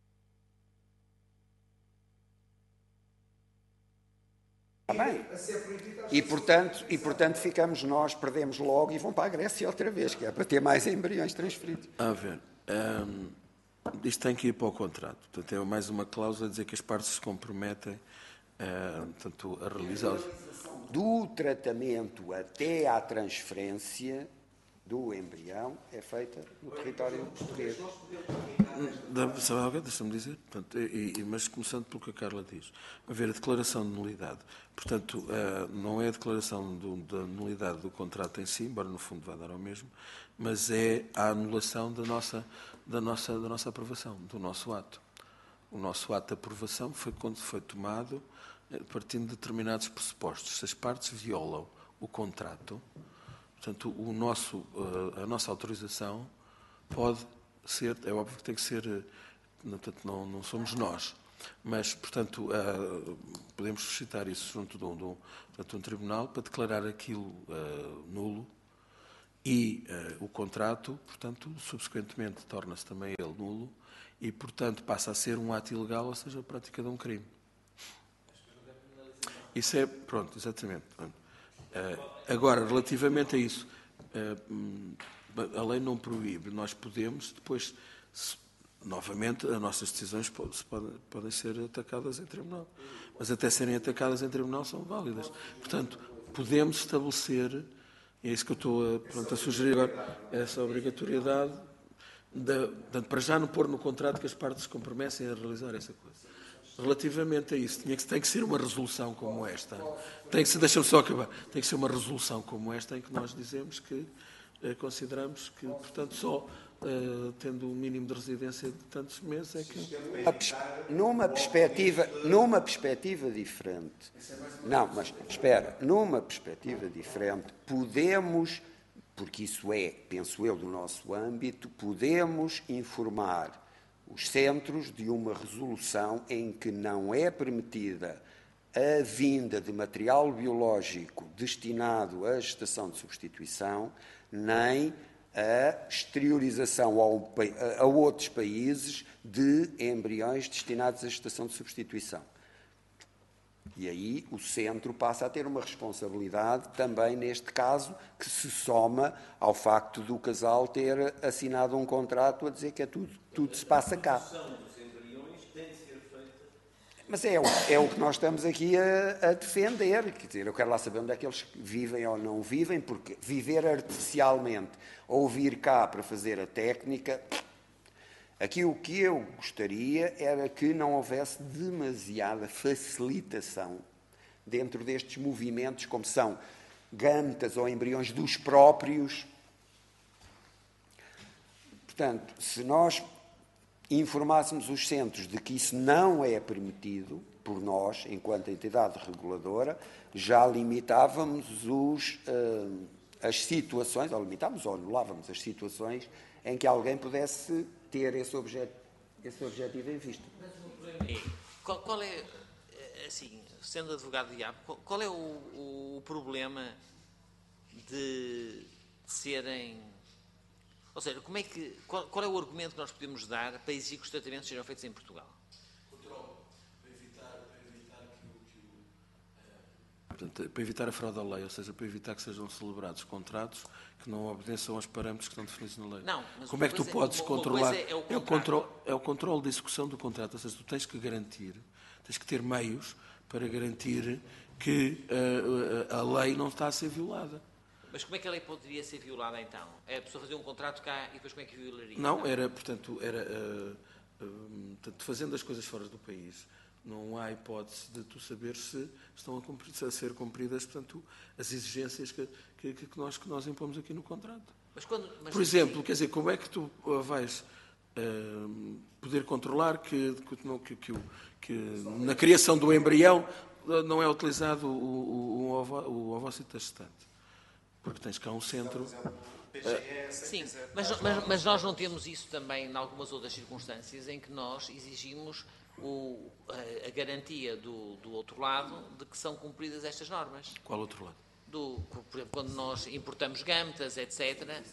C: Bem. E, portanto, e, portanto, ficamos nós, perdemos logo e vão para a Grécia outra vez, que é para ter mais embriões transferidos.
B: A ver, um, isto tem que ir para o contrato. Portanto, é mais uma cláusula a dizer que as partes se comprometem uh, portanto, a realizar...
C: Do tratamento até à transferência do embrião é feita no território português.
B: Deixa-me dizer, portanto, e, e, mas começando pelo que a Carla diz, a ver a declaração de nulidade. Portanto, uh, não é a declaração do, da nulidade do contrato em si, embora no fundo vá dar ao mesmo, mas é a anulação da nossa, da nossa, da nossa aprovação, do nosso ato. O nosso ato de aprovação foi quando foi tomado partindo de determinados pressupostos. Se as partes violam o contrato, portanto, o nosso, a nossa autorização pode ser, é óbvio que tem que ser, portanto, não, não somos nós, Mas, portanto, uh, podemos suscitar isso junto de um, de um, portanto, um tribunal para declarar aquilo uh, nulo e uh, o contrato, portanto, subsequentemente torna-se também ele nulo e, portanto, passa a ser um ato ilegal, ou seja, a prática de um crime. Isso é, pronto, exatamente. Pronto. Uh, agora, relativamente a isso, uh, a lei não proíbe, nós podemos, depois, se, novamente, as nossas decisões podem, podem ser atacadas em tribunal. Mas até serem atacadas em tribunal são válidas. Portanto, podemos estabelecer, é isso que eu estou a, pronto, a sugerir agora, essa obrigatoriedade, de, de, para já não pôr no contrato que as partes se comprometem a realizar essa coisa. Relativamente a isso, tinha que, tem que ser uma resolução como esta. Tem que ser, deixa-me só acabar, tem que ser uma resolução como esta em que nós dizemos que eh, consideramos que, portanto, só Uh, tendo um mínimo de residência de tantos meses é que...
C: Numa perspectiva, numa perspectiva diferente, não, mas espera, numa perspectiva diferente, podemos, porque isso é, penso eu, do nosso âmbito, podemos informar os centros de uma resolução em que não é permitida a vinda de material biológico destinado à gestação de substituição, nem a exteriorização ao, a outros países de embriões destinados à gestação de substituição. E aí o centro passa a ter uma responsabilidade também neste caso que se soma ao facto do casal ter assinado um contrato a dizer que é tudo, tudo se passa cá. Mas é o, é o que nós estamos aqui a, a defender. Quer dizer, eu quero lá saber onde é que eles vivem ou não vivem, porque viver artificialmente ou vir cá para fazer a técnica... Aqui o que eu gostaria era que não houvesse demasiada facilitação dentro destes movimentos, como são gâmetas ou embriões dos próprios. Portanto, se nós informássemos os centros de que isso não é permitido por nós, enquanto entidade reguladora, já limitávamos os, uh, as situações, ou limitávamos ou anulávamos as situações em que alguém pudesse ter esse, objet, esse objetivo em vista.
K: Qual, qual é, assim, sendo advogado-diabo, qual, qual é o, o problema de serem... Ou seja, como é que, qual, qual é o argumento que nós podemos dar para exigir que os tratamentos sejam feitos em Portugal?
B: Controle, para evitar, para evitar que o... Que o Portanto, para evitar a fraude à lei, ou seja, para evitar que sejam celebrados contratos que não obedeçam aos parâmetros que estão definidos na lei.
K: Não, mas
B: como é que tu podes
K: é,
B: controlar?
K: É o,
B: é, o controle, é o controle de execução do contrato, ou seja, tu tens que garantir, tens que ter meios para garantir que uh, a lei não está a ser violada.
K: Mas como é que a lei poderia ser violada, então? É a pessoa fazer um contrato cá e depois como é que violaria?
B: Não,
K: então?
B: era, portanto, era, uh, uh, portanto, fazendo as coisas fora do país, não há hipótese de tu saber se estão a, cumprir, a ser cumpridas, portanto, as exigências que, que, que, nós, que nós impomos aqui no contrato.
K: Mas quando, mas
B: Por exemplo, sim. Quer dizer, como é que tu vais uh, poder controlar que, que, que, que na criação do embrião não é utilizado o, o, o, ovo, o ovócito da gestante? Porque tens cá um centro...
K: Uh, sim, mas, mas, mas nós não temos isso também em algumas outras circunstâncias em que nós exigimos o, a, a garantia do, do outro lado de que são cumpridas estas normas.
B: Qual outro lado?
K: Do, por exemplo, quando nós importamos gâmetas, etcétera.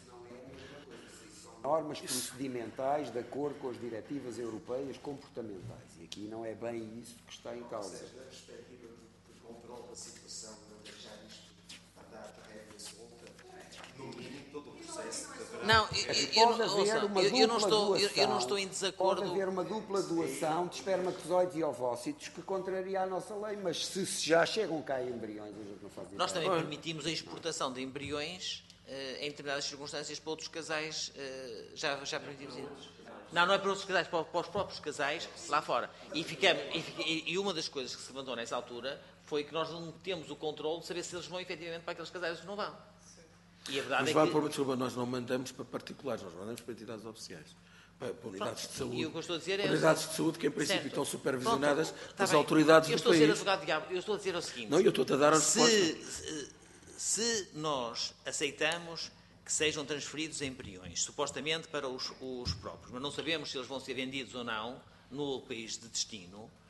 C: Normas procedimentais de acordo com as diretivas europeias comportamentais. E aqui não é bem isso que está em causa.
A: Ou seja, da perspectiva de controle da situação, não deixar isto andar de rédea solta, no mínimo todo o processo de...
K: Não, eu, eu, eu, ouça, eu, eu, não estou, eu, eu não estou em desacordo...
C: Pode haver uma dupla doação de espermatozoides e ovócitos que contraria a nossa lei, mas se já chegam cá embriões, a gente não faz isso.
K: Nós também permitimos a exportação de embriões uh, em determinadas circunstâncias para outros casais, uh, já, já permitimos isso. Não, não é para outros casais, para, para os próprios casais lá fora. E, ficamos, e, e uma das coisas que se levantou nessa altura foi que nós não temos o controle de saber se eles vão efetivamente para aqueles casais ou não vão. E a verdade
B: Mas
K: é
B: vá
K: que...
B: por, desculpa, nós não mandamos para particulares, nós mandamos para entidades oficiais. Para, para unidades
K: Pronto,
B: de saúde.
K: E o que eu estou a dizer é...
B: Unidades de saúde que, em princípio,
K: certo.
B: estão supervisionadas
K: Pronto,
B: pelas
K: tá
B: autoridades
K: eu
B: do
K: estou
B: país.
K: A ser advogado diabo. Eu estou a dizer o seguinte...
B: Não, eu estou-te a dar a
K: se,
B: resposta.
K: Se nós aceitamos que sejam transferidos embriões, supostamente para os, os próprios, mas não sabemos se eles vão ser vendidos ou não no país de destino,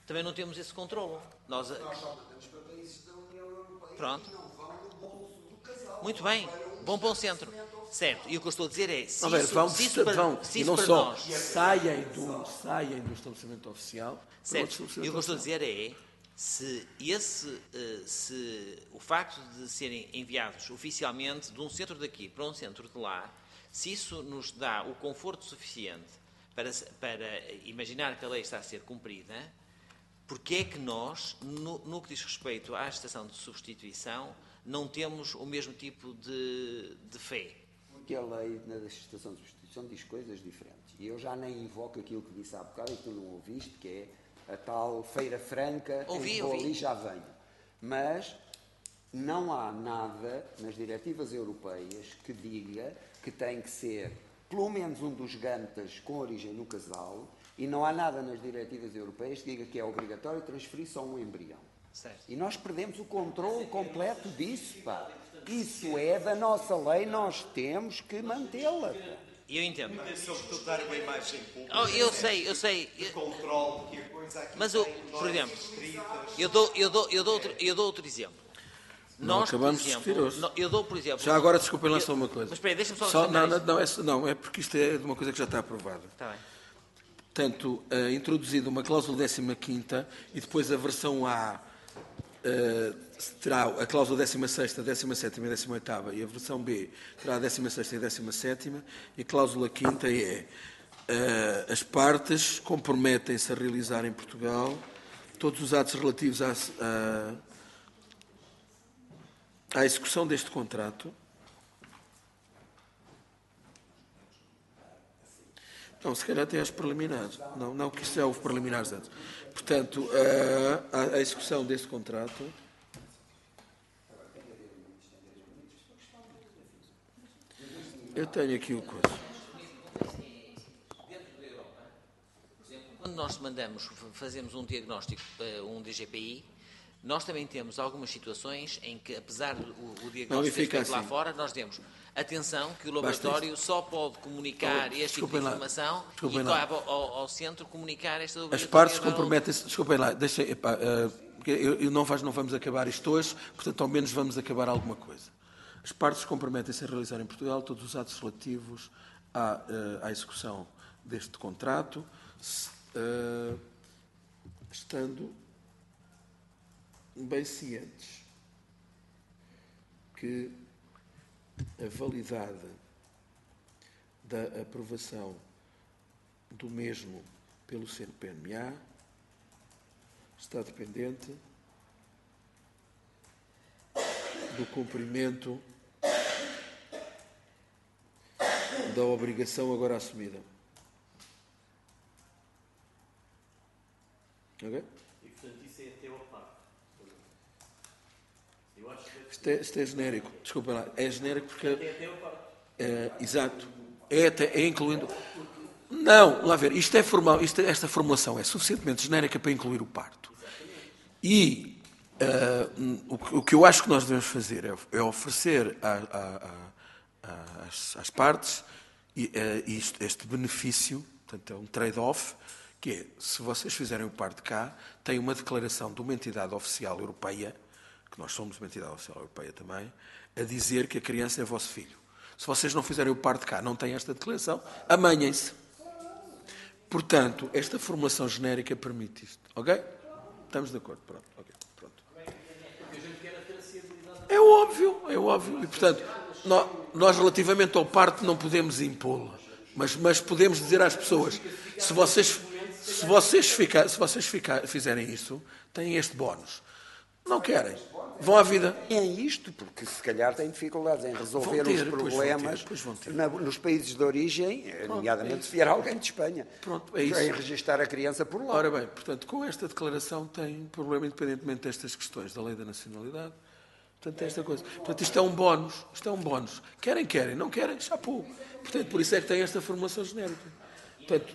K: também não temos esse controle. Nós,
A: Nós só temos para países da União Europeia
K: Pronto.
A: que não vão no bolso do casal.
K: Muito bem, bom para o centro. Certo, e o que eu estou a dizer é, se
B: Não, ver,
K: isso,
B: vão,
K: se isso para,
B: vão,
K: se
B: e
K: isso
B: não
K: para
B: só
K: nós...
B: saem do, saem do estabelecimento oficial para outro
K: Certo, e
B: estabelecimento
K: o que eu estou a
B: oficial.
K: dizer é, se, esse, eh, se o facto de serem enviados oficialmente de um centro daqui para um centro de lá, se isso nos dá o conforto suficiente para, para imaginar que a lei está a ser cumprida, porque é que nós, no, no que diz respeito à estação de substituição, não temos o mesmo tipo de, de fé?
C: Porque a lei na estação de substituição diz coisas diferentes. E eu já nem invoco aquilo que disse há bocado e que tu não ouviste, que é a tal Feira Franca,
K: ouvi,
C: em que vou
K: ouvi.
C: ali já venho. Mas não há nada nas diretivas europeias que diga que tem que ser pelo menos um dos gantas com origem no casal, e não há nada nas diretivas europeias que diga que é obrigatório transferir só um embrião.
K: Certo.
C: E nós perdemos o controle completo disso, pá. Isso é da nossa lei, nós temos que mantê-la.
K: E eu entendo.
D: Mas é sobretudo dar uma imagem pública.
K: Oh, eu sei, eu sei.
D: De controle que a coisa aqui
K: Mas, eu,
D: tem
K: por exemplo,
D: escritas.
K: eu dou, eu, dou, eu, dou outro, eu dou outro exemplo.
B: Não
K: Nós,
B: acabamos
K: por
B: de
K: exemplo,
B: discutir hoje.
K: no- eu dou, por exemplo...
B: Já agora, desculpem lá só uma coisa.
K: Mas espera aí, deixa-me só...
B: Só-
K: terminar
B: não,
K: isto.
B: não, não, é, não, é porque isto é de uma coisa que já está aprovada.
K: Está bem.
B: Portanto, uh, introduzida uma cláusula décima quinta e depois a versão A uh, terá a cláusula décima sexta, décima sétima e décima oitava, e a versão B terá a décima sexta e décima sétima, e a cláusula quinta é uh, as partes comprometem-se a realizar em Portugal todos os atos relativos à, à, à execução deste contrato. Não, se calhar tem as preliminares. Não, não, que isto já houve preliminares antes. Portanto, a, a, a execução deste contrato. Eu tenho aqui o coisa.
K: Quando nós mandamos, fazemos um diagnóstico, uh, um D G P I, nós também temos algumas situações em que, apesar do o, o diagnóstico ser feito lá
B: assim.
K: fora, nós temos atenção que o laboratório só pode comunicar
B: Oh,
K: este tipo de
B: desculpem lá.
K: informação
B: Desculpem
K: e
B: lá.
K: cabe ao, ao centro comunicar esta
B: As
K: obrigatoriedade.
B: partes comprometem-se. Desculpem lá, deixem, epá, uh, porque eu, eu não, vais, não vamos acabar isto hoje, portanto, ao menos vamos acabar alguma coisa. As partes comprometem-se a realizar em Portugal todos os atos relativos à, uh, à execução deste contrato, se, uh, estando bem cientes que a validade da aprovação do mesmo pelo C N P M A está dependente do cumprimento da obrigação agora assumida. Ok?
M: E, portanto, isso é até ao par. Eu acho que...
B: Isto é, isto é genérico. Desculpa lá. É genérico porque...
M: É até ao par.
B: É, exato. É, até, é incluindo... Não, lá ver. Isto é formal, isto, esta formulação é suficientemente genérica para incluir o parto. E uh, o, que- o que eu acho que nós devemos fazer é, é oferecer a- a- a- a- às, às partes e, uh, isto- este benefício, portanto é um trade-off, que é, se vocês fizerem o parto cá, tem uma declaração de uma entidade oficial europeia, que nós somos uma entidade oficial europeia também, a dizer que a criança é vosso filho. Se vocês não fizerem o parto cá, não têm esta declaração, amanhem-se. Portanto, esta formulação genérica permite isto. Ok? Estamos de acordo. Pronto. ok, pronto. É óbvio, é óbvio. E, portanto, nó- nós, relativamente ao parto, não podemos impô-la. Mas, mas podemos dizer às pessoas, se vocês, se vocês, ficar, se vocês ficar, fizerem isso, têm este bónus. Não querem. Vão à vida.
C: É isto, porque se calhar têm dificuldades em resolver
B: Vão ter,
C: os
B: pois vão ter,
C: problemas
B: pois vão ter.
C: na- nos países de origem, nomeadamente se vier alguém de Espanha,
B: Pronto, é isso.
C: em registrar a criança por lá.
B: Ora bem, portanto, com esta declaração tem problema independentemente destas questões da lei da nacionalidade. Portanto, é esta coisa. Portanto, isto é um bónus. Isto é um bónus. Querem, querem. Não querem, chapou. Portanto, por isso é que tem esta formulação genérica. Portanto,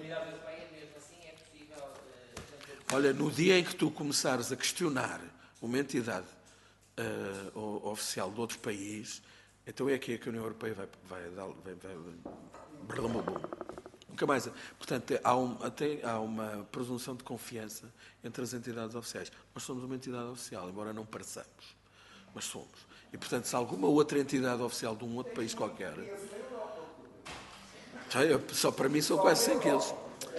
B: olha, no dia em que tu começares a questionar uma entidade eh, o- oficial de outro país, então é aqui que a União Europeia vai, vai dar... Vai, vai, vai, Nunca mais. Portanto, há, um, até, há uma presunção de confiança entre as entidades oficiais. Nós somos uma entidade oficial, embora não pareçamos, mas somos. E, portanto, se alguma outra entidade oficial de um outro país qualquer... Só para mim são quase cem quilos.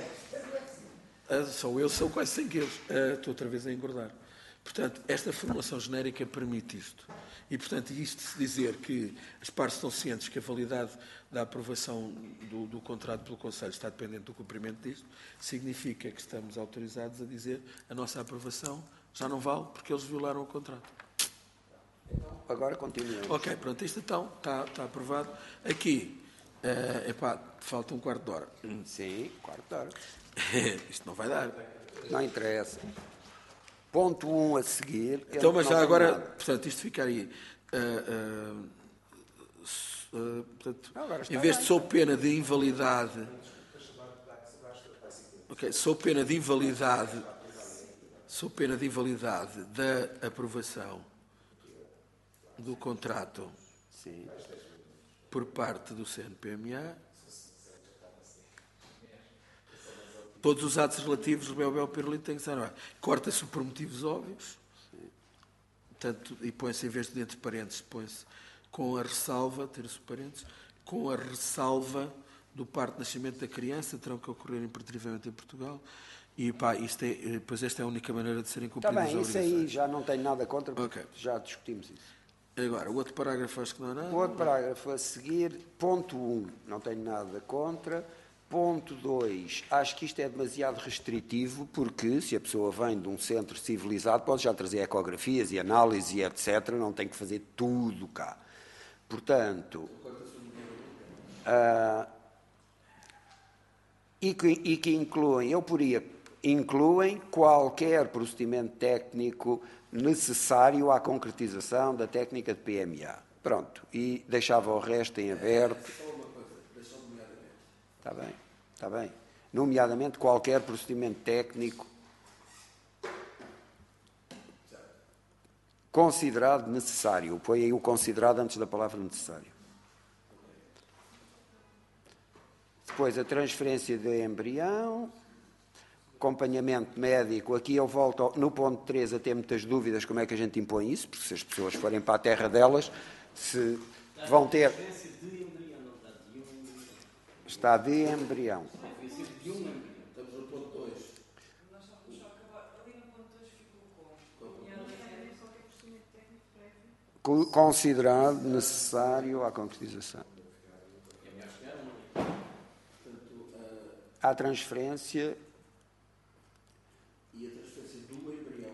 B: Só eu sou quase cem quilos. Estou outra vez a engordar. Portanto, esta formulação genérica permite isto. E, portanto, isto se dizer que as partes estão cientes que a validade da aprovação do, do contrato pelo Conselho está dependente do cumprimento disto, significa que estamos autorizados a dizer a nossa aprovação já não vale porque eles violaram o contrato.
C: Agora continuamos.
B: Ok, pronto, isto então está, está aprovado. Aqui, uh, epá, falta um quarto de hora.
C: Sim, quarto de hora.
B: Isto não vai dar.
C: Não interessa. Ponto um a seguir.
B: Então, mas já agora, nada. Portanto, isto ficaria... Uh, uh, uh, portanto, em vez de sob pena de invalidade... Ok, sob pena de invalidade... Sob pena de invalidade da aprovação do contrato
C: Sim.
B: por parte do C N P M A, todos os atos relativos do Bel Pirulito têm que ser... Corta-se por motivos óbvios, portanto, e põe-se, em vez de entre parênteses, põe-se com a ressalva, ter-se parênteses, com a ressalva do parto de nascimento da criança, terão que ocorrer imperativamente em Portugal. E, pá, isto é, pois esta é a única maneira de serem cumpridas as obrigações.
C: Está bem, isso aí já não tenho nada contra, porque
B: okay.
C: já discutimos isso.
B: Agora, o outro parágrafo acho que não é nada.
C: O outro parágrafo a seguir, ponto um, não tenho nada contra. Ponto dois, acho que isto é demasiado restritivo, porque se a pessoa vem de um centro civilizado, pode já trazer ecografias e análises e etcétera, não tem que fazer tudo cá. Portanto, uh, e, que, e que incluem, eu poria, incluem qualquer procedimento técnico necessário à concretização da técnica de P M A. Pronto, e deixava o resto em aberto. Está bem, está bem. Nomeadamente qualquer procedimento técnico considerado necessário. Põe aí o considerado antes da palavra necessário. Depois a transferência de embrião, acompanhamento médico. Aqui eu volto ao, no ponto três a ter muitas dúvidas como é que a gente impõe isso, porque se as pessoas forem para a terra delas, se vão ter... Está de embrião.
B: Estamos no ponto dois.
C: Considerado necessário à concretização. À transferência.
B: E a transferência do embrião.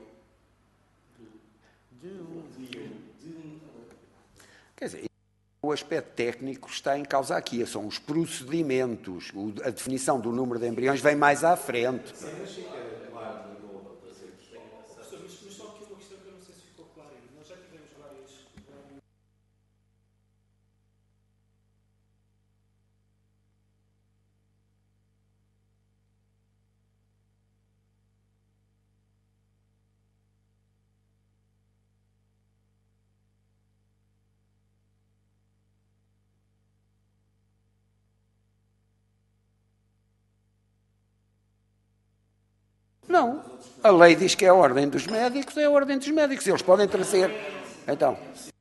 C: De um. Quer dizer, o aspecto técnico está em causa aqui, são os procedimentos. A definição do número de embriões vem mais à frente.
H: Mas só que uma questão que eu não sei se ficou clara. Nós já tivemos várias.
C: Não. A lei diz que é a ordem dos médicos, é a ordem dos médicos. Eles podem trazer. Então.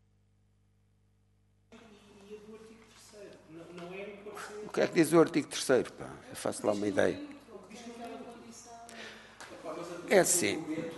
C: O que é que diz o artigo terceiro? Pá? Eu faço lá uma ideia. É assim.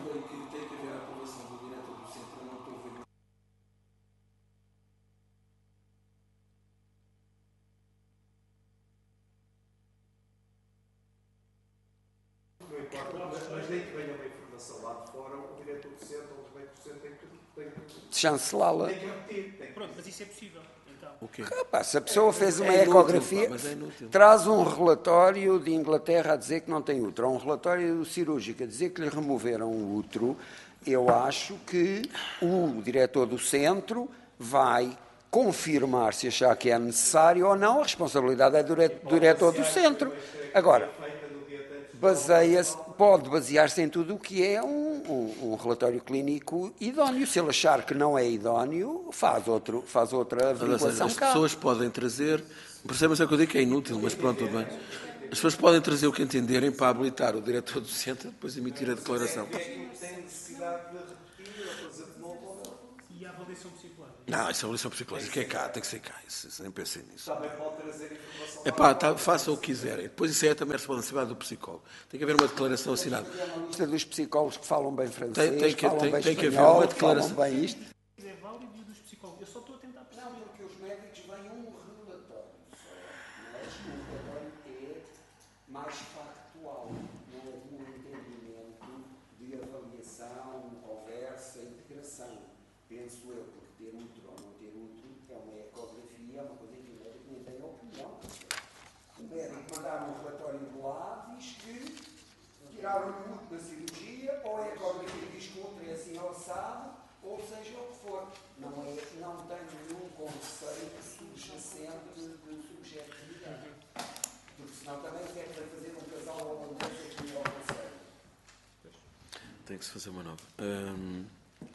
A: Mas nem que venha uma informação lá de fora, o diretor do centro ou os médicos do centro tem que
C: chancelá-la.
H: Tem que repetir. Pronto, mas isso é possível. Então.
B: O quê?
C: Rapaz, se a pessoa fez uma
B: é inútil,
C: ecografia,
B: pá, mas é inútil.
C: traz um relatório de Inglaterra a dizer que não tem útero, ou um relatório cirúrgico a dizer que lhe removeram o útero, eu acho que o diretor do centro vai confirmar se achar que é necessário ou não, a responsabilidade é do diretor do centro. Agora, baseia-se, pode basear-se em tudo o que é um, um, um relatório clínico idóneo. Se ele achar que não é idóneo, faz, outro, faz outra averiguação.
B: As pessoas podem trazer, percebem-se o que eu digo que é inútil, mas pronto, tudo bem. As pessoas podem trazer o que entenderem para habilitar o diretor do centro e depois emitir a declaração.
A: Tem necessidade de repetir ou fazer de novo ou não?
H: E a avaliação psicológica?
B: Não, isso é avaliação psicológica, que é cá, tem que ser cá, isso, isso, nem pensei nisso.
A: Também pode trazer informação.
B: É pá, tá, façam o que quiserem. Depois isso é também a responsabilidade do psicólogo. Tem que haver uma declaração assinada.
C: A lista dos psicólogos que falam bem francês,
B: Tem, tem que,
C: falam
B: tem,
C: bem
B: tem que haver
C: espanhol,
B: uma
C: que falam
B: declaração.
C: bem isto.
H: É válido e o dos psicólogos. Eu só estou a tentar perceber.
C: Não, porque os médicos vêm um relatório só, mas o relatório é mais factual, não é de um entendimento de avaliação, conversa, integração. Penso eu, porque ter útero ou não ter útero é uma ecografia, é uma coisa que o médico nem tem opinião. O médico mandar um relatório de lá diz que tiraram o útero da cirurgia, ou a ecografia diz que o útero é assim alçado, ou seja o que for. Não, é, não tem nenhum conceito subjacente de subjetividade. Porque senão também quer fazer um casal ou uma coisa que não é o conceito.
B: Tem que se fazer uma nova. Hum,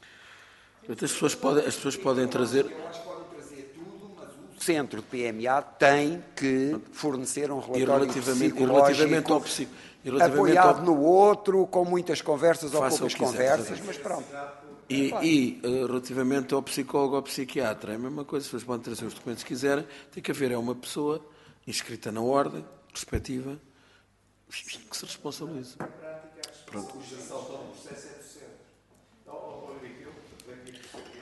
B: as, pessoas podem, as pessoas podem trazer...
C: Eu acho que podem trazer tudo, mas o centro de P M A tem que fornecer um
B: E
C: relatório
B: relativamente, e
C: psicológico
B: relativamente ao psico, e relativamente
C: apoiado
B: ao,
C: no outro, com muitas conversas ou
B: Faça
C: poucas
B: o que quiser,
C: conversas,
B: fazer.
C: mas pronto.
B: E, e uh, relativamente ao psicólogo ou ao psiquiatra, é a mesma coisa, as pessoas podem trazer os documentos que quiserem, tem que haver é uma pessoa inscrita na ordem, respectiva, que se responsabilize. Pronto.
A: A gestão do processo é do centro. Então, ó, Henrique, eu daqui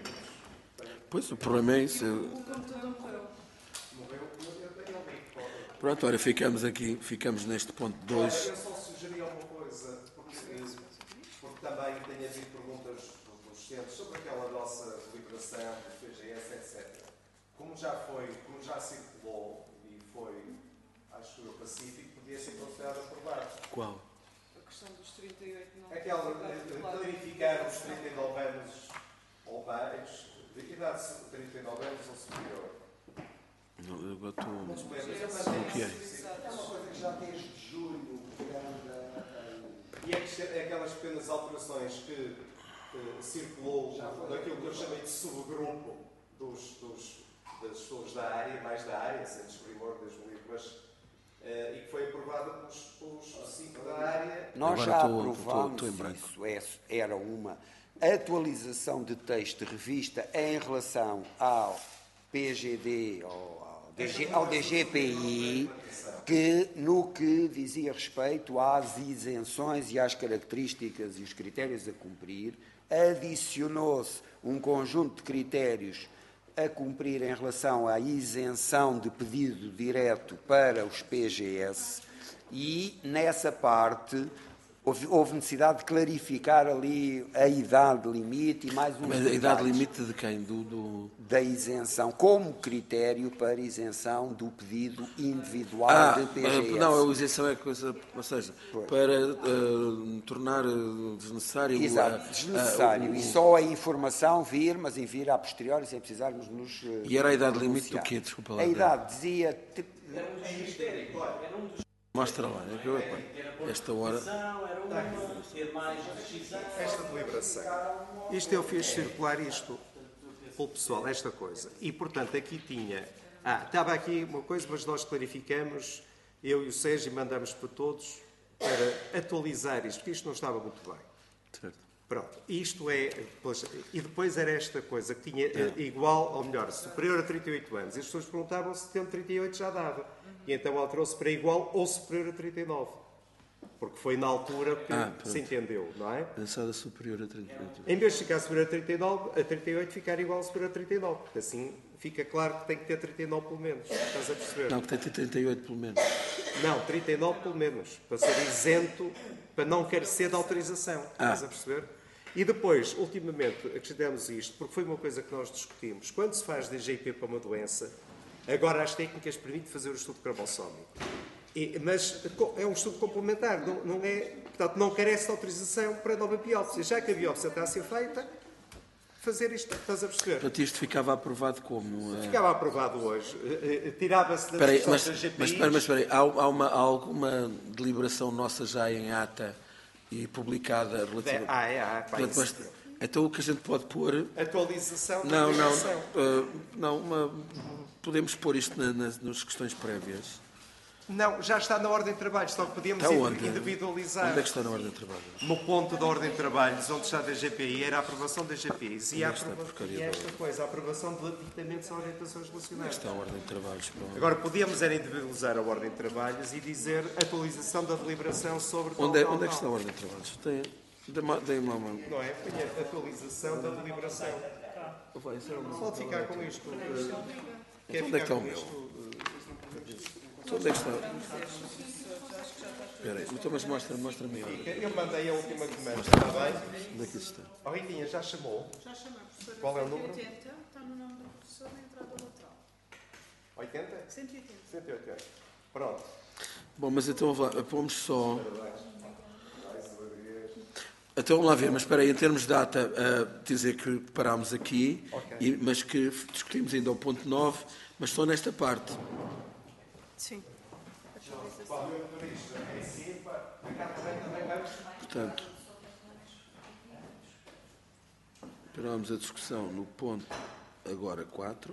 B: Pois, o problema é isso. Eu...
L: O computador morreu.
A: morreu, eu tenho alguém.
B: Pronto, olha, ficamos aqui, ficamos neste ponto dois.
A: Eu só sugeri uma coisa, porque, porque também tenho havido perguntas dos centros sobre aquela nossa liberação do P G S, etcétera. Como já foi, como já circulou e foi, acho eu, pacífico, podia ser considerado aprovado.
B: Qual?
L: A questão dos trinta e oito não.
A: Aquela de clarificar os trinta e nove anos ou mais, de idade de trinta e nove anos ou superior.
B: Não, eu agora estou...
A: Mas, mas,
B: O que é?
C: É uma coisa que já desde julho anda.
A: E é que- é aquelas pequenas alterações que eh, circulou naquilo que eu chamei de subgrupo dos, dos, das pessoas da área, mais da área, sem desprimor das livros, eh, e que foi aprovada pelos, pelos cinco da área.
C: Nós
B: Agora
C: já
B: estou-
C: aprovámos
B: estou- estou em branco.
C: isso. É- Era uma atualização de texto de revista em relação ao P G D, ou ao, D G, ao D G P I, que no que dizia respeito às isenções e às características e os critérios a cumprir, adicionou-se um conjunto de critérios a cumprir em relação à isenção de pedido direto para os P G S e, nessa parte, houve, houve necessidade de clarificar ali a idade limite e mais um
B: Mas a idade limite de quem? Do, do...
C: da isenção, como critério para isenção do pedido individual
B: Ah,
C: de P G S.
B: não, a isenção é coisa, ou seja, para uh, tornar uh, desnecessário...
C: Exato,
B: a-
C: desnecessário.
B: a- o-
C: E só a informação vir, mas em vir a posteriori, sem precisarmos nos uh,
B: E era a idade limite do
C: pronunciar.
B: quê? Desculpa lá.
C: A idade dizia... te-
M: Era um dos critérios, era um dos
B: Mostra lá. É que eu, epá, esta hora...
M: decisão, era uma, ter mais decisão.
A: Esta deliberação. Isto eu fiz circular isto pelo pessoal, esta coisa. E, portanto, aqui tinha... Ah, estava aqui uma coisa, mas nós clarificamos, eu e o Sérgio mandamos para todos para atualizar isto, porque isto não estava muito bem.
B: Certo.
A: Pronto, isto é... pois, e depois era esta coisa, que tinha eh, igual, ou melhor, superior a trinta e oito anos. E as pessoas perguntavam se tendo trinta e oito já dava. E então alterou-se para igual ou superior a trinta e nove. Porque foi na altura que
B: Ah, pronto.
A: se entendeu, não é?
B: Pensada superior a trinta e oito.
A: Em vez de ficar superior a trinta e nove, a trinta e oito ficar igual a superior a trinta e nove. Porque assim fica claro que tem que ter trinta e nove pelo menos. Estás a perceber?
B: Não, que tem que ter trinta e oito pelo menos.
A: Não, trinta e nove pelo menos. Para ser isento, para não carecer de autorização.
B: Ah.
A: Estás a perceber? E depois, ultimamente, acrescentamos isto, porque foi uma coisa que nós discutimos. Quando se faz D G I P para uma doença, agora as técnicas permitem fazer o estudo cromossómico. E, mas é um estudo complementar, não, não é, portanto, não carece de autorização para nova biópsia. Já que a biópsia está a ser feita, fazer isto, estás a perceber?
B: Portanto, isto ficava aprovado como? eh?
A: Ficava aprovado hoje. Eh, eh, Tirava-se da
B: Espera aí,
A: discussão
B: mas,
A: das G P Is.
B: mas, espera, mas espera aí, há, há, uma, há alguma deliberação nossa já em ata e publicada relativa...
A: Ah, é, ah, pá,
B: Portanto,
A: isso.
B: mas, então o que a gente pode pôr...
A: Atualização da
B: Não, não,
A: legislação.
B: uh, não uma- podemos pôr isto na, nas, nas questões prévias.
D: Não, já está na ordem de trabalhos, só que podíamos
B: Está onde?
D: individualizar.
B: Onde é que está na ordem de trabalhos?
D: No ponto da ordem de trabalhos, onde está a D G P I, era a aprovação da D G P I. E, a
B: Onde é que está a
D: aprova-
B: porcaria
D: e
B: da
D: esta
B: ordem?
D: coisa, a aprovação de dictamentos a orientações
B: Onde é que
D: relacionadas.
B: está a ordem de trabalhos? Pronto.
D: Agora, podíamos era individualizar a ordem de trabalhos e dizer atualização da deliberação sobre tal,
B: Onde é,
D: tal,
B: onde é que está
D: tal.
B: a ordem de trabalhos? Tem, dê-me dê-me lá uma...
D: Não é? Punha atualização da deliberação.
B: Vai, isso é uma-
D: Pode ficar com isto.
B: Então onde é que está o meu? Então onde é que está? Espera aí, então, mas mostra, mostra-me a ordem.
D: Eu mandei a última comanda, está bem?
B: Onde é que isso está?
D: Oh, Ritinha, já chamou?
L: Já chamei, professora.
D: Qual é o número?
L: cento e oitenta, está no nome do professor na entrada lateral.
D: oitenta?
L: cento e oitenta.
D: cento e oitenta. Pronto.
B: Bom, mas então vá, vamos só... Então vamos lá ver, mas espera aí, em termos de data, uh, dizer que parámos aqui,
D: Ok.
B: e, mas que discutimos ainda o ponto nove, mas só nesta parte.
L: Sim.
B: Portanto, parámos a discussão no ponto agora quatro,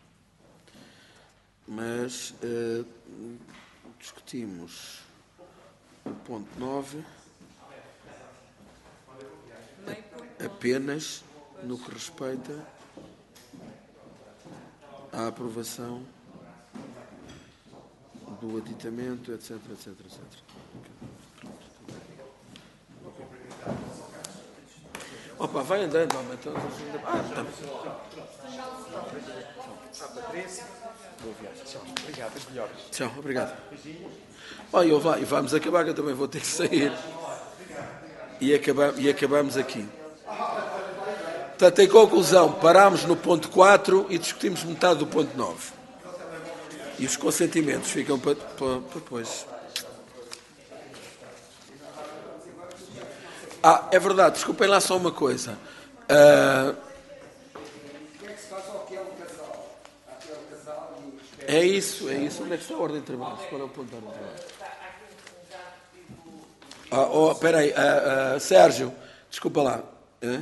B: mas uh, discutimos o ponto nove apenas no que respeita à aprovação do aditamento, etc, etc, etcétera. Opa, vai andando, homem. Então, ah, tá.
D: Tchau, Patrícia. Boa viagem. Tchau. Obrigado, as melhores.
B: Tchau, obrigado. Olha, eu vai, vamos acabar, que eu também vou ter que sair. E, acaba, e acabamos aqui. Portanto, em conclusão, parámos no ponto quatro e discutimos metade do ponto nove. E os consentimentos ficam para, para, para depois. Ah, é verdade, desculpem lá só uma coisa. Ah, é isso, é isso. Onde é que está a ordem de trabalhos? Qual é o ponto da ordem de trabalhos? Ah, oh, espera aí, ah, ah, Sérgio, desculpa lá. Hã?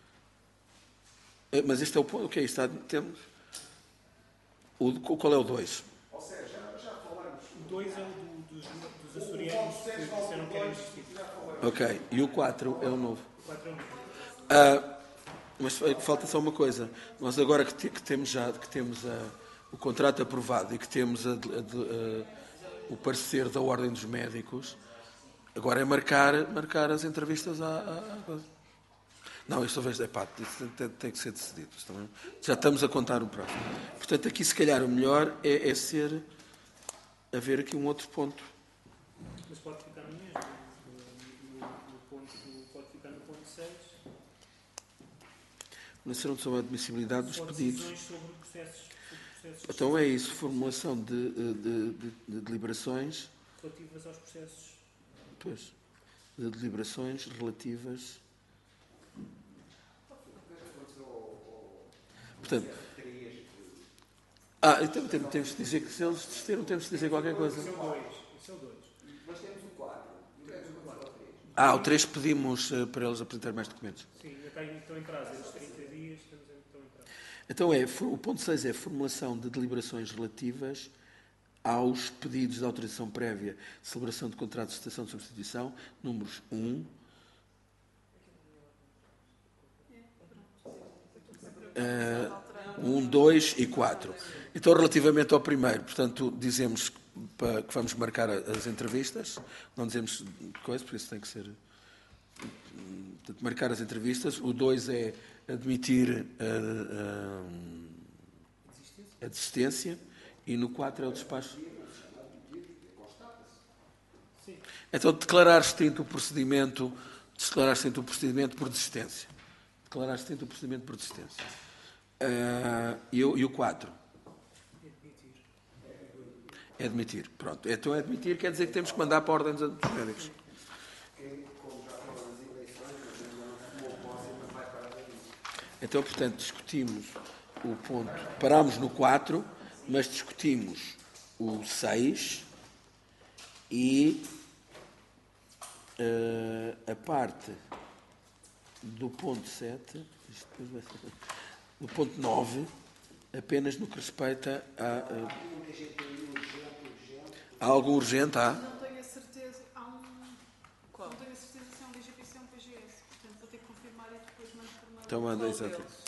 B: Mas este é o ponto, o que é isto? Temos... O, qual é o dois?
H: O dois é o do, dos, dos açorianos que disseram que era injustiça.
B: Ok, e o quatro é o novo.
H: O quatro é o novo.
B: Ah, mas falta só uma coisa. Nós agora que, te, que temos já que temos a, o contrato aprovado e que temos a, a, a, o parecer da Ordem dos Médicos, agora é marcar, marcar as entrevistas à, à, à coisa. Não, isto talvez é pá, isso tem, tem que ser decidido. Também, já estamos a contar o próximo. Portanto, aqui se calhar o melhor é, é ser haver aqui um outro ponto.
H: Mas pode ficar no mesmo. No, no, no ponto, pode ficar no ponto seis.
B: Naceram sobre a admissibilidade dos
H: Só
B: pedidos.
H: decisões sobre processos, sobre processos
B: Então é isso, formulação de, de, de, de deliberações.
H: relativas aos processos.
B: Pois, de deliberações relativas. Portanto, ah, então temos de dizer que se eles desistiram, temos de dizer qualquer coisa.
H: Esse é o dois. Esse é o dois.
B: Ah, o três pedimos uh, para eles apresentarem mais documentos.
H: Sim, estão em prazo. Eles trinta dias estão em prazo.
B: Então é, o ponto seis é formulação de deliberações relativas aos pedidos de autorização prévia de celebração de contrato de cessação de substituição, números um, um, dois e quatro. Então, relativamente ao primeiro, portanto, dizemos que vamos marcar as entrevistas, não dizemos coisa, porque isso tem que ser... Portanto, marcar as entrevistas. O dois é admitir a, a, a desistência e no quatro é o despacho. Então, declarar extinto o procedimento, declarar extinto o procedimento por desistência. Declarar extinto o procedimento por desistência. Uh, e, o, e o quatro? É admitir. Pronto. Então, é admitir quer dizer que temos que mandar para a ordem dos médicos. Então, portanto, discutimos o ponto. Parámos no quatro, mas discutimos o seis e uh, a parte do ponto sete, isto depois vai ser, do ponto nove, apenas no que respeita a, a Há algo urgente? Há?
L: Não tenho a certeza. Há um. Qual? Não tenho a certeza se é um D G P C ou um P G S. Portanto, vou ter que confirmar e depois mando por mail.
B: Então manda, exato.